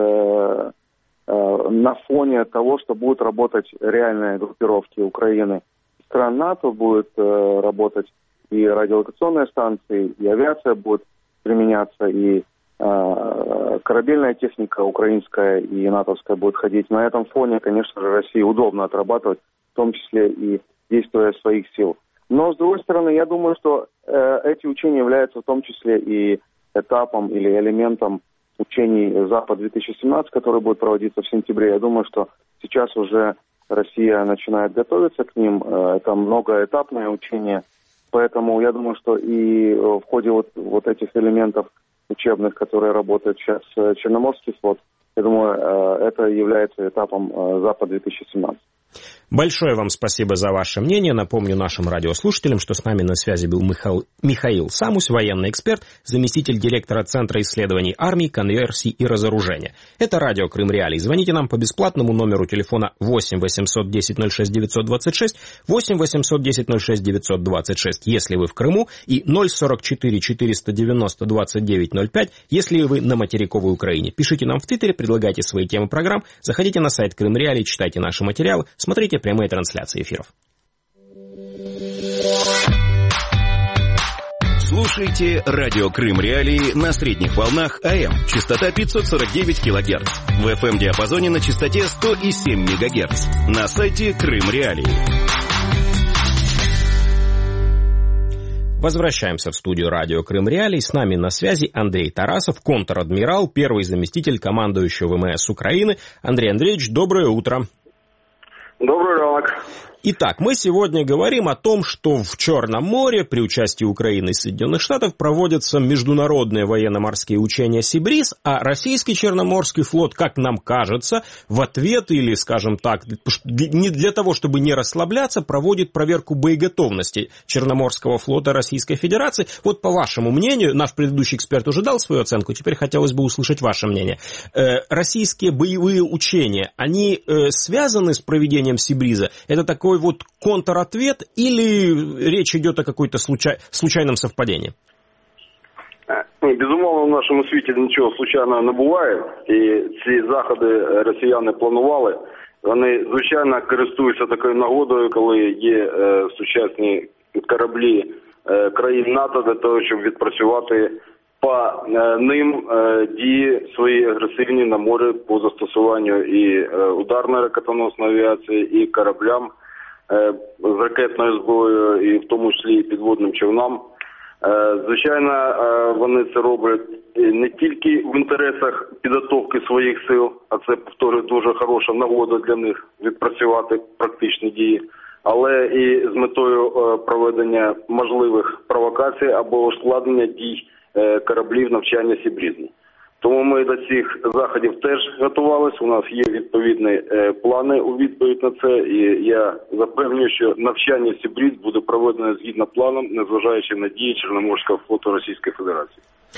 на фоне того, что будут работать реальные группировки Украины. Стран НАТО будет работать и радиолокационные станции, и авиация будет применяться, и корабельная техника украинская и натовская будет ходить. На этом фоне, конечно же, России удобно отрабатывать, в том числе и действуя своих сил. Но, с другой стороны, я думаю, что эти учения являются в том числе и этапом или элементом учений Запад-2017, которые будут проводиться в сентябре. Я думаю, что сейчас уже Россия начинает готовиться к ним. Это многоэтапное учение. Поэтому я думаю, что и в ходе вот этих элементов учебных, которые работают сейчас Черноморский флот, я думаю, это является этапом Запад-2017. Большое вам спасибо за ваше мнение. Напомню нашим радиослушателям, что с нами на связи был Михаил Самусь, военный эксперт, заместитель директора Центра исследований армии, конверсий и разоружения. Это радио Крым Реалии. Звоните нам по бесплатному номеру телефона 8 800 10 06 926, 8 800 10 06 926, если вы в Крыму, и 044 490 29 05, если вы на материковой Украине. Пишите нам в Твиттере, предлагайте свои темы программ, заходите на сайт Крым Реалии, читайте наши материалы, смотрите прямые трансляции эфиров. Слушайте радио Крым Реалии на средних волнах АМ, частота 549 кГц, в FM-диапазоне на частоте 100,7 МГц, на сайте Крым Реалии. Возвращаемся в студию радио Крым Реалии. С нами на связи Андрей Тарасов, контр-адмирал, первый заместитель командующего ВМС Украины. Андрей Андреевич, доброе утро. Добрый ранок. Итак, мы сегодня говорим о том, что в Черном море при участии Украины и Соединенных Штатов проводятся международные военно-морские учения «Сибриз», а российский Черноморский флот, как нам кажется, в ответ или, скажем так, не для того, чтобы не расслабляться, проводит проверку боеготовности Черноморского флота Российской Федерации. Вот по вашему мнению, наш предыдущий эксперт уже дал свою оценку, теперь хотелось бы услышать ваше мнение. Российские боевые учения, они связаны с проведением «Сибриза»? Это такой вот контратвет или речь идет о какой-то случайном совпаденні? Безумовно, в нашому світі нічого случайного не буває, і ці заходи росіяни планували. Вони, звичайно, користуються такою нагодою, коли є сучасні кораблі країн НАТО для того, щоб відпрацювати по ним дії свої агресивні на морі по застосуванню і ударної ракетоносної авіації, і кораблям з ракетною зброєю, і в тому числі і підводним човнам. Звичайно, вони це роблять не тільки в інтересах підготовки своїх сил, а це, повторюю, дуже хороша нагода для них відпрацювати практичні дії, але і з метою проведення можливих провокацій або ускладнення дій кораблів навчання «Сибризу». Тому ми до цих заходів теж готувалися, у нас є відповідні плани у відповідь на це, і я запевнюю, що навчання «Сибриз» буде проведено згідно планом, незважаючи на дії Черноморского флота Российской Федерации.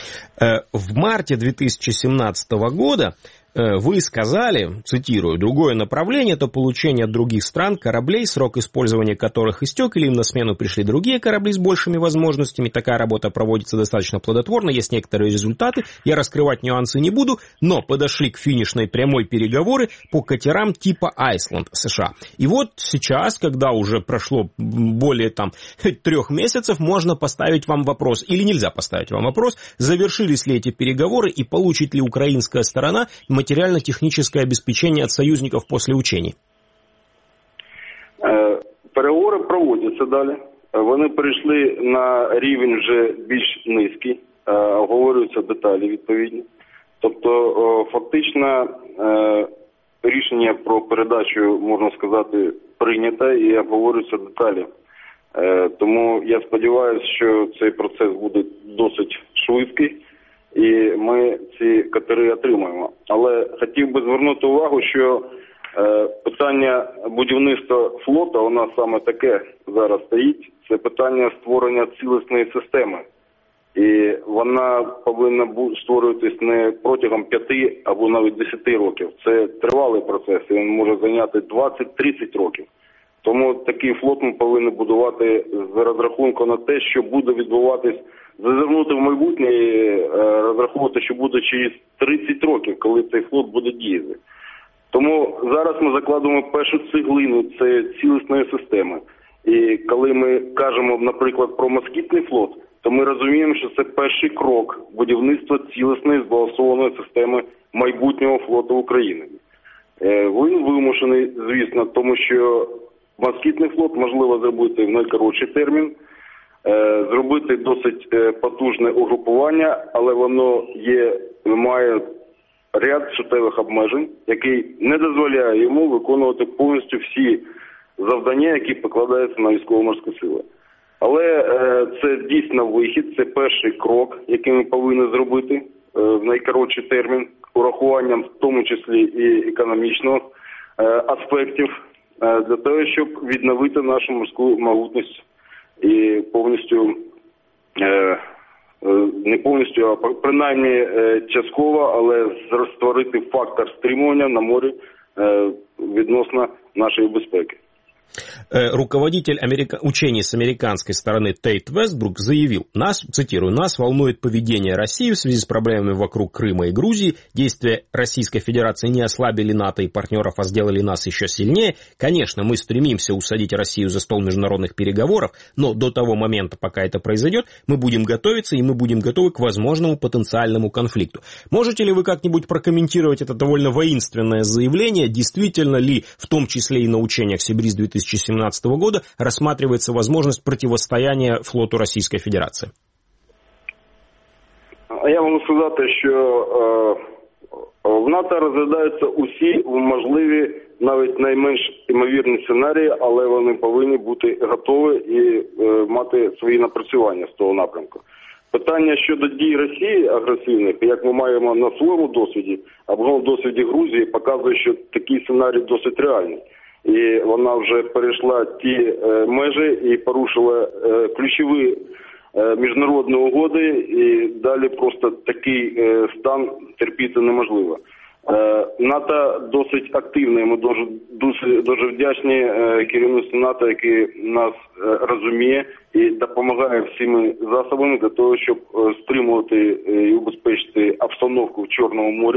В марте 2017 года вы сказали, цитирую, «другое направление – это получение от других стран кораблей, срок использования которых истек, или им на смену пришли другие корабли с большими возможностями. Такая работа проводится достаточно плодотворно, есть некоторые результаты. Я раскрывать нюансы не буду, но подошли к финишной прямой переговоры по катерам типа Айсланд, США». И вот сейчас, когда уже прошло более 3 месяцев, можно поставить вам вопрос, или нельзя поставить вам вопрос, завершились ли эти переговоры и получит ли украинская сторона материально-техническое обеспечение от союзников после учений? Переговори проводяться далі. Вони перейшли на рівень вже більш низький, обговорюються деталі відповідні. Тобто, фактично, рішення про передачу, можна сказати, прийнято і обговорюються деталі. Тому я сподіваюся, що цей процес буде досить швидкий, і ми ці катери отримаємо. Але хотів би звернути увагу, що питання будівництва флота у нас саме таке зараз стоїть. Це питання створення цілісної системи. І вона повинна створюватись не протягом 5 або навіть 10 років. Це тривалий процес, і він може зайняти 20-30 років. Тому такий флот ми повинні будувати з розрахунку на те, що буде відбуватись, зазирнути в майбутнє і розраховувати, що буде через 30 років, коли цей флот буде діяти. Тому зараз ми закладуємо першу цеглину, це цілісної системи. І коли ми кажемо, наприклад, про москітний флот, то ми розуміємо, що це перший крок будівництва цілісної збалансованої системи майбутнього флоту України. Він вимушений, звісно, тому що москітний флот можливо зробити в найкоротший термін, зробити досить потужне угрупування, але воно має ряд суттєвих обмежень, який не дозволяє йому виконувати повністю всі завдання, які покладаються на військово-морські сили. Але це дійсно вихід, це перший крок, який ми повинні зробити в найкоротший термін, урахуванням в тому числі і економічного аспектів, для того, щоб відновити нашу морську могутність і повністю, не повністю, а принаймні частково, але створити фактор стримування на морі відносно нашої безпеки. Руководитель учений с американской стороны Тейт Вестбрук заявил, цитирую, «Нас волнует поведение России в связи с проблемами вокруг Крыма и Грузии. Действия Российской Федерации не ослабили НАТО и партнеров, а сделали нас еще сильнее. Конечно, мы стремимся усадить Россию за стол международных переговоров, но до того момента, пока это произойдет, мы будем готовиться, и мы будем готовы к возможному потенциальному конфликту». Можете ли вы как-нибудь прокомментировать это довольно воинственное заявление? Действительно ли, в том числе и на учениях Сибриз-2017, 2017 года рассматривается возможность противостояния флоту Российской Федерации? Я можу сказати, що в НАТО розглядаються усі можливі, навіть найменш ймовірні сценарії, але вони повинні бути готові і мати свої напрацювання з того напрямку. Питання щодо дій Росії агресивних, як ми маємо на своєму досвіді, або на досвіді Грузії, показує, що такий сценарій досить реальний. І вона вже перейшла ті межі і порушила ключові міжнародні угоди, і далі просто такий стан терпіти неможливо. НАТО досить активне, ми дуже вдячні керівництву НАТО, яке нас розуміє і допомагає всіми засобами для того, щоб стримувати і убезпечити обстановку в Чорному морі.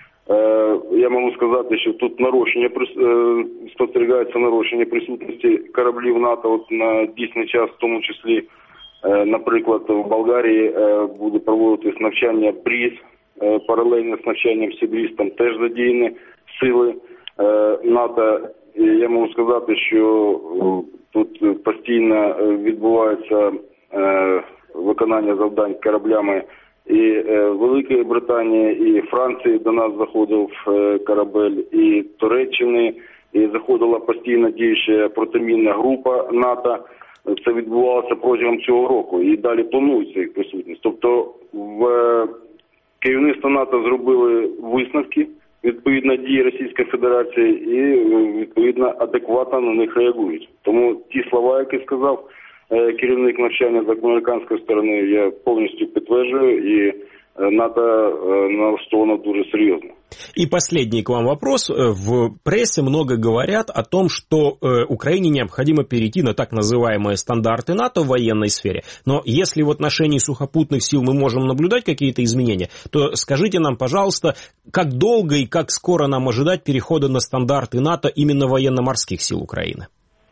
Я можу сказати, що тут спостерігається нарощення присутності кораблів НАТО от на дійсний час, в тому числі, наприклад, в Болгарії буде проводитись навчання БРІЗ, паралельно з навчанням Сібріз, там теж задіяні сили НАТО. І я можу сказати, що тут постійно відбувається виконання завдань кораблями і Великої Британії, і Франції до нас заходив корабель, і Туреччини, і заходила постійно діюча протимінна група НАТО. Це відбувалося протягом цього року і далі планується їх присутність. Тобто в керівництво НАТО зробили висновки відповідно дії Російської Федерації і відповідно адекватно на них реагують. Тому ті слова, які сказав керівник навчання з американської сторони, я повністю підтверджую, і НАТО налаштовано дуже серьезно. И последний к вам вопрос. В прессе много говорят о том, что Украине необходимо перейти на так называемые стандарты НАТО в военной сфере. Но если в отношении сухопутных сил мы можем наблюдать какие-то изменения, то скажите нам, пожалуйста, как долго и как скоро нам ожидать перехода на стандарты НАТО именно военно-морских сил Украины?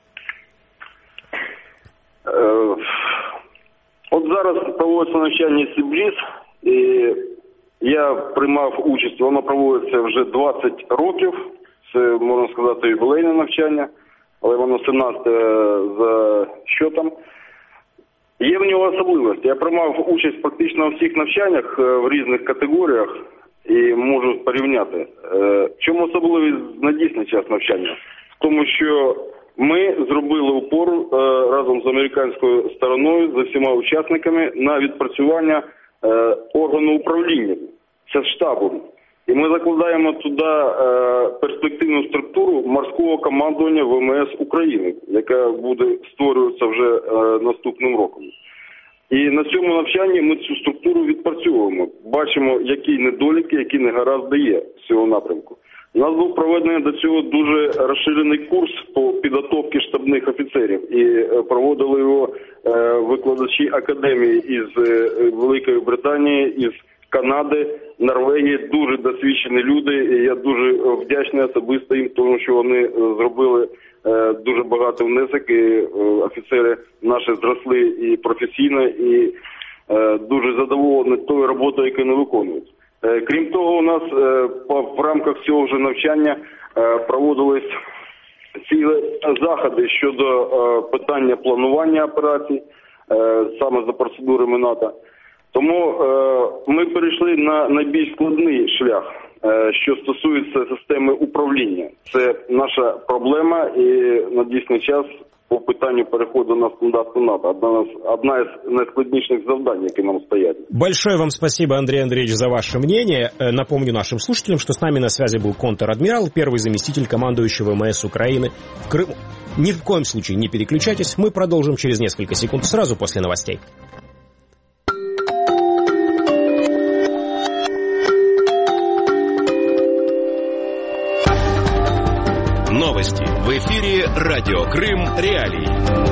От зараз проводиться навчання Сібріз, і я приймав участь, воно проводиться вже 20 років, це, можна сказати, ювілейне навчання, але воно 17-те за счетом. Є в нього особливості. Я приймав участь практично у всіх навчаннях в різних категоріях і можу порівняти. В чому особливість на дійсний час навчання? В тому, що ми зробили упор разом з американською стороною, з усіма учасниками, на відпрацювання органу управління. Це штабом. І ми закладаємо туди перспективну структуру морського командування ВМС України, яка буде створюватися вже наступним роком. І на цьому навчанні ми цю структуру відпрацьовуємо. Бачимо, які недоліки, які негаразди є з цього напрямку. У нас був проведений до цього дуже розширений курс по підготовці штабних офіцерів. І проводили його викладачі академії із Великої Британії, із Канади, Норвегії, дуже досвідчені люди. І я дуже вдячний особисто їм, тому що вони зробили дуже багато внесок, і офіцери наші зросли і професійно, і дуже задоволені тою роботою, яку вони виконують. Крім того, у нас в рамках цього вже навчання проводились цілі заходи щодо питання планування операцій, саме за процедурами НАТО. Тому ми перейшли на найбільш складний шлях, що стосується системи управління. Це наша проблема і на дійсний час по питанню переходу на стандарти НАТО. Одна из наискладнейших завданий, які нам стоят. Большое вам спасибо, Андрей Андреевич, за ваше мнение. Напомню нашим слушателям, что с нами на связи был контр-адмирал, первый заместитель командующего ВМС Украины в Крыму. Ни в коем случае не переключайтесь, мы продолжим через несколько секунд, сразу после новостей. Новости в эфире «Радио Крым. Реалии».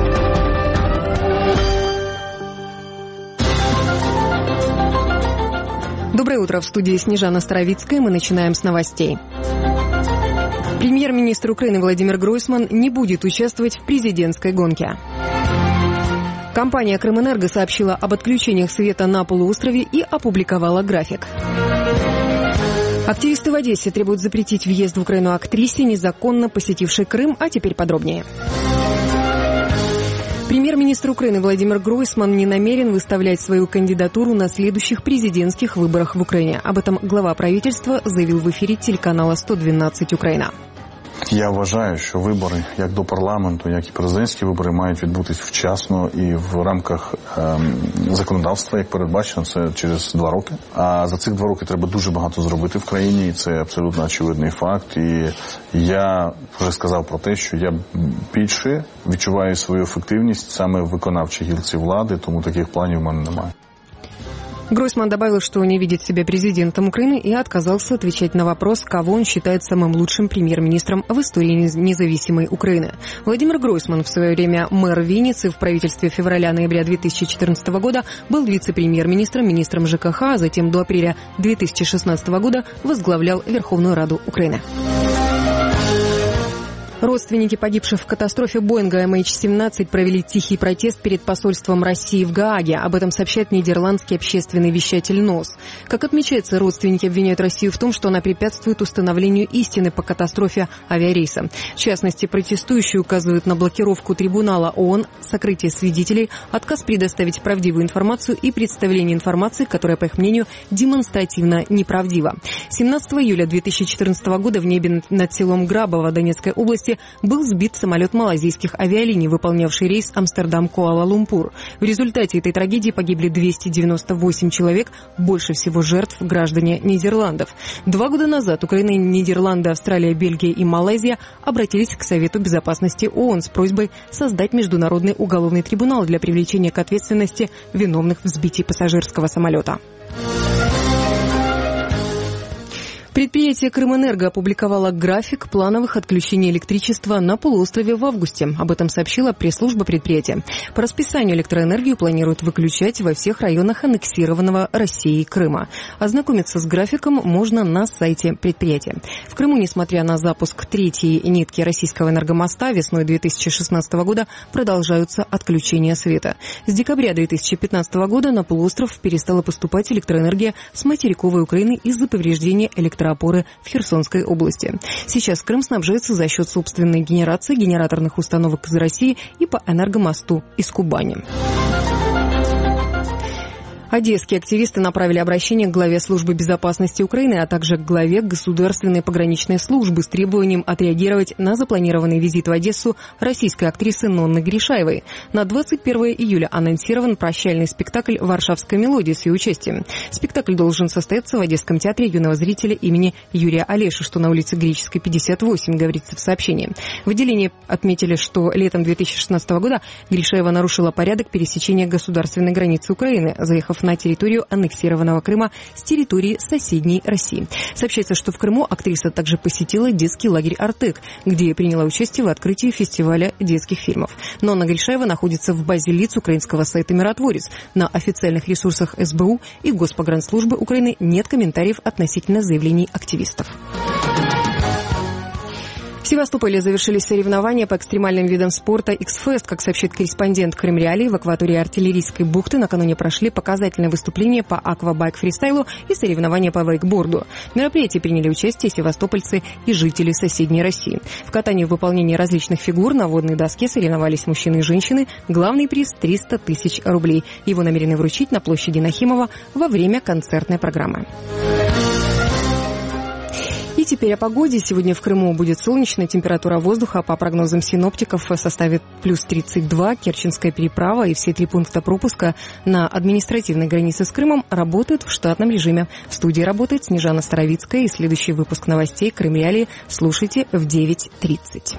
Доброе утро. В студии Снежана Старовицкая. Мы начинаем с новостей. Премьер-министр Украины Владимир Гройсман не будет участвовать в президентской гонке. Компания «Крымэнерго» сообщила об отключениях света на полуострове и опубликовала график. Активисты в Одессе требуют запретить въезд в Украину актрисе, незаконно посетившей Крым, а теперь подробнее. Премьер-министр Украины Владимир Гройсман не намерен выставлять свою кандидатуру на следующих президентских выборах в Украине. Об этом глава правительства заявил в ефірі телеканала 112 Україна. Я вважаю, що вибори як до парламенту, як і президентські вибори мають відбутись вчасно і в рамках законодавства, як передбачено, це через 2 роки. А за цих 2 роки треба дуже багато зробити в країні, і це абсолютно очевидний факт. І я вже сказав про те, що я більше відчуваю свою ефективність саме в виконавчій гілці влади, тому таких планів в мене немає. Гройсман добавил, что не видит себя президентом Украины и отказался отвечать на вопрос, кого он считает самым лучшим премьер-министром в истории независимой Украины. Владимир Гройсман, в свое время мэр Винницы, в правительстве февраля-ноября 2014 года был вице-премьер-министром, министром ЖКХ, а затем до апреля 2016 года возглавлял Верховную Раду Украины. Родственники погибших в катастрофе Боинга MH17 провели тихий протест перед посольством России в Гааге. Об этом сообщает нидерландский общественный вещатель НОС. Как отмечается, родственники обвиняют Россию в том, что она препятствует установлению истины по катастрофе авиарейса. В частности, протестующие указывают на блокировку трибунала ООН, сокрытие свидетелей, отказ предоставить правдивую информацию и представление информации, которая, по их мнению, демонстративно неправдива. 17 июля 2014 года в небе над селом Грабово Донецкой области был сбит самолет малайзийских авиалиний, выполнявший рейс Амстердам-Куала-Лумпур. В результате этой трагедии погибли 298 человек, больше всего жертв граждане Нидерландов. 2 года назад Украина, Нидерланды, Австралия, Бельгия и Малайзия обратились к Совету Безопасности ООН с просьбой создать международный уголовный трибунал для привлечения к ответственности виновных в сбитии пассажирского самолета. Предприятие «Крымэнерго» опубликовало график плановых отключений электричества на полуострове в августе. Об этом сообщила пресс-служба предприятия. По расписанию электроэнергию планируют выключать во всех районах аннексированного Россией Крыма. Ознакомиться с графиком можно на сайте предприятия. В Крыму, несмотря на запуск 3-й нитки российского энергомоста, весной 2016 года продолжаются отключения света. С декабря 2015 года на полуостров перестала поступать электроэнергия с материковой Украины из-за повреждения электроопоры в Херсонской области. Сейчас Крым снабжается за счет собственной генерации генераторных установок из России и по энергомосту из Кубани. Одесские активисты направили обращение к главе службы безопасности Украины, а также к главе Государственной пограничной службы с требованием отреагировать на запланированный визит в Одессу российской актрисы Нонны Гришаевой. На 21 июля анонсирован прощальный спектакль «Варшавская мелодия» с ее участием. Спектакль должен состояться в Одесском театре юного зрителя имени Юрия Олеши, что на улице Греческой, 58, говорится в сообщении. В отделении отметили, что летом 2016 года Гришаева нарушила порядок пересечения государственной границы Украины, заехав на территорию аннексированного Крыма с территории соседней России. Сообщается, что в Крыму актриса также посетила детский лагерь «Артек», где приняла участие в открытии фестиваля детских фильмов. Нонна Гришаева находится в базе лиц украинского сайта «Миротворец». На официальных ресурсах СБУ и Госпогранслужбы Украины нет комментариев относительно заявлений активистов. В Севастополе завершились соревнования по экстремальным видам спорта X-Fest. Как сообщает корреспондент Крым Реалии, в акватории Артиллерийской бухты накануне прошли показательные выступления по аквабайк-фристайлу и соревнования по вейкборду. В мероприятии приняли участие севастопольцы и жители соседней России. В катании в выполнении различных фигур на водной доске соревновались мужчины и женщины. Главный приз – 300 тысяч рублей. Его намерены вручить на площади Нахимова во время концертной программы. И теперь о погоде. Сегодня в Крыму будет солнечно. Температура воздуха, по прогнозам синоптиков, составит плюс 32. Керченская переправа и все 3 пункта пропуска на административной границе с Крымом работают в штатном режиме. В студии работает Снежана Старовицкая. И следующий выпуск новостей Крым Реалии слушайте в 9:30.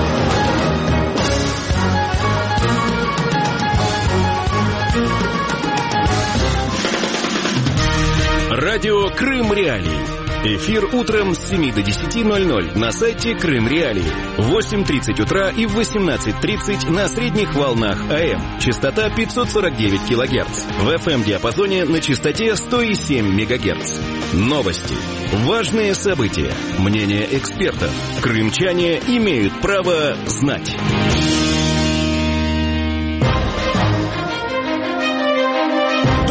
Радио Крым Реалии. Эфир утром с 7 до 10:00 на сайте Крым Реалии. В 8:30 утра и в 18:30 на средних волнах АМ. Частота 549 кГц. В FM-диапазоне на частоте 107 МГц. Новости. Важные события. Мнения экспертов. Крымчане имеют право знать.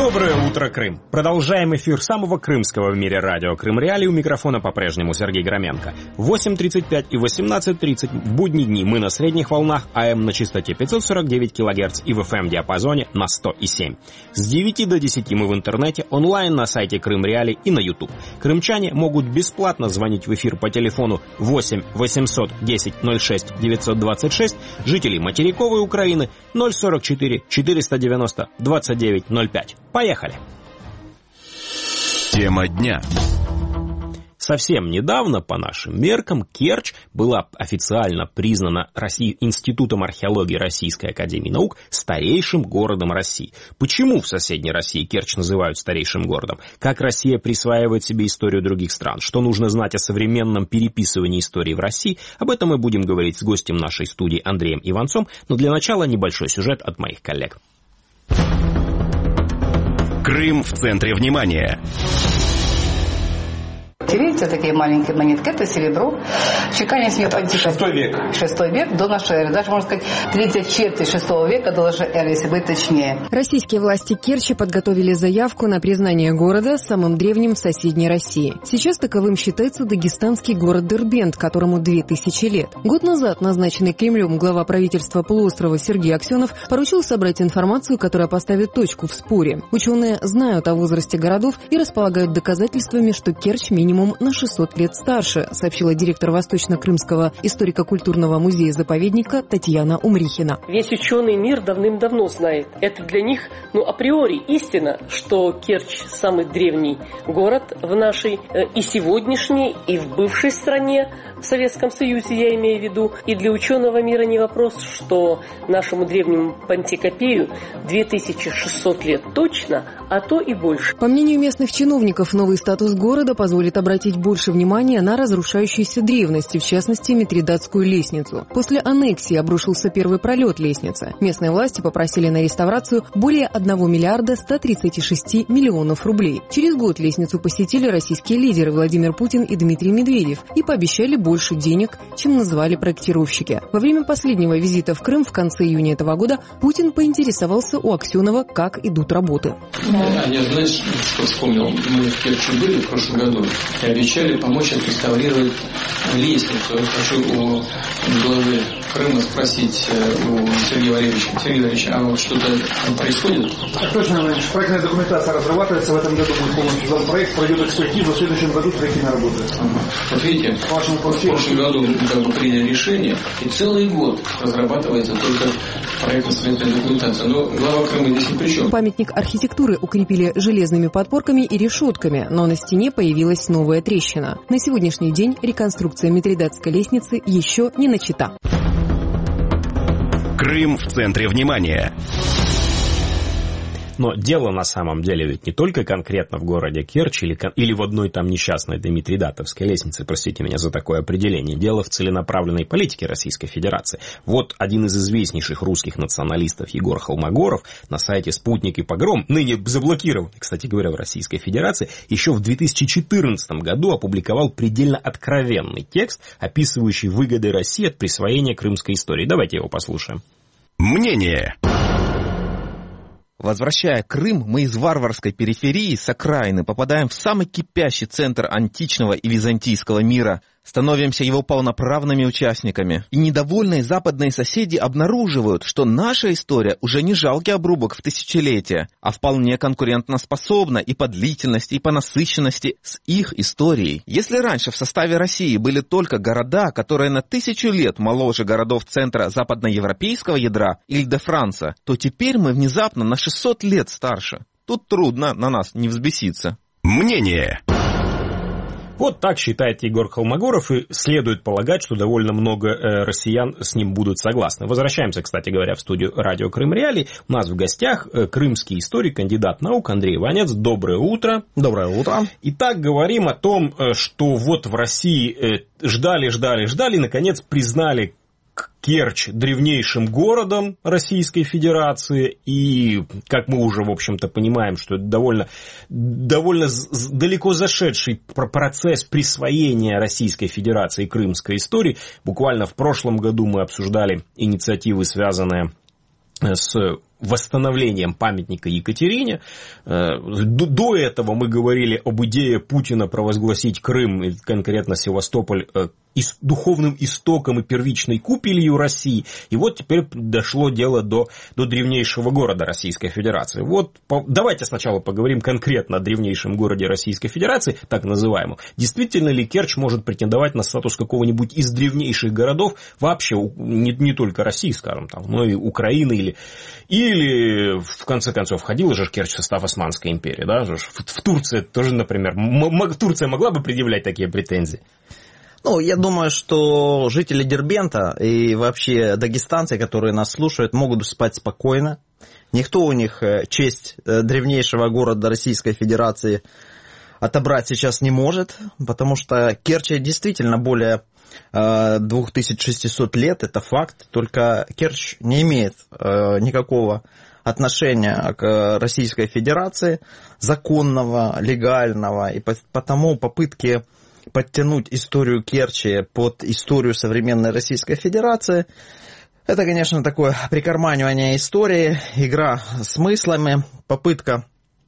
Доброе утро, Крым! Продолжаем эфир самого крымского в мире радио «Крым Реалии». У микрофона по-прежнему Сергей Громенко. 8:35 и 18:30 в будние дни мы на средних волнах АМ на частоте 549 кГц и в FM-диапазоне на 100,7. С 9 до 10 мы в интернете, онлайн на сайте Крым Реалии и на YouTube. Крымчане могут бесплатно звонить в эфир по телефону 8 800 10 06 926, жителей материковой Украины 044 490 2905. Поехали! Тема дня. Совсем недавно, по нашим меркам, Керчь была официально признана Институтом археологии Российской академии наук старейшим городом России. Почему в соседней России Керчь называют старейшим городом? Как Россия присваивает себе историю других стран? Что нужно знать о современном переписывании истории в России? Об этом мы будем говорить с гостем нашей студии Андреем Иванцом, но для начала небольшой сюжет от моих коллег. Крым в центре внимания. Это такие маленькие монетки, это серебро. Чеканец мне понтификат. 6 век. 6 век до нашей эры. Даже, можно сказать, 34 века до нашей эры, если быть точнее. Российские власти Керчи подготовили заявку на признание города самым древним в соседней России. Сейчас таковым считается дагестанский город Дербент, которому 2000 лет. Год назад назначенный Кремлем глава правительства полуострова Сергей Аксенов поручил собрать информацию, которая поставит точку в споре. Ученые знают о возрасте городов и располагают доказательствами, что Керчь минимум на 600 лет старше, сообщила директор Восточно-Крымского историко-культурного музея-заповедника Татьяна Умрихина. Весь ученый мир давным-давно знает. Это для них, априори истина, что Керчь самый древний город в нашей и сегодняшней, и в бывшей стране, в Советском Союзе, я имею в виду. И для ученого мира не вопрос, что нашему древнему Пантикопею 2600 лет точно, а то и больше. По мнению местных чиновников, новый статус города позволит обратить больше внимания на разрушающиеся древности, в частности, Митридатскую лестницу. После аннексии обрушился первый пролет лестницы. Местные власти попросили на реставрацию более 1 миллиарда 136 миллионов рублей. Через год лестницу посетили российские лидеры Владимир Путин и Дмитрий Медведев и пообещали больше денег, чем назвали проектировщики. Во время последнего визита в Крым в конце июня этого года Путин поинтересовался у Аксенова, как идут работы. Я, знаешь, что вспомнил? Мы в Керчи были в прошлом году и обещали помочь отреставрировать лестницу. Я хочу у главы Крыма спросить, у Сергея Валерьевича. Сергей Валерьевич, а вот что-то там происходит? Точно, Владимир. Проектная документация разрабатывается. В этом году будет полностью сдан проект, пройдет экспертизу, в следующем году строительная работа. Вот видите, в прошлом году мы приняли решение, и целый год разрабатывается только проектно-строительная документация. Но глава Крыма здесь ни при чем. Памятник архитектуры укрепили железными подпорками и решетками, но на стене появилась новая трещина. На сегодняшний день реконструкция Митридатской лестницы еще не начата. Крым в центре внимания. Но дело на самом деле ведь не только конкретно в городе Керчь или в одной там несчастной Митридатовской лестнице, простите меня за такое определение. Дело в целенаправленной политике Российской Федерации. Вот один из известнейших русских националистов Егор Холмогоров на сайте «Спутник и Погром», ныне заблокированный, кстати говоря, в Российской Федерации, еще в 2014 году опубликовал предельно откровенный текст, описывающий выгоды России от присвоения крымской истории. Давайте его послушаем. Мнение. Возвращая Крым, мы из варварской периферии с окраины попадаем в самый кипящий центр античного и византийского мира, становимся его полноправными участниками. И недовольные западные соседи обнаруживают, что наша история уже не жалкий обрубок в тысячелетия, а вполне конкурентоспособна и по длительности, и по насыщенности с их историей. Если раньше в составе России были только города, которые на 1000 лет моложе городов центра западноевропейского ядра Иль-де-Франса, то теперь мы внезапно на 600 лет старше. Тут трудно на нас не взбеситься. Мнение. Вот так считает Егор Холмогоров, и следует полагать, что довольно много россиян с ним будут согласны. Возвращаемся, кстати говоря, в студию радио «Крым Реалии». У нас в гостях крымский историк, кандидат наук Андрей Иванец. Доброе утро. Доброе утро. Итак, говорим о том, что вот в России ждали, наконец признали Керчь древнейшим городом Российской Федерации, и, как мы уже, в общем-то, понимаем, что это довольно далеко зашедший процесс присвоения Российской Федерации крымской истории. Буквально в прошлом году мы обсуждали инициативы, связанные с восстановлением памятника Екатерине. До этого мы говорили об идее Путина провозгласить Крым, и конкретно Севастополь, духовным истоком и первичной купелью России. И вот теперь дошло дело до древнейшего города Российской Федерации. Вот давайте сначала поговорим конкретно о древнейшем городе Российской Федерации, так называемом. Действительно ли Керчь может претендовать на статус какого-нибудь из древнейших городов вообще, не только России, скажем, там, но и Украины или в конце концов входила же Керчь в состав Османской империи, да? В Турции тоже, например, Турция могла бы предъявлять такие претензии? Ну, я думаю, что жители Дербента и вообще дагестанцы, которые нас слушают, могут спать спокойно. Никто у них честь древнейшего города Российской Федерации отобрать сейчас не может, потому что Керчь действительно более 2600 лет, это факт, только Керчь не имеет никакого отношения к Российской Федерации, законного, легального, и потому попытки подтянуть историю Керчи под историю современной Российской Федерации, это, конечно, такое прикарманивание истории, игра смыслами, попытка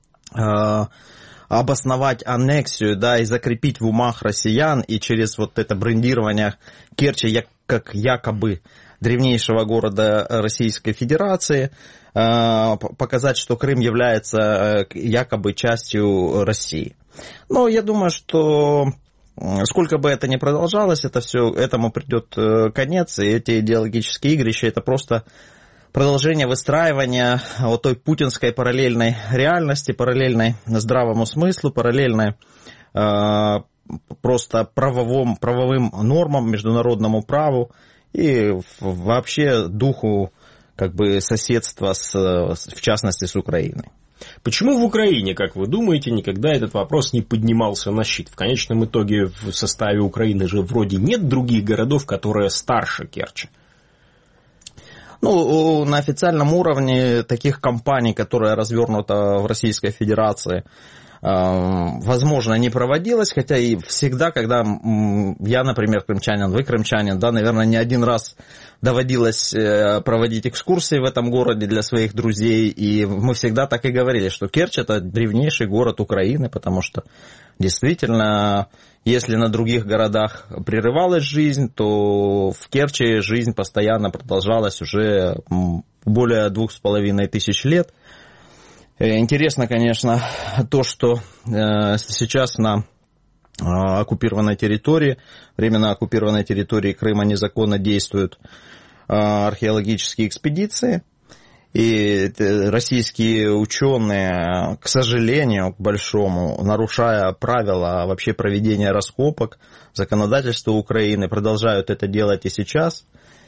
обосновать аннексию, да, и закрепить в умах россиян, и через вот это брендирование Керчи как якобы древнейшего города Российской Федерации, показать, что Крым является якобы частью России. Но я думаю, что сколько бы это ни продолжалось, этому придет конец, и эти идеологические игрища, это просто продолжение выстраивания вот той путинской параллельной реальности, параллельной здравому смыслу, параллельной просто правовым нормам, международному праву и вообще духу как бы соседства, в частности, с Украиной. Почему в Украине, как вы думаете, никогда этот вопрос не поднимался на щит? В конечном итоге в составе Украины же вроде нет других городов, которые старше Керчи. Ну, на официальном уровне таких компаний, которые развернуты в Российской Федерации, возможно, не проводилось, хотя и всегда, когда я, например, крымчанин, вы крымчанин, да, наверное, не один раз доводилось проводить экскурсии в этом городе для своих друзей, и мы всегда так и говорили, что Керчь – это древнейший город Украины, потому что действительно, если на других городах прерывалась жизнь, то в Керчи жизнь постоянно продолжалась уже более 2500 лет. Интересно, конечно, то, что сейчас на оккупированной территории, временно оккупированной территории Крыма незаконно действуют археологические экспедиции, и российские ученые, к сожалению, к большому, нарушая правила вообще проведения раскопок, законодательства Украины, продолжают это делать и сейчас.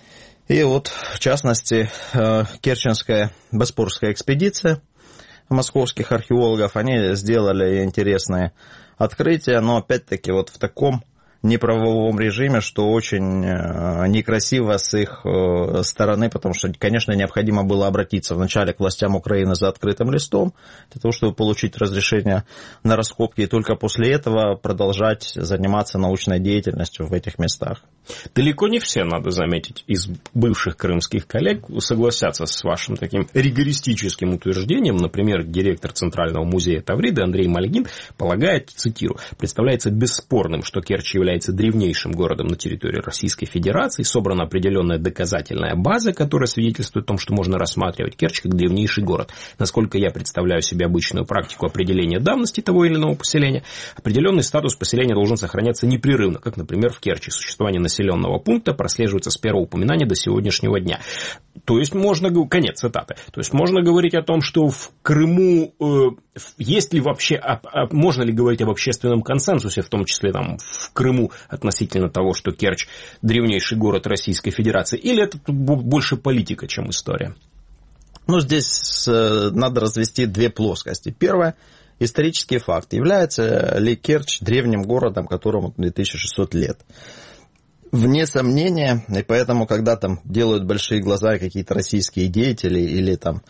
И вот, в частности, Керченская Боспорская экспедиция московских археологов, они сделали интересные открытия, но опять-таки вот в таком неправовом режиме, что очень некрасиво с их стороны, потому что, конечно, необходимо было обратиться вначале к властям Украины за открытым листом, для того, чтобы получить разрешение на раскопки, и только после этого продолжать заниматься научной деятельностью в этих местах. Далеко не все, надо заметить, из бывших крымских коллег согласятся с вашим таким ригористическим утверждением. Например, директор Центрального музея Тавриды Андрей Мальгин полагает, цитирую, представляется бесспорным, что Керчь является древнейшим городом на территории Российской Федерации, собрана определенная доказательная база, которая свидетельствует о том, что можно рассматривать Керчь как древнейший город. Насколько я представляю себе обычную практику определения давности того или иного поселения, определенный статус поселения должен сохраняться непрерывно, как, например, в Керчи. Существование населенного пункта прослеживается с первого упоминания до сегодняшнего дня. То есть можно, конец цитаты, то есть можно говорить о том, что в Крыму есть ли вообще, можно ли говорить об общественном консенсусе, в том числе там в Крыму, относительно того, что Керчь древнейший город Российской Федерации, или это больше политика, чем история? Ну, здесь надо развести две плоскости. Первое, исторический факт. Является ли Керчь древним городом, которому 2600 лет? Вне сомнения, и поэтому, когда там делают большие глаза какие-то российские деятели или там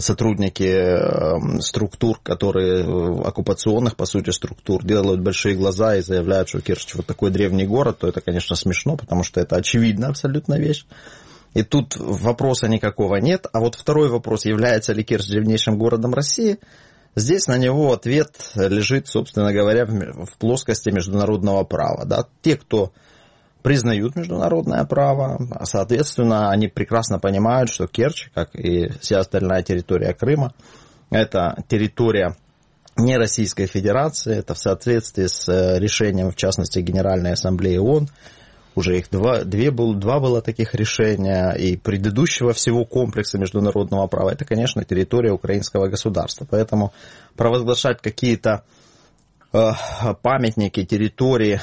сотрудники структур, которые оккупационных, по сути, структур, делают большие глаза и заявляют, что Керчь вот такой древний город, то это, конечно, смешно, потому что это очевидная абсолютно вещь. И тут вопроса никакого нет. А вот второй вопрос, является ли Керчь древнейшим городом России, здесь на него ответ лежит, собственно говоря, в плоскости международного права. Да? Те, кто признают международное право, соответственно, они прекрасно понимают, что Керчь, как и вся остальная территория Крыма, это территория не Российской Федерации, это в соответствии с решением, в частности, Генеральной Ассамблеи ООН. Уже их два было таких решения, и предыдущего всего комплекса международного права, это, конечно, территория украинского государства. Поэтому провозглашать какие-то памятники, территории,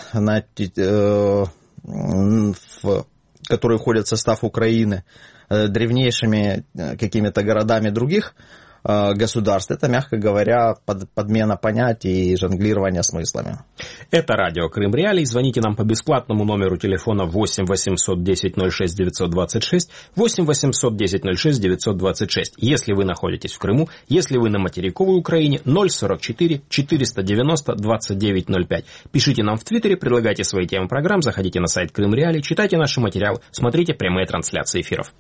которые входят в состав Украины, древнейшими какими-то городами других государств, это, мягко говоря, подмена понятий и жонглирование смыслами. Это радио Крым Реалии. Звоните нам по бесплатному номеру телефона 8 800 10 06 926, 8 800 10 06 926. Если вы находитесь в Крыму, если вы на материковой Украине, 044 490 2905. Пишите нам в Твиттере, предлагайте свои темы программ, заходите на сайт Крым Реалии, читайте наши материалы, смотрите прямые трансляции эфиров.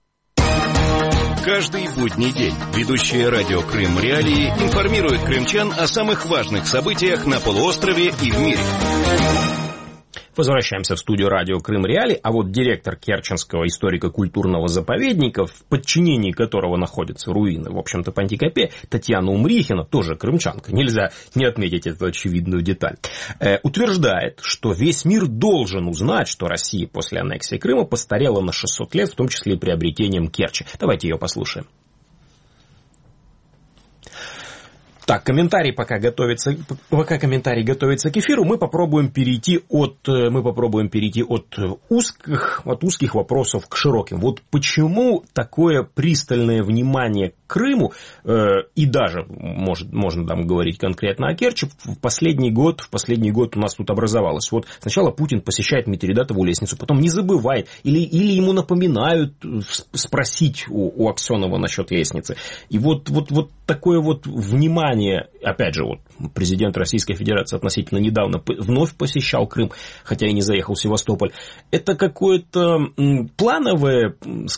Каждый будний день ведущие радио Крым Реалии информируют крымчан о самых важных событиях на полуострове и в мире. Возвращаемся в студию радио Крым Реалии, а вот директор Керченского историко-культурного заповедника, в подчинении которого находятся руины, в общем-то, Пантикопея, Татьяна Умрихина, тоже крымчанка, нельзя не отметить эту очевидную деталь, утверждает, что весь мир должен узнать, что Россия после аннексии Крыма постарела на 600 лет, в том числе и приобретением Керчи. Давайте ее послушаем. Так, комментарий пока готовится к эфиру, мы попробуем перейти от узких вопросов к широким. Вот почему такое пристальное внимание к Крыму, и даже, можно там говорить конкретно о Керчи, в последний год у нас тут образовалось. Вот сначала Путин посещает Митридатову лестницу, потом не забывает, или ему напоминают спросить у Аксенова насчет лестницы. И вот такое вот внимание, опять же, вот президент Российской Федерации относительно недавно вновь посещал Крым, хотя и не заехал в Севастополь. Это какой-то плановый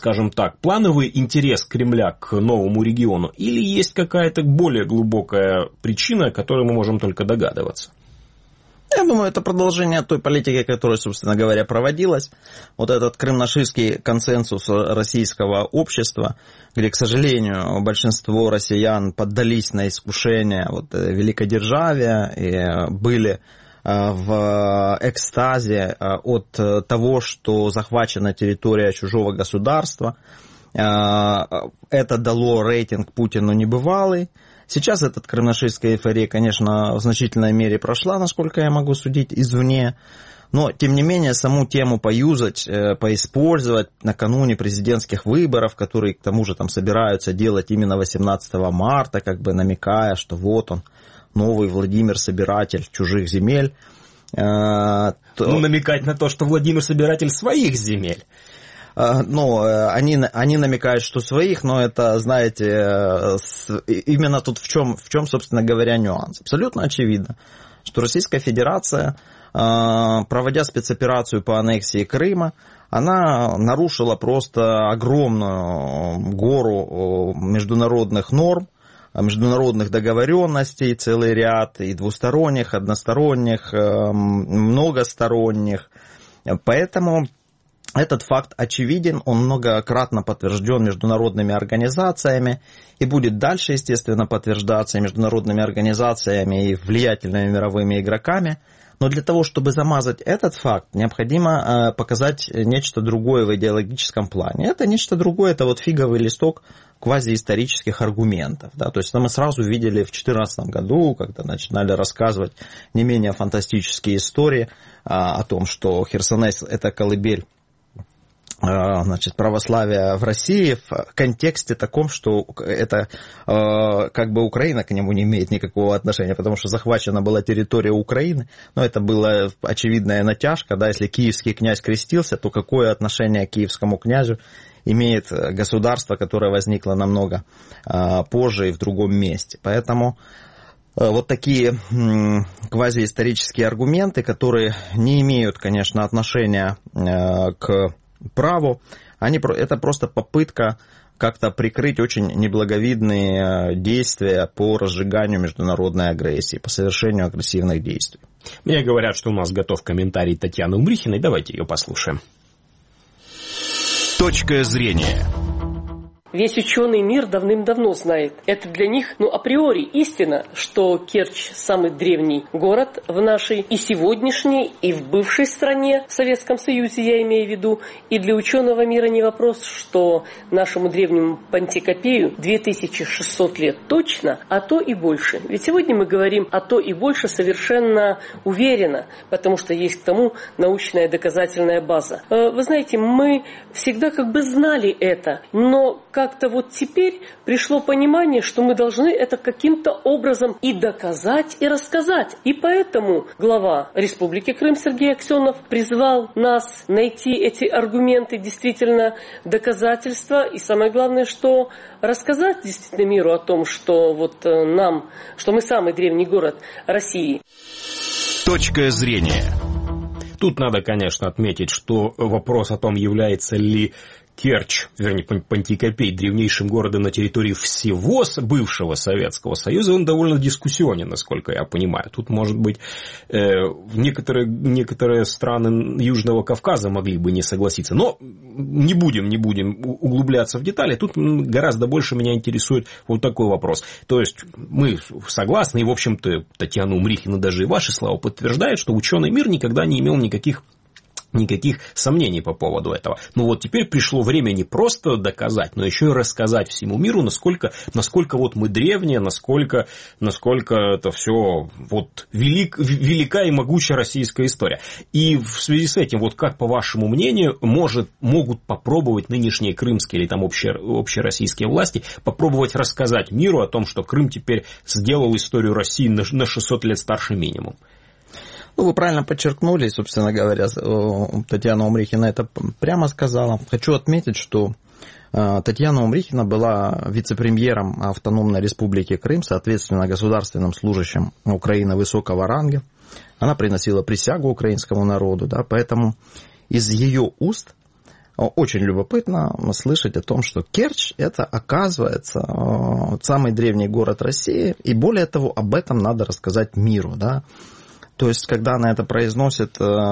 интерес Кремля к новому региону, или есть какая-то более глубокая причина, о которой мы можем только догадываться? Я думаю, это продолжение той политики, которая, собственно говоря, проводилась. Вот этот крымнашистский консенсус российского общества, где, к сожалению, большинство россиян поддались на искушение великодержавия и были в экстазе от того, что захвачена территория чужого государства. Это дало рейтинг Путину небывалый. Сейчас эта крымнашистская эйфория, конечно, в значительной мере прошла, насколько я могу судить, извне. Но, тем не менее, саму тему поюзать, поиспользовать накануне президентских выборов, которые, к тому же, там собираются делать именно 18 марта, как бы намекая, что вот он, новый Владимир Собиратель чужих земель. Намекать на то, что Владимир Собиратель своих земель. Они намекают, что своих, но это, знаете, именно тут в чем, собственно говоря, нюанс. Абсолютно очевидно, что Российская Федерация, проводя спецоперацию по аннексии Крыма, она нарушила просто огромную гору международных норм, международных договоренностей, целый ряд и двусторонних, односторонних, многосторонних. Поэтому этот факт очевиден, он многократно подтвержден международными организациями и будет дальше, естественно, подтверждаться международными организациями и влиятельными мировыми игроками. Но для того, чтобы замазать этот факт, необходимо показать нечто другое в идеологическом плане. Это нечто другое, это вот фиговый листок квазиисторических аргументов. Да? То есть мы сразу видели в 2014 году, когда начинали рассказывать не менее фантастические истории о том, что Херсонес – это колыбель православия в России в контексте таком, что это как бы Украина к нему не имеет никакого отношения, потому что захвачена была территория Украины, но это была очевидная натяжка, да, если киевский князь крестился, то какое отношение к киевскому князю имеет государство, которое возникло намного позже и в другом месте. Поэтому вот такие квазиисторические аргументы, которые не имеют, конечно, отношения к праву, это просто попытка как-то прикрыть очень неблаговидные действия по разжиганию международной агрессии, по совершению агрессивных действий. Мне говорят, что у нас готов комментарий Татьяны Умрихиной. Давайте ее послушаем. Точка зрения. Весь ученый мир давным-давно знает. Это для них, априори истина, что Керчь – самый древний город в нашей и сегодняшней, и в бывшей стране, в Советском Союзе, я имею в виду. И для ученого мира не вопрос, что нашему древнему Пантикопею 2600 лет точно, а то и больше. Ведь сегодня мы говорим «а то и больше» совершенно уверенно, потому что есть к тому научная доказательная база. Вы знаете, мы всегда как бы знали это, но как-то вот теперь пришло понимание, что мы должны это каким-то образом и доказать, и рассказать. И поэтому глава Республики Крым Сергей Аксенов призвал нас найти эти аргументы, действительно доказательства. И самое главное, что рассказать действительно миру о том, что что мы самый древний город России. Точка зрения. Тут надо, конечно, отметить, что вопрос о том, является ли Керчь, вернее, Пантикопей, древнейшим городом на территории всего бывшего Советского Союза, он довольно дискуссионен, насколько я понимаю. Тут, может быть, некоторые страны Южного Кавказа могли бы не согласиться. Но не будем углубляться в детали. Тут гораздо больше меня интересует вот такой вопрос. То есть, мы согласны, и, в общем-то, Татьяна Умрихина даже и ваши слова подтверждает, что ученый мир никогда не имел никаких сомнений по поводу этого. Но вот теперь пришло время не просто доказать, но еще и рассказать всему миру, насколько вот мы древние, насколько это все велика и могучая российская история. И в связи с этим, вот как, по вашему мнению, могут попробовать нынешние крымские или там общероссийские власти попробовать рассказать миру о том, что Крым теперь сделал историю России на 600 лет старше минимум? Вы правильно подчеркнули, собственно говоря, Татьяна Умрихина это прямо сказала. Хочу отметить, что Татьяна Умрихина была вице-премьером Автономной Республики Крым, соответственно, государственным служащим Украины высокого ранга. Она приносила присягу украинскому народу, да, поэтому из ее уст очень любопытно слышать о том, что Керчь – это, оказывается, самый древний город России, и более того, об этом надо рассказать миру, да. То есть, когда она это произносит,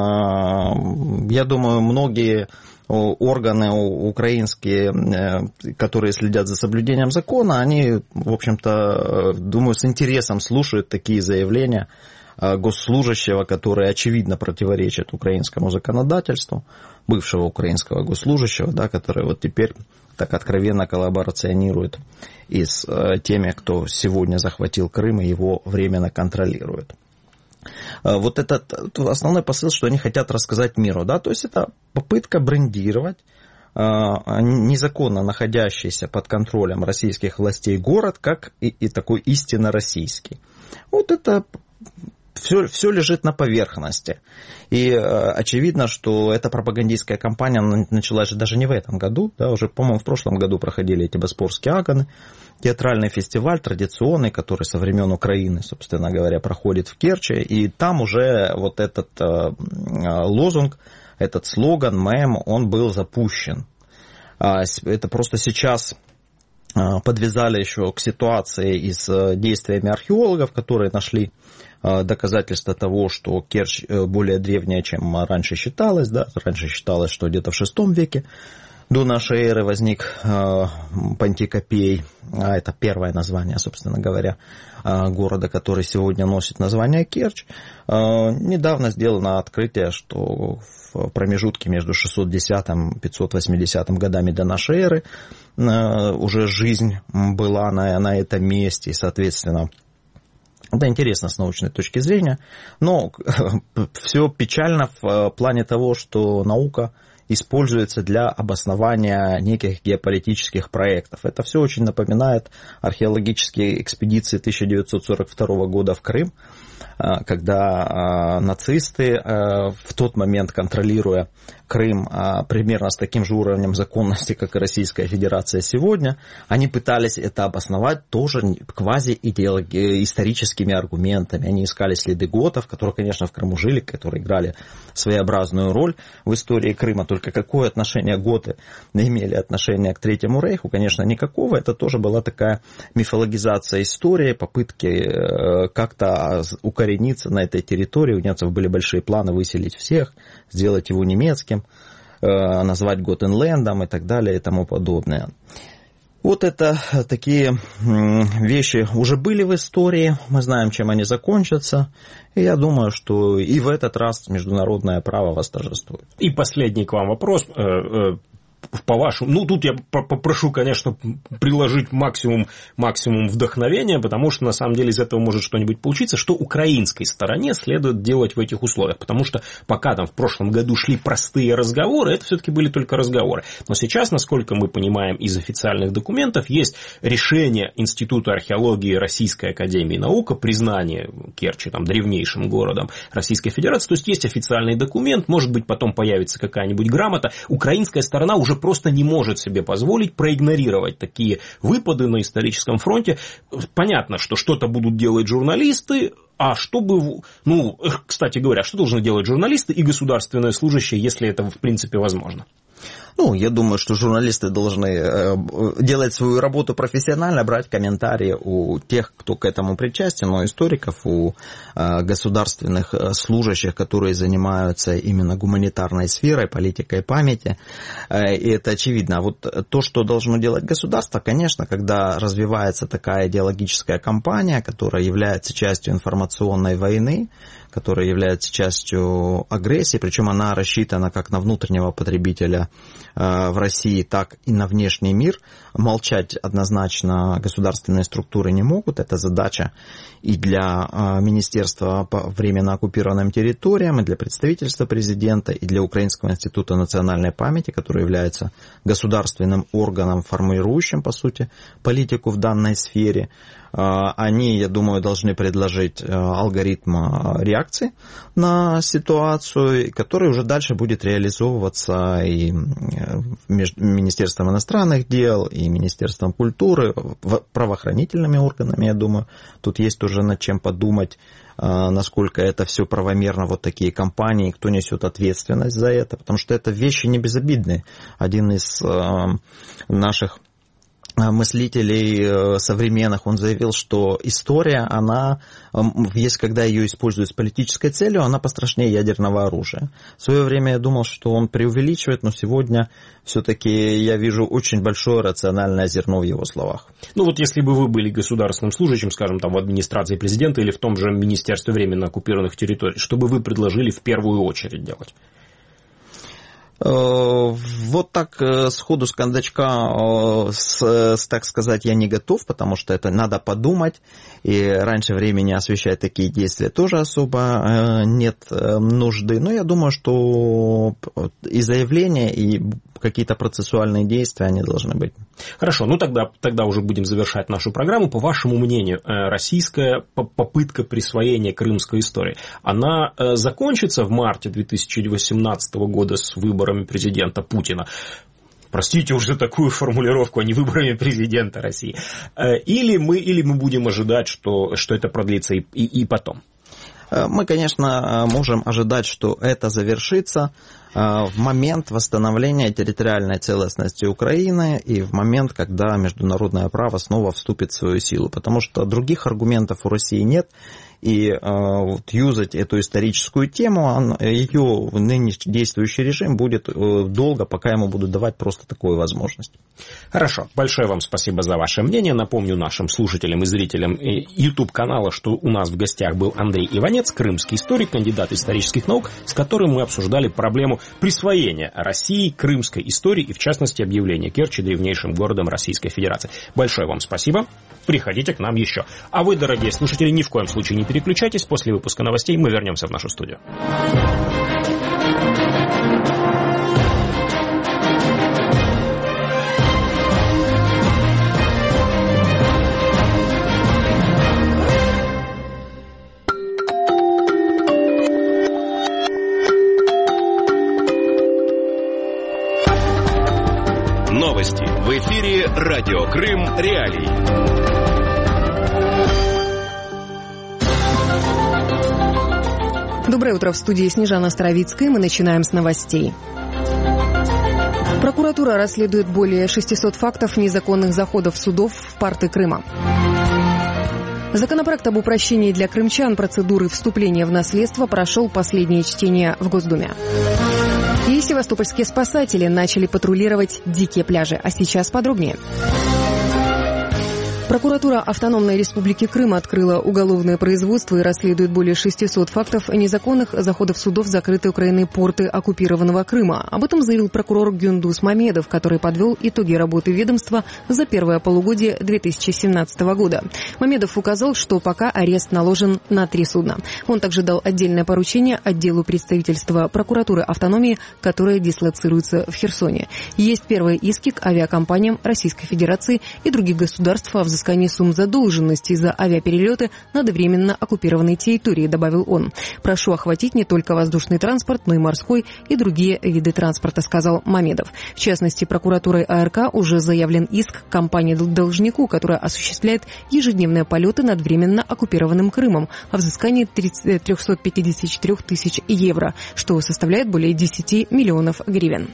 я думаю, многие органы украинские, которые следят за соблюдением закона, они, в общем-то, думаю, с интересом слушают такие заявления госслужащего, которые очевидно противоречат украинскому законодательству, бывшего украинского госслужащего, да, который вот теперь так откровенно коллаборационирует и с теми, кто сегодня захватил Крым и его временно контролирует. Вот этот основной посыл, что они хотят рассказать миру, да, то есть это попытка брендировать незаконно находящийся под контролем российских властей город, как и такой истинно российский. Вот это все лежит на поверхности. И очевидно, что эта пропагандистская кампания началась же даже не в этом году, да, уже, по-моему, в прошлом году проходили эти Боспорские агоны, театральный фестиваль традиционный, который со времен Украины, собственно говоря, проходит в Керчи, и там уже вот этот лозунг, этот слоган, мем, он был запущен. Это просто сейчас подвязали еще к ситуации и с действиями археологов, которые нашли доказательства того, что Керчь более древняя, чем раньше считалось. Да? Раньше считалось, что где-то в VI веке до нашей эры возник Пантикопей, это первое название, собственно говоря, города, который сегодня носит название Керчь. Недавно сделано открытие, что в промежутке между 610 и 580 годами до нашей эры уже жизнь была на этом месте, и, соответственно, это интересно с научной точки зрения, но все печально в плане того, что наука используется для обоснования неких геополитических проектов. Это все очень напоминает археологические экспедиции 1942 года в Крым, когда нацисты, в тот момент контролируя Крым примерно с таким же уровнем законности, как и Российская Федерация сегодня, они пытались это обосновать тоже квази-историческими аргументами. Они искали следы готов, которые, конечно, в Крыму жили, которые играли своеобразную роль в истории Крыма. То только какое отношение готы имели отношение к Третьему Рейху, конечно, никакого. Это тоже была такая мифологизация истории, попытки как-то укорениться на этой территории. У немцев были большие планы выселить всех, сделать его немецким, назвать Готенлендом и так далее и тому подобное. Вот это такие вещи уже были в истории, мы знаем, чем они закончатся, и я думаю, что и в этот раз международное право восторжествует. И последний к вам вопрос. По-вашему, тут я попрошу, конечно, приложить максимум вдохновения, потому что, на самом деле, из этого может что-нибудь получиться, что украинской стороне следует делать в этих условиях, потому что пока там в прошлом году шли простые разговоры, это все-таки были только разговоры. Но сейчас, насколько мы понимаем из официальных документов, есть решение Института археологии Российской академии наук о признании Керчи там, древнейшим городом Российской Федерации, то есть есть официальный документ, может быть, потом появится какая-нибудь грамота, украинская сторона уже просто не может себе позволить проигнорировать такие выпады на историческом фронте. Понятно, что что-то будут делать журналисты, а чтобы, кстати говоря, что должны делать журналисты и государственные служащие, если это в принципе возможно? Я думаю, что журналисты должны делать свою работу профессионально, брать комментарии у тех, кто к этому причастен, у историков, у государственных служащих, которые занимаются именно гуманитарной сферой, политикой памяти. И это очевидно. А вот то, что должно делать государство, конечно, когда развивается такая идеологическая кампания, которая является частью информационной войны, которая является частью агрессии, причем она рассчитана как на внутреннего потребителя в России, так и на внешний мир. Молчать однозначно государственные структуры не могут. Это задача и для Министерства по временно оккупированным территориям, и для представительства президента, и для Украинского института национальной памяти, который является государственным органом, формирующим, по сути, политику в данной сфере. Они, я думаю, должны предложить алгоритм реакции на ситуацию, который уже дальше будет реализовываться и Министерством иностранных дел, и Министерством культуры, правоохранительными органами, я думаю. Тут есть тоже над чем подумать, насколько это все правомерно, вот такие кампании, кто несет ответственность за это, потому что это вещи не безобидные. Один из наших мыслителей современных, он заявил, что история, она, есть когда ее используют с политической целью, она пострашнее ядерного оружия. В свое время я думал, что он преувеличивает, но сегодня все-таки я вижу очень большое рациональное зерно в его словах. Если бы вы были государственным служащим, скажем, там в администрации президента или в том же Министерстве временно оккупированных территорий, что бы вы предложили в первую очередь делать? Вот так сходу с кондачка, так сказать, я не готов, потому что это надо подумать, и раньше времени освещать такие действия тоже особо нет нужды. Но я думаю, что и заявления, и какие-то процессуальные действия, они должны быть. Хорошо, тогда уже будем завершать нашу программу. По вашему мнению, российская попытка присвоения крымской истории, она закончится в марте 2018 года с выборами президента Путина? Простите уж за такую формулировку, а не выборами президента России. Или мы будем ожидать, что это продлится и потом? Мы, конечно, можем ожидать, что это завершится в момент восстановления территориальной целостности Украины и в момент, когда международное право снова вступит в свою силу. Потому что других аргументов у России нет. И юзать эту историческую тему, ее нынешний действующий режим будет долго, пока ему будут давать просто такую возможность. Хорошо. Большое вам спасибо за ваше мнение. Напомню нашим слушателям и зрителям YouTube-канала, что у нас в гостях был Андрей Иванец, крымский историк, кандидат исторических наук, с которым мы обсуждали проблему присвоения России крымской истории и, в частности, объявления Керчи древнейшим городом Российской Федерации. Большое вам спасибо. Приходите к нам еще. А вы, дорогие слушатели, ни в коем случае не переключайтесь. После выпуска новостей мы вернемся в нашу студию. Новости в эфире «Радио Крым. Реалии». Доброе утро, в студии Снежана Старовицкая. Мы начинаем с новостей. Прокуратура расследует более 600 фактов незаконных заходов судов в порты Крыма. Законопроект об упрощении для крымчан процедуры вступления в наследство прошел последнее чтение в Госдуме. И севастопольские спасатели начали патрулировать дикие пляжи. А сейчас подробнее. Прокуратура Автономной Республики Крым открыла уголовное производство и расследует более 600 фактов незаконных заходов судов в закрытые Украиной порты оккупированного Крыма. Об этом заявил прокурор Гюндуз Мамедов, который подвел итоги работы ведомства за первое полугодие 2017 года. Мамедов указал, что пока арест наложен на 3 судна. Он также дал отдельное поручение отделу представительства прокуратуры автономии, которое дислоцируется в Херсоне. Есть первые иски к авиакомпаниям Российской Федерации и других государств о взыскании сумм задолженности за авиаперелеты над временно оккупированной территорией, добавил он. Прошу охватить не только воздушный транспорт, но и морской и другие виды транспорта, сказал Мамедов. В частности, прокуратурой АРК уже заявлен иск к компании-должнику, которая осуществляет ежедневные полеты над временно оккупированным Крымом о взыскании 354 тысяч евро, что составляет более 10 миллионов гривен.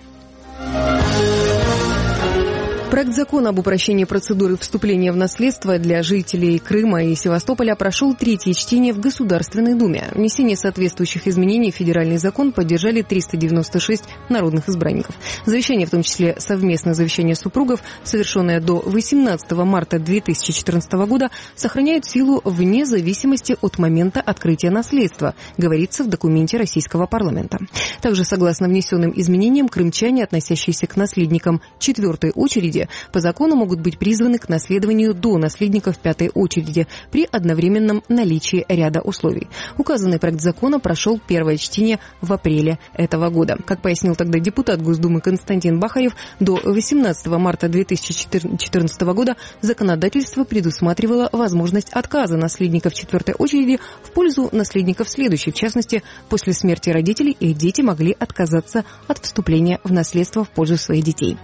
Проект закона об упрощении процедуры вступления в наследство для жителей Крыма и Севастополя прошел 3-е чтение в Государственной Думе. Внесение соответствующих изменений в федеральный закон поддержали 396 народных избранников. Завещание, в том числе совместное завещание супругов, совершенное до 18 марта 2014 года, сохраняют силу вне зависимости от момента открытия наследства, говорится в документе российского парламента. Также, согласно внесенным изменениям, крымчане, относящиеся к наследникам 4-й очереди, по закону могут быть призваны к наследованию до наследников 5-й очереди при одновременном наличии ряда условий. Указанный проект закона прошел первое чтение в апреле этого года. Как пояснил тогда депутат Госдумы Константин Бахарев, до 18 марта 2014 года законодательство предусматривало возможность отказа наследников 4-й очереди в пользу наследников следующих. В частности, после смерти родителей их дети могли отказаться от вступления в наследство в пользу своих детей.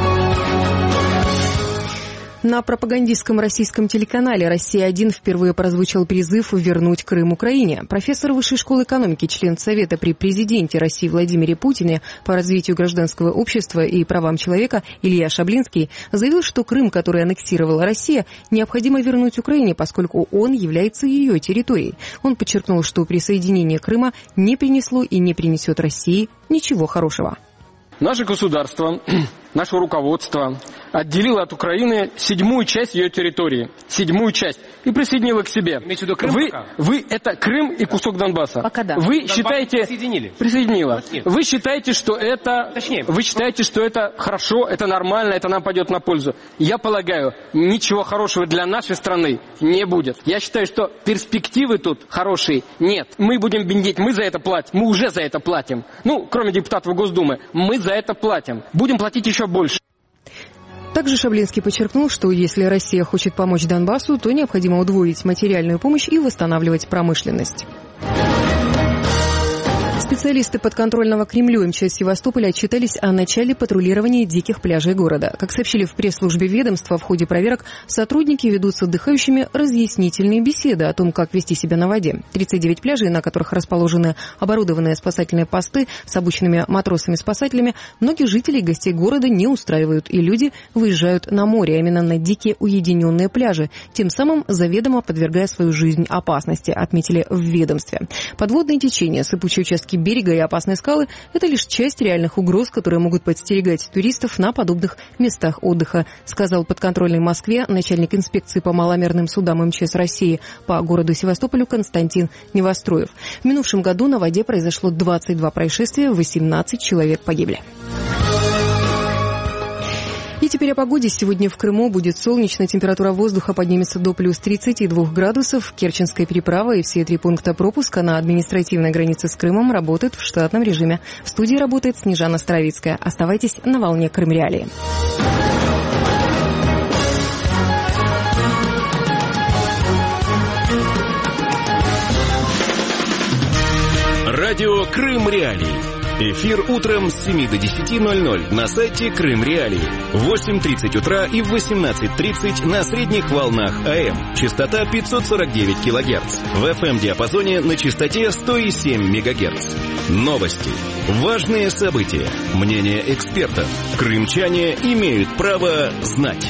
На пропагандистском российском телеканале «Россия-1» впервые прозвучал призыв вернуть Крым Украине. Профессор Высшей школы экономики, член Совета при президенте России Владимире Путине по развитию гражданского общества и правам человека Илья Шаблинский заявил, что Крым, который аннексировала Россия, необходимо вернуть Украине, поскольку он является ее территорией. Он подчеркнул, что присоединение Крыма не принесло и не принесет России ничего хорошего. Наше государство, наше руководство отделило от Украины 7-ю часть ее территории. 7-ю часть. И присоединило к себе. Вы это Крым и кусок Донбасса. Пока да. Вы считаете... Присоединила. Вы считаете, что это... Вы считаете, что это хорошо, это нормально, это нам пойдет на пользу. Я полагаю, ничего хорошего для нашей страны не будет. Я считаю, что перспективы тут хорошие нет. Мы будем бендить, мы за это платим. Мы уже за это платим. Ну, кроме депутатов Госдумы. Мы за это платим. Будем платить еще больше. Также Шаблинский подчеркнул, что если Россия хочет помочь Донбассу, то необходимо удвоить материальную помощь и восстанавливать промышленность. Специалисты подконтрольного Кремлю МЧС Севастополя отчитались о начале патрулирования диких пляжей города. Как сообщили в пресс-службе ведомства, в ходе проверок сотрудники ведут с отдыхающими разъяснительные беседы о том, как вести себя на воде. 39 пляжей, на которых расположены оборудованные спасательные посты с обученными матросами-спасателями, многих жителей и гостей города не устраивают, и люди выезжают на море, а именно на дикие уединенные пляжи, тем самым заведомо подвергая свою жизнь опасности, отметили в ведомстве. Подводные течения, сыпучие участки берега и опасные скалы – это лишь часть реальных угроз, которые могут подстерегать туристов на подобных местах отдыха, сказал подконтрольной Москве начальник инспекции по маломерным судам МЧС России по городу Севастополю Константин Невостроев. В минувшем году на воде произошло 22 происшествия, 18 человек погибли. И теперь о погоде. Сегодня в Крыму будет солнечно, температура воздуха поднимется до плюс 32 градусов. Керченская переправа и все 3 пункта пропуска на административной границе с Крымом работают в штатном режиме. В студии работает Снежана Старовицкая. Оставайтесь на волне Крым-Реалии. Радио Крым-Реалии. Эфир утром с 7 до 10:00 на сайте Крым Реалии. В 8:30 утра и в 18:30 на средних волнах АМ. Частота 549 кГц. В FM-диапазоне на частоте 107 МГц. Новости. Важные события. Мнения экспертов. Крымчане имеют право знать.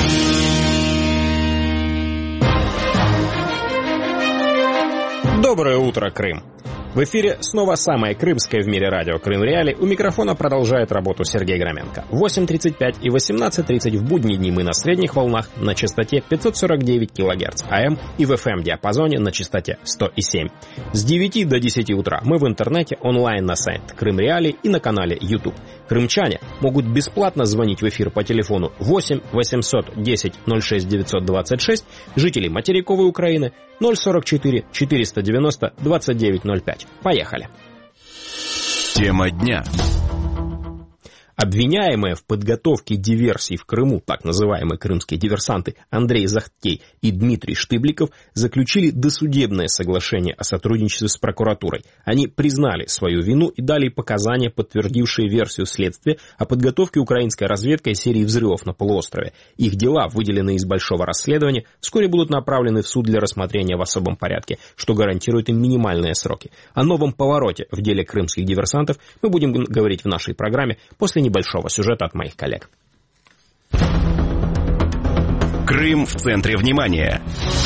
Доброе утро, Крым! В эфире снова самое крымское в мире радио «Крым Реали». У микрофона продолжает работу Сергей Громенко. В 8:35 и 18:30 в будние дни мы на средних волнах на частоте 549 кГц АМ и в FM-диапазоне на частоте 107. С 9 до 10 утра мы в интернете, онлайн на сайт Крым Реали и на канале YouTube. Крымчане могут бесплатно звонить в эфир по телефону 8 800 10 06 926, жители материковой Украины 044 490 2905. Поехали. Тема дня. Обвиняемые в подготовке диверсий в Крыму, так называемые крымские диверсанты, Андрей Захтей и Дмитрий Штыбликов заключили досудебное соглашение о сотрудничестве с прокуратурой. Они признали свою вину и дали показания, подтвердившие версию следствия о подготовке украинской разведкой серии взрывов на полуострове. Их дела, выделенные из большого расследования, вскоре будут направлены в суд для рассмотрения в особом порядке, что гарантирует им минимальные сроки. О новом повороте в деле крымских диверсантов мы будем говорить в нашей программе после небольшого сюжета от моих коллег. Крым в центре внимания.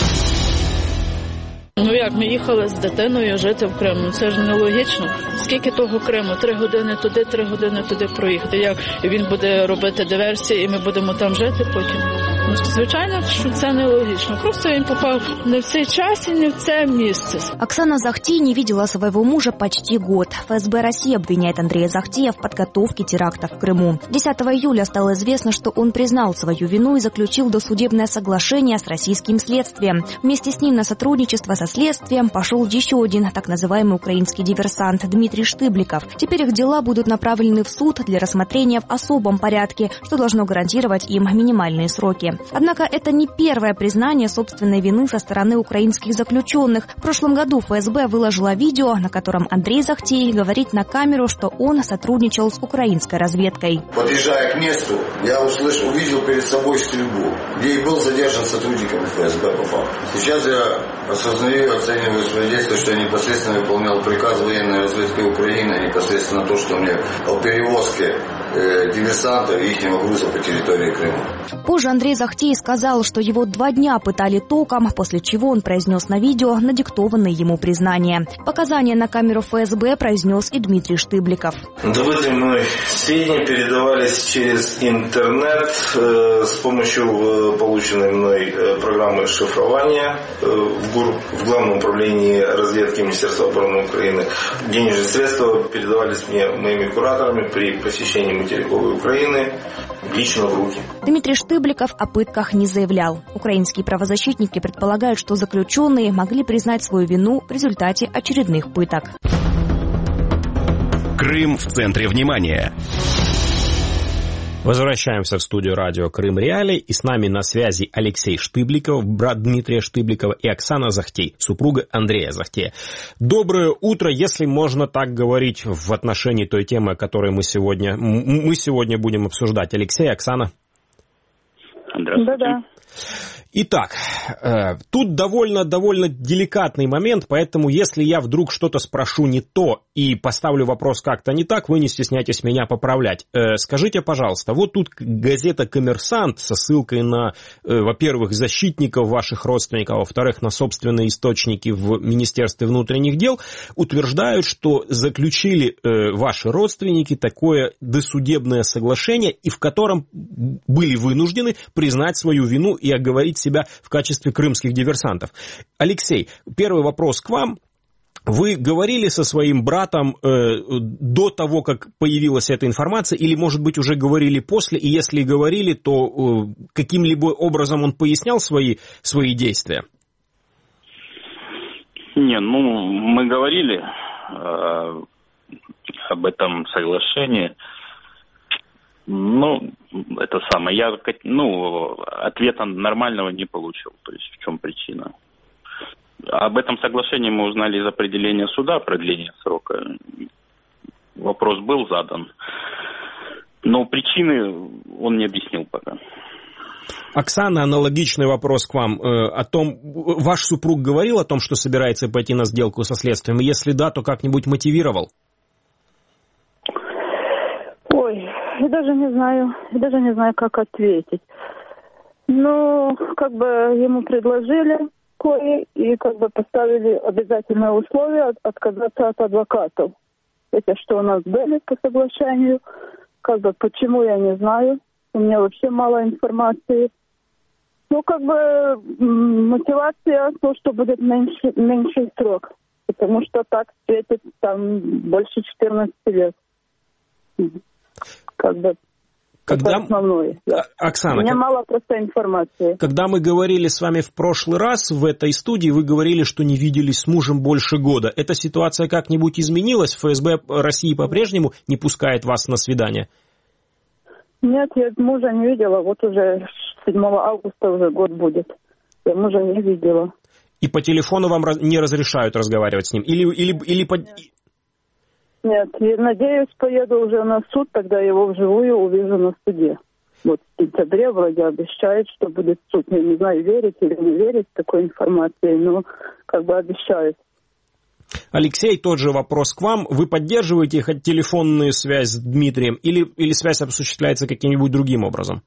Ну як, ми їхали з дитиною жити в Крим, це ж нелогічно. Скільки того Криму? 3 години туди, 3 години туди проїхати. Як він буде робити диверсії і ми будемо там жити потім? Ну, звичайно, що це нелогічно. Просто він попав не в цей час и не в це место. Оксана Захтей не видела своего мужа почти год. ФСБ России обвиняет Андрея Захтея в подготовке терактов в Крыму. 10 июля стало известно, что он признал свою вину и заключил досудебное соглашение с российским следствием. Вместе с ним на сотрудничество со следствием пошел еще один так называемый украинский диверсант Дмитрий Штыбликов. Теперь их дела будут направлены в суд для рассмотрения в особом порядке, что должно гарантировать им минимальные сроки. Однако это не первое признание собственной вины со стороны украинских заключенных. В прошлом году ФСБ выложила видео, на котором Андрей Захтей говорит на камеру, что он сотрудничал с украинской разведкой. Подъезжая к месту, я увидел перед собой стрельбу, где и был задержан сотрудниками ФСБ по факту. Сейчас я осознаю и оцениваю свои действия, что я непосредственно выполнял приказ военной разведки Украины, а непосредственно то, что мне о перевозке диверсантов и их груза по территории Крыма. Позже Андрей Захтей сказал, что его 2 дня пытали током, после чего он произнес на видео надиктованные ему признания. Показания на камеру ФСБ произнес и Дмитрий Штыбликов. Добытые мной сведения передавались через интернет с помощью полученной мной программы шифрования в Главном управлении разведки Министерства обороны Украины. Денежные средства передавались мне моими кураторами при посещении материковой Украины лично в руки. Дмитрий Штыбликов о пытках не заявлял. Украинские правозащитники предполагают, что заключенные могли признать свою вину в результате очередных пыток. Крым в центре внимания. Возвращаемся в студию радио «Крым Реали», и с нами на связи Алексей Штыбликов, брат Дмитрия Штыбликова, и Оксана Захтей, супруга Андрея Захтея. Доброе утро, если можно так говорить в отношении той темы, которую мы сегодня будем обсуждать. Алексей, Оксана. Здравствуйте. Да-да. Итак, тут довольно деликатный момент, поэтому если я вдруг что-то спрошу не то и поставлю вопрос как-то не так, вы не стесняйтесь меня поправлять. Скажите, пожалуйста, вот тут газета «Коммерсант» со ссылкой на, во-первых, защитников ваших родственников, а во-вторых, на собственные источники в Министерстве внутренних дел, утверждают, что заключили ваши родственники такое досудебное соглашение, и в котором были вынуждены признать свою вину и оговорить себя в качестве крымских диверсантов. Алексей, первый вопрос к вам. Вы говорили со своим братом до того, как появилась эта информация, или, может быть, уже говорили после, и если говорили, то каким-либо образом он пояснял свои действия? Не, мы говорили об этом соглашении. Это самое. Я, ответа нормального не получил. То есть, в чем причина? Об этом соглашении мы узнали из определения суда, продления срока. вопрос был задан. Но причины он не объяснил пока. Оксана, аналогичный вопрос к вам. О том, ваш супруг говорил о том, что собирается пойти на сделку со следствием? И если да, то как-нибудь мотивировал? Ой, я даже не знаю, как ответить. Ну, как бы ему предложили и как бы поставили обязательное условие отказаться от адвокатов. Это что у нас были по соглашению. Как бы почему, я не знаю. У меня вообще мало информации. Ну, как бы мотивация, то, что будет меньший срок. Потому что так светит там больше 14 лет. Как бы это основное. Оксана, у меня мало просто информации. Когда мы говорили с вами в прошлый раз в этой студии, вы говорили, что не виделись с мужем больше года. Эта ситуация как-нибудь изменилась? ФСБ России по-прежнему не пускает вас на свидание? Нет, я мужа не видела. Вот уже 7 августа уже год будет. Я мужа не видела. И по телефону вам не разрешают разговаривать с ним? Нет, я надеюсь, поеду уже на суд, тогда его вживую увижу на суде. Вот в сентябре вроде обещают, что будет суд. Я не знаю, верить или не верить такой информации, но как бы обещают. Алексей, тот же вопрос к вам. Вы поддерживаете хоть телефонную связь с Дмитрием или связь осуществляется каким-нибудь другим образом?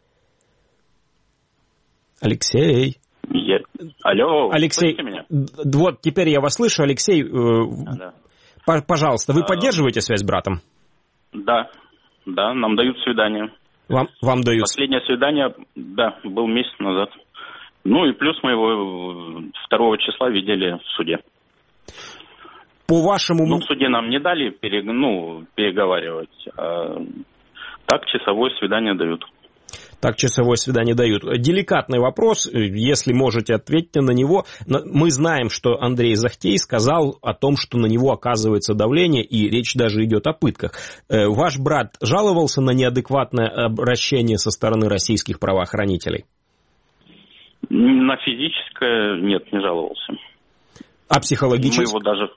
Алексей. Алло, Алексей, слышите меня? Вот теперь я вас слышу. Алексей, да. Пожалуйста, вы поддерживаете связь с братом? Да, нам дают свидание. Вам дают? Последнее свидание, да, был месяц назад. Ну и плюс мы его 2 числа видели в суде. По вашему... Ну, в суде нам не дали переговаривать, а так часовое свидание дают. Так часовое свидание дают. Деликатный вопрос, если можете, ответьте на него. Мы знаем, что Андрей Захтей сказал о том, что на него оказывается давление, и речь даже идет о пытках. Ваш брат жаловался на неадекватное обращение со стороны российских правоохранителей? На физическое нет, не жаловался. А психологическое? Мы его даже...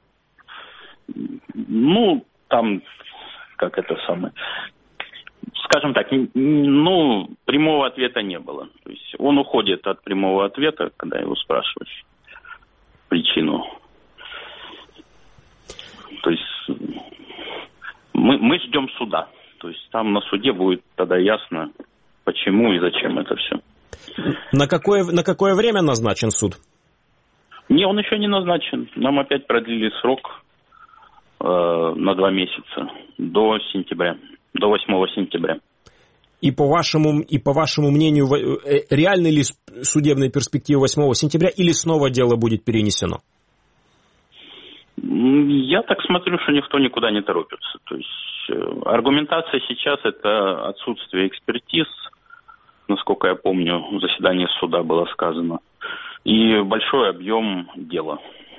Ну, там, как это самое... Скажем так, прямого ответа не было. То есть он уходит от прямого ответа, когда его спрашиваешь причину. То есть мы ждем суда. То есть там на суде будет тогда ясно, почему и зачем это все. На какое время назначен суд? Не, он еще не назначен. Нам опять продлили срок на 2 месяца, до сентября. До 8 сентября. И по вашему мнению, реальны ли судебные перспективы 8 сентября или снова дело будет перенесено? Я так смотрю, что никто никуда не торопится. То есть аргументация сейчас – это отсутствие экспертиз, насколько я помню, в заседании суда было сказано, и большой объем дела.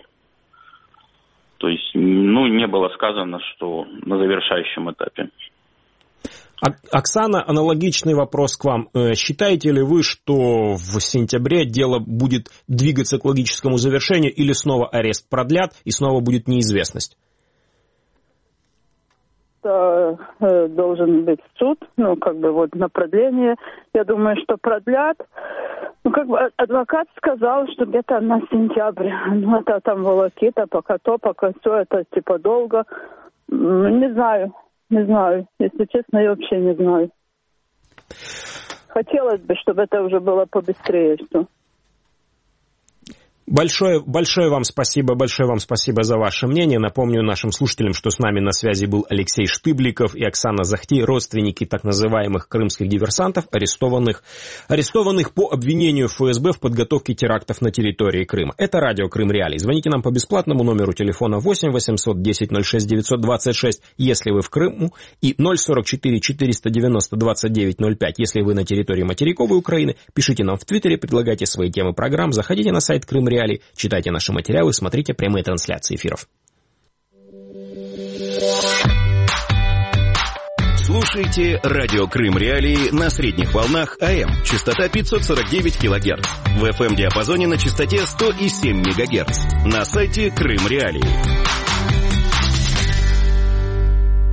То есть, не было сказано, что на завершающем этапе. Оксана, аналогичный вопрос к вам. Считаете ли вы, что в сентябре дело будет двигаться к логическому завершению или снова арест продлят и снова будет неизвестность? Должен быть суд, на продление. Я думаю, что продлят. Адвокат сказал, что где-то на сентябрь. Это там волокита, пока все, это долго. Не знаю. Если честно, я вообще не знаю. Хотелось бы, чтобы это уже было побыстрее, что... Большое вам спасибо за ваше мнение. Напомню нашим слушателям, что с нами на связи был Алексей Штыбликов и Оксана Захтей, родственники так называемых крымских диверсантов, арестованных по обвинению ФСБ в подготовке терактов на территории Крыма. Это радио Крым Реалии. Звоните нам по бесплатному номеру телефона 8 800 10 06 926, если вы в Крыму, и 044 490 29 05, если вы на территории материковой Украины. Пишите нам в Твиттере, предлагайте свои темы программ, заходите на сайт Крым Реалии, читайте наши материалы, смотрите прямые трансляции эфиров. Слушайте радио Крым Реалии на средних волнах АМ, частота 549 кГц, в FM-диапазоне на частоте 100,7 МГц, на сайте Крым Реалии.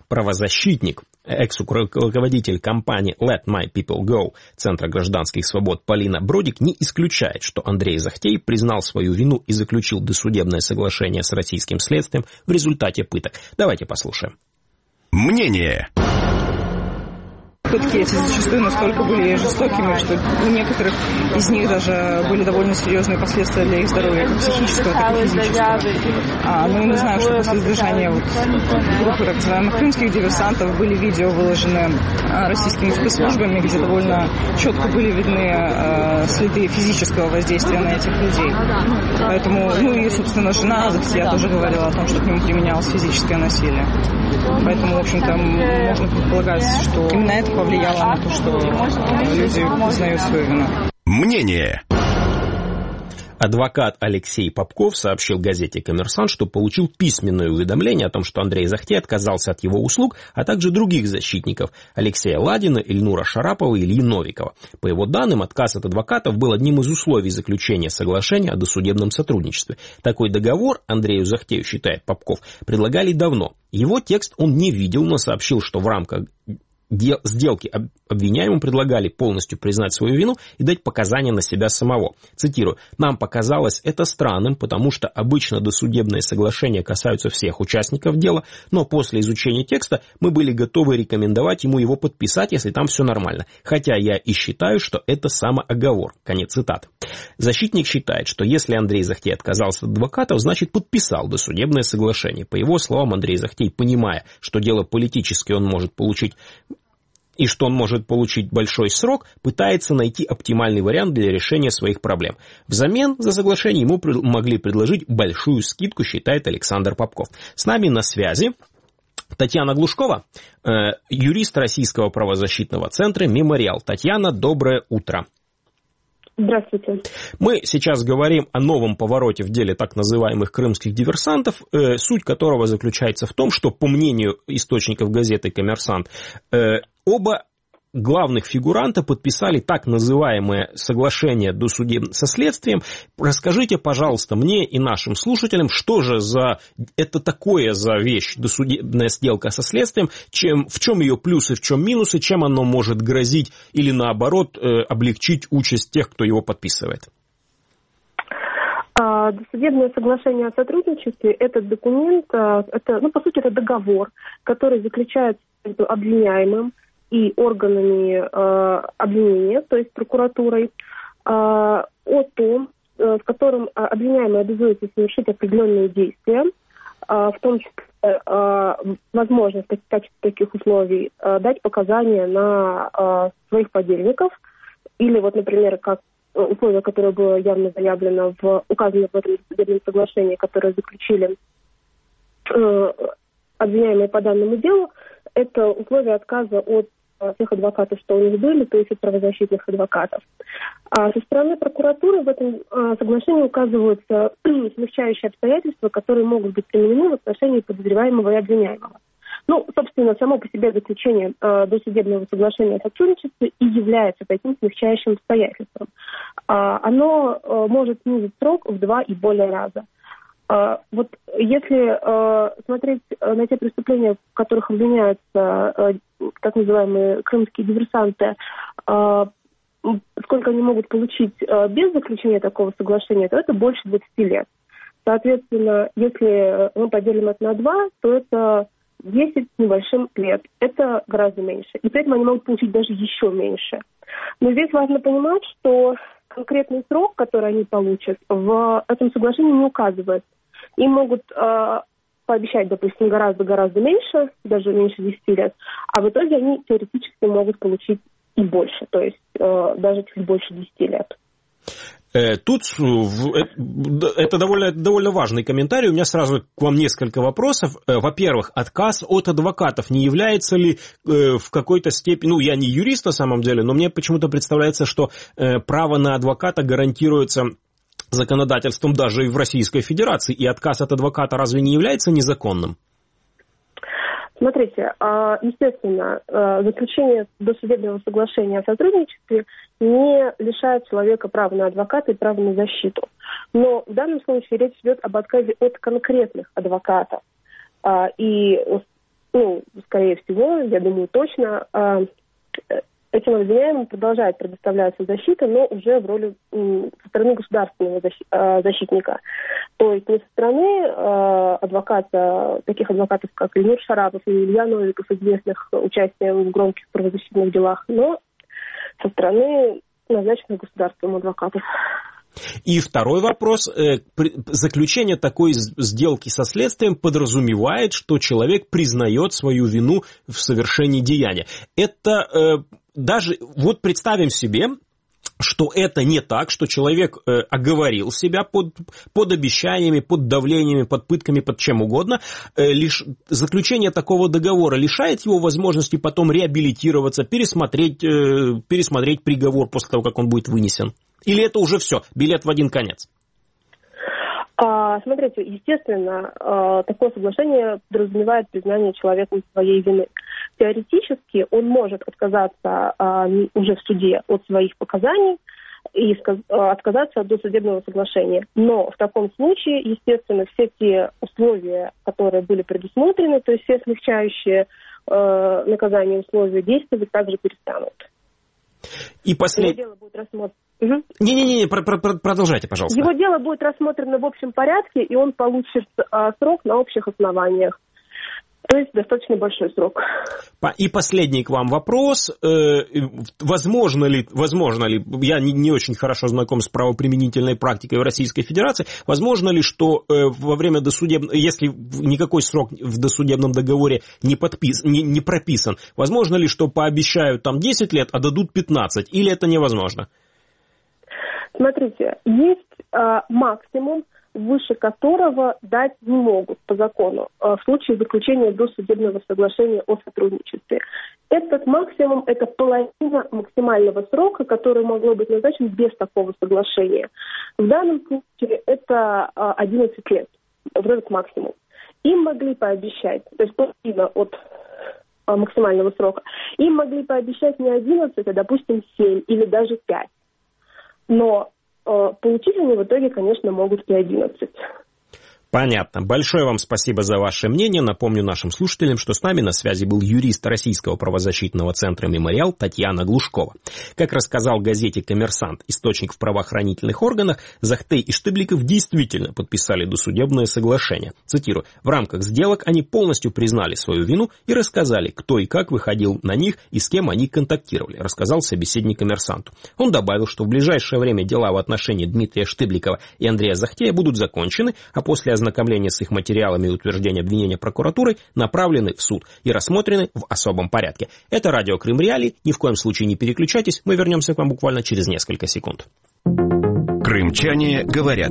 Правозащитник, экс-руководитель компании Let My People Go Центра гражданских свобод Полина Бродик не исключает, что Андрей Захтей признал свою вину и заключил досудебное соглашение с российским следствием в результате пыток. Давайте послушаем. Мнение. Пытки эти зачастую настолько были жестокими, что у некоторых из них даже были довольно серьезные последствия для их здоровья, как психического, так и физического. Ну и мы знаем, что после задержания группы так называемых крымских диверсантов были видео выложены российскими спецслужбами, где довольно четко были видны следы физического воздействия на этих людей. Поэтому, и, собственно, жена Захтия тоже говорила о том, что к нему применялось физическое насилие. Поэтому, в общем-то, можно предполагать, что именно это повлияло на то, что люди признают свою вину. Мнение. Адвокат Алексей Попков сообщил газете «Коммерсант», что получил письменное уведомление о том, что Андрей Захтей отказался от его услуг, а также других защитников Алексея Ладина, Ильнура Шарапова и Ильи Новикова. По его данным, отказ от адвокатов был одним из условий заключения соглашения о досудебном сотрудничестве. Такой договор Андрею Захтею, считает Попков, предлагали давно. Его текст он не видел, но сообщил, что в рамках сделки обвиняемым предлагали полностью признать свою вину и дать показания на себя самого. Цитирую: «Нам показалось это странным, потому что обычно досудебные соглашения касаются всех участников дела, но после изучения текста мы были готовы рекомендовать ему его подписать, если там все нормально. Хотя я и считаю, что это самооговор». Конец цитаты. Защитник считает, что если Андрей Захтей отказался от адвокатов, значит подписал досудебное соглашение. По его словам, Андрей Захтей, понимая, что дело политическое, он может получить большой срок, пытается найти оптимальный вариант для решения своих проблем. Взамен за соглашение ему могли предложить большую скидку, считает Александр Попков. С нами на связи Татьяна Глушкова, юрист Российского правозащитного центра «Мемориал». Татьяна, доброе утро. Здравствуйте. Мы сейчас говорим о новом повороте в деле так называемых крымских диверсантов, суть которого заключается в том, что, по мнению источников газеты «Коммерсант», оба главных фигуранта подписали так называемое соглашение со следствием. Расскажите, пожалуйста, мне и нашим слушателям, что же это такое за вещь, досудебная сделка со следствием, в чем ее плюсы, в чем минусы, чем оно может грозить или, наоборот, облегчить участь тех, кто его подписывает? Досудебное соглашение о сотрудничестве – это документ, по сути, это договор, который заключается между обвиняемым и органами обвинения, то есть прокуратурой, о том, в котором обвиняемый обязуется совершить определенные действия, в том числе возможность в качестве таких условий дать показания на своих подельников, или вот, например, как условие, которое было явно заявлено указано в этом судебном соглашении, которое заключили обвиняемые по данному делу, это условие отказа от тех адвокатов, что у них были, то есть от правозащитных адвокатов. А со стороны прокуратуры в этом соглашении указываются смягчающие обстоятельства, которые могут быть применены в отношении подозреваемого и обвиняемого. Собственно, само по себе заключение досудебного соглашения о сотрудничестве и является таким смягчающим обстоятельством. Оно может снизить срок в 2 и более раза. Вот если смотреть на те преступления, в которых обвиняются так называемые крымские диверсанты, сколько они могут получить без заключения такого соглашения, то это больше 20 лет. Соответственно, если мы поделим это на 2, то это 10 с небольшим лет. Это гораздо меньше. И при этом они могут получить даже еще меньше. Но здесь важно понимать, что конкретный срок, который они получат, в этом соглашении не указывается. Им могут пообещать, допустим, гораздо меньше, даже меньше 10 лет, а в итоге они теоретически могут получить и больше, то есть даже чуть больше 10 лет. Тут это довольно важный комментарий. У меня сразу к вам несколько вопросов. Во-первых, отказ от адвокатов не является ли в какой-то степени... я не юрист на самом деле, но мне почему-то представляется, что право на адвоката гарантируется законодательством даже и в Российской Федерации. И отказ от адвоката разве не является незаконным? Смотрите, естественно, заключение досудебного соглашения о сотрудничестве не лишает человека права на адвоката и права на защиту. Но в данном случае речь идет об отказе от конкретных адвокатов. И скорее всего, я думаю точно, этим обвиняемым продолжает предоставляться защита, но уже в роли со стороны государственного защитника. То есть не со стороны адвоката, таких адвокатов, как Ильнур Шарапов и Илья Новиков, известных участием в громких правозащитных делах, но со стороны назначенных государством адвокатов. И второй вопрос. Заключение такой сделки со следствием подразумевает, что человек признает свою вину в совершении деяния. Это даже, вот представим себе, что это не так, что человек оговорил себя под обещаниями, под давлениями, под пытками, под чем угодно. Заключение такого договора лишает его возможности потом реабилитироваться, пересмотреть приговор после того, как он будет вынесен? Или это уже все, билет в один конец? Смотрите, естественно, такое соглашение подразумевает признание человеком своей вины. Теоретически он может отказаться уже в суде от своих показаний и отказаться от досудебного соглашения. Но в таком случае, естественно, все те условия, которые были предусмотрены, то есть все смягчающие наказание условия действовать, также перестанут. И последнее. Дело будет рассмотрено. Не-не-не, продолжайте, пожалуйста. Его дело будет рассмотрено в общем порядке, и он получит срок на общих основаниях. То есть достаточно большой срок. И последний к вам вопрос. Возможно ли, я не очень хорошо знаком с правоприменительной практикой в Российской Федерации, возможно ли, что во время досудебного, если никакой срок в досудебном договоре не прописан, возможно ли, что пообещают там 10 лет, а дадут 15, или это невозможно? Смотрите, есть максимум, выше которого дать не могут по закону в случае заключения досудебного соглашения о сотрудничестве. Этот максимум – это половина максимального срока, который могло быть назначен без такого соглашения. В данном случае это 11 лет, вот этот максимум. Им могли пообещать, то есть половина от максимального срока, им могли пообещать не 11, а, допустим, 7 или даже 5. Но получить они в итоге, конечно, могут и 11. Понятно. Большое вам спасибо за ваше мнение. Напомню нашим слушателям, что с нами на связи был юрист Российского правозащитного центра «Мемориал» Татьяна Глушкова. Как рассказал газете «Коммерсант» источник в правоохранительных органах, Захтей и Штыбликов действительно подписали досудебное соглашение. Цитирую: «В рамках сделок они полностью признали свою вину и рассказали, кто и как выходил на них и с кем они контактировали», рассказал собеседник «Коммерсанту». Он добавил, что в ближайшее время дела в отношении Дмитрия Штыбликова и Андрея Захтея будут закончены, а после ознакомления с их материалами и утверждения обвинения прокуратурой направлены в суд и рассмотрены в особом порядке. Это радио Крым Реалии. Ни в коем случае не переключайтесь. Мы вернемся к вам буквально через несколько секунд. Крымчане говорят.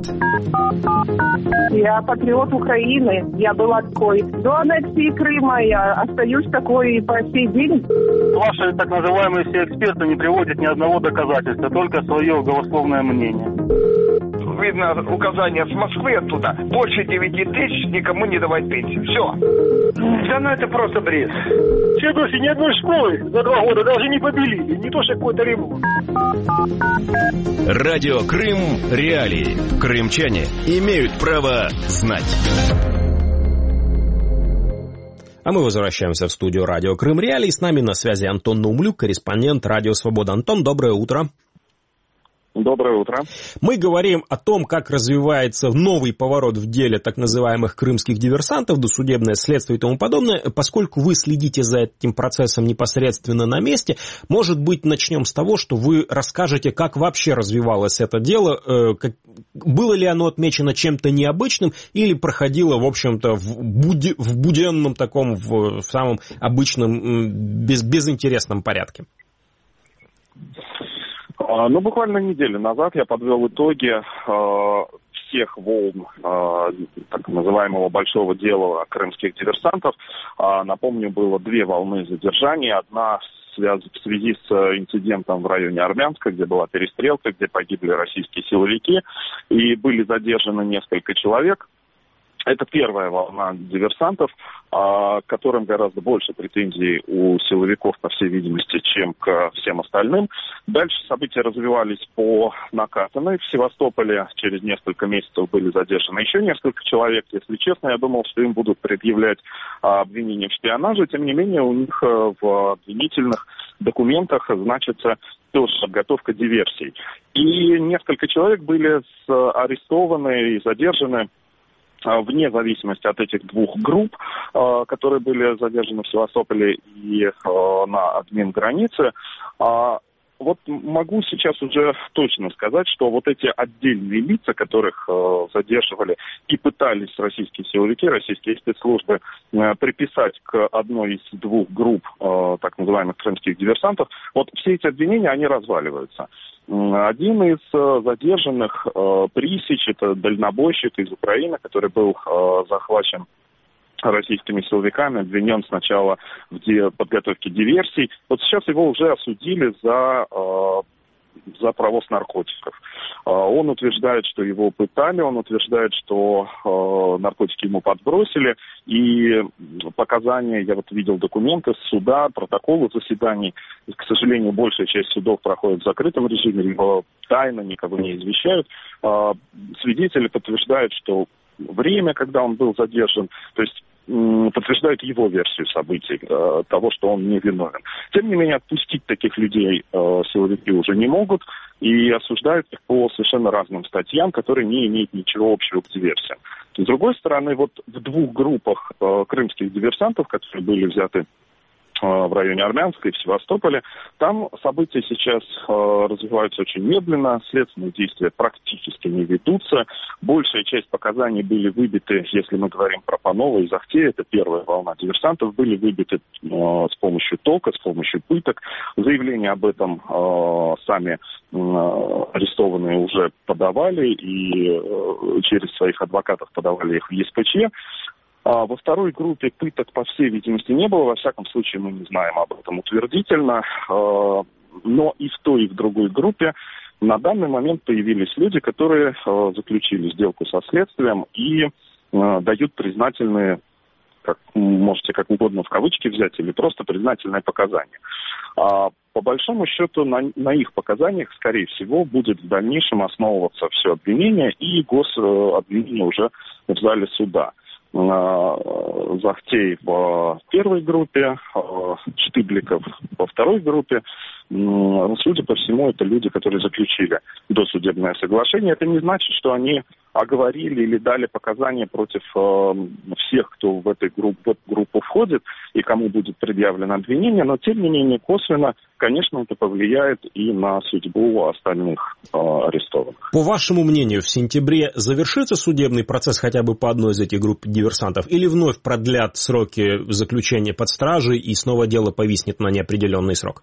Я патриот Украины. Я была такой до аннексии Крыма. Я остаюсь такой и по сей день. Ваши так называемые все эксперты не приводят ни одного доказательства, только свое голословное мнение. Видно указание с Москвы оттуда. Больше 9 тысяч никому не давать пенсию. Все. Да ну это просто бред. Чедуши ни одной школы за 2 года даже не побелили. Не то что какой-то ремонт. Радио Крым Реалии. Крымчане имеют право знать. А мы возвращаемся в студию радио Крым Реалии. С нами на связи Антон Наумлюк, корреспондент Радио Свобода. Антон, доброе утро. Доброе утро. Мы говорим о том, как развивается новый поворот в деле так называемых крымских диверсантов, досудебное следствие и тому подобное. Поскольку вы следите за этим процессом непосредственно на месте, может быть, начнем с того, что вы расскажете, как вообще развивалось это дело, было ли оно отмечено чем-то необычным или проходило, в общем-то, в буденном таком, в самом обычном, безинтересном порядке? Ну, буквально неделю назад я подвел итоги всех волн так называемого большого дела крымских диверсантов. Напомню, было 2 волны задержаний. Одна в связи с инцидентом в районе Армянска, где была перестрелка, где погибли российские силовики, и были задержаны несколько человек. Это первая волна диверсантов, к которым гораздо больше претензий у силовиков, по всей видимости, чем к всем остальным. Дальше события развивались по накатанной. В Севастополе через несколько месяцев были задержаны еще несколько человек. Если честно, я думал, что им будут предъявлять обвинения в шпионаже. Тем не менее, у них в обвинительных документах значится тоже подготовка диверсий. И несколько человек были арестованы и задержаны вне зависимости от этих двух групп, которые были задержаны в Севастополе и на админ-границе. Вот могу сейчас уже точно сказать, что вот эти отдельные лица, которых задерживали и пытались российские силовики, российские спецслужбы приписать к одной из двух групп так называемых крымских диверсантов, вот все эти обвинения, они разваливаются. Один из задержанных, Присич, это дальнобойщик из Украины, который был захвачен российскими силовиками, обвинен сначала в подготовке диверсий. Вот сейчас его уже осудили за провоз наркотиков. Он утверждает, что его пытали, он утверждает, что наркотики ему подбросили, и показания, я вот видел документы с суда, протоколы заседаний, к сожалению, большая часть судов проходит в закрытом режиме, либо тайно, никого не извещают. Свидетели подтверждают, что время, когда он был задержан, то есть подтверждают его версию событий, того, что он не виновен. Тем не менее, отпустить таких людей силовики уже не могут и осуждают их по совершенно разным статьям, которые не имеют ничего общего к диверсиям. С другой стороны, вот в двух группах крымских диверсантов, которые были взяты в районе Армянска и в Севастополе, там события сейчас развиваются очень медленно, следственные действия практически не ведутся. Большая часть показаний были выбиты, если мы говорим про Панова и Захтея, это первая волна диверсантов, были выбиты с помощью тока, с помощью пыток. Заявления об этом сами арестованные уже подавали и через своих адвокатов подавали их в ЕСПЧ. Во второй группе пыток, по всей видимости, не было. Во всяком случае, мы не знаем об этом утвердительно. Но и в той, и в другой группе на данный момент появились люди, которые заключили сделку со следствием и дают признательные, как можете как угодно в кавычки взять, или просто признательные показания. По большому счету, на их показаниях, скорее всего, будет в дальнейшем основываться все обвинение и гособвинение уже в зале суда. Захтей в первой группе, Штыбликов во второй группе. Судя по всему, это люди, которые заключили досудебное соглашение. Это не значит, что они оговорили или дали показания против всех, кто в эту группу входит и кому будет предъявлено обвинение, но тем не менее косвенно, конечно, это повлияет и на судьбу остальных арестованных. По вашему мнению, в сентябре завершится судебный процесс хотя бы по одной из этих групп диверсантов или вновь продлят сроки заключения под стражей и снова дело повиснет на неопределенный срок?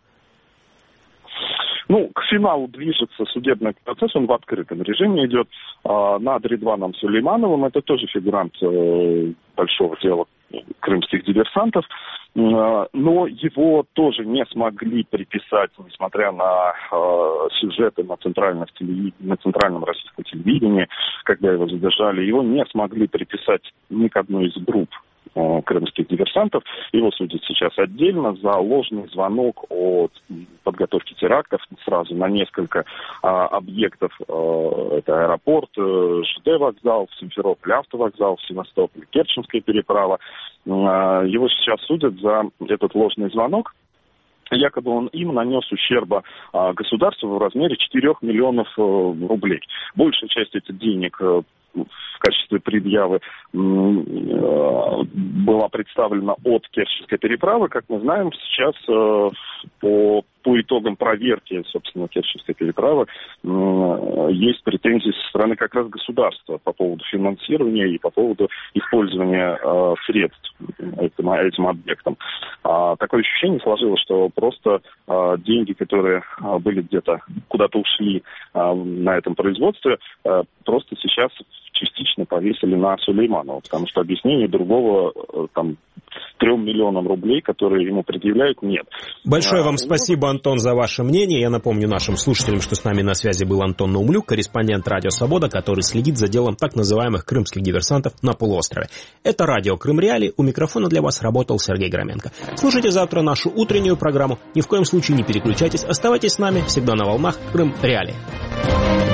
К финалу движется судебный процесс, он в открытом режиме идет над Редваном Сулеймановым, это тоже фигурант большого дела крымских диверсантов, но его тоже не смогли приписать, несмотря на сюжеты на центральном российском телевидении, когда его задержали, его не смогли приписать ни к одной из групп крымских диверсантов. Его судят сейчас отдельно за ложный звонок о подготовке терактов сразу на несколько объектов. Это аэропорт, ЖД-вокзал в Симферополе, автовокзал в Севастополе, Керченская переправа. Его сейчас судят за этот ложный звонок. Якобы он им нанес ущерба государству в размере 4 миллионов рублей. Большая часть этих денег в качестве предъявы была представлена от Керченской переправы. Как мы знаем, сейчас по итогам проверки, собственно, Керченской переправы есть претензии со стороны как раз государства по поводу финансирования и по поводу использования средств этим объектом. Такое ощущение сложилось, что просто деньги, которые были где-то куда-то ушли на этом производстве, просто сейчас частично повесили на Сулейманова, потому что объяснения другого там 3 миллионам рублей, которые ему предъявляют, нет. Большое вам спасибо, Антон, за ваше мнение. Я напомню нашим слушателям, что с нами на связи был Антон Наумлюк, корреспондент «Радио Свобода», который следит за делом так называемых крымских диверсантов на полуострове. Это радио «Крым Реалии». У микрофона для вас работал Сергей Громенко. Слушайте завтра нашу утреннюю программу. Ни в коем случае не переключайтесь. Оставайтесь с нами всегда на волнах «Крым Реалии».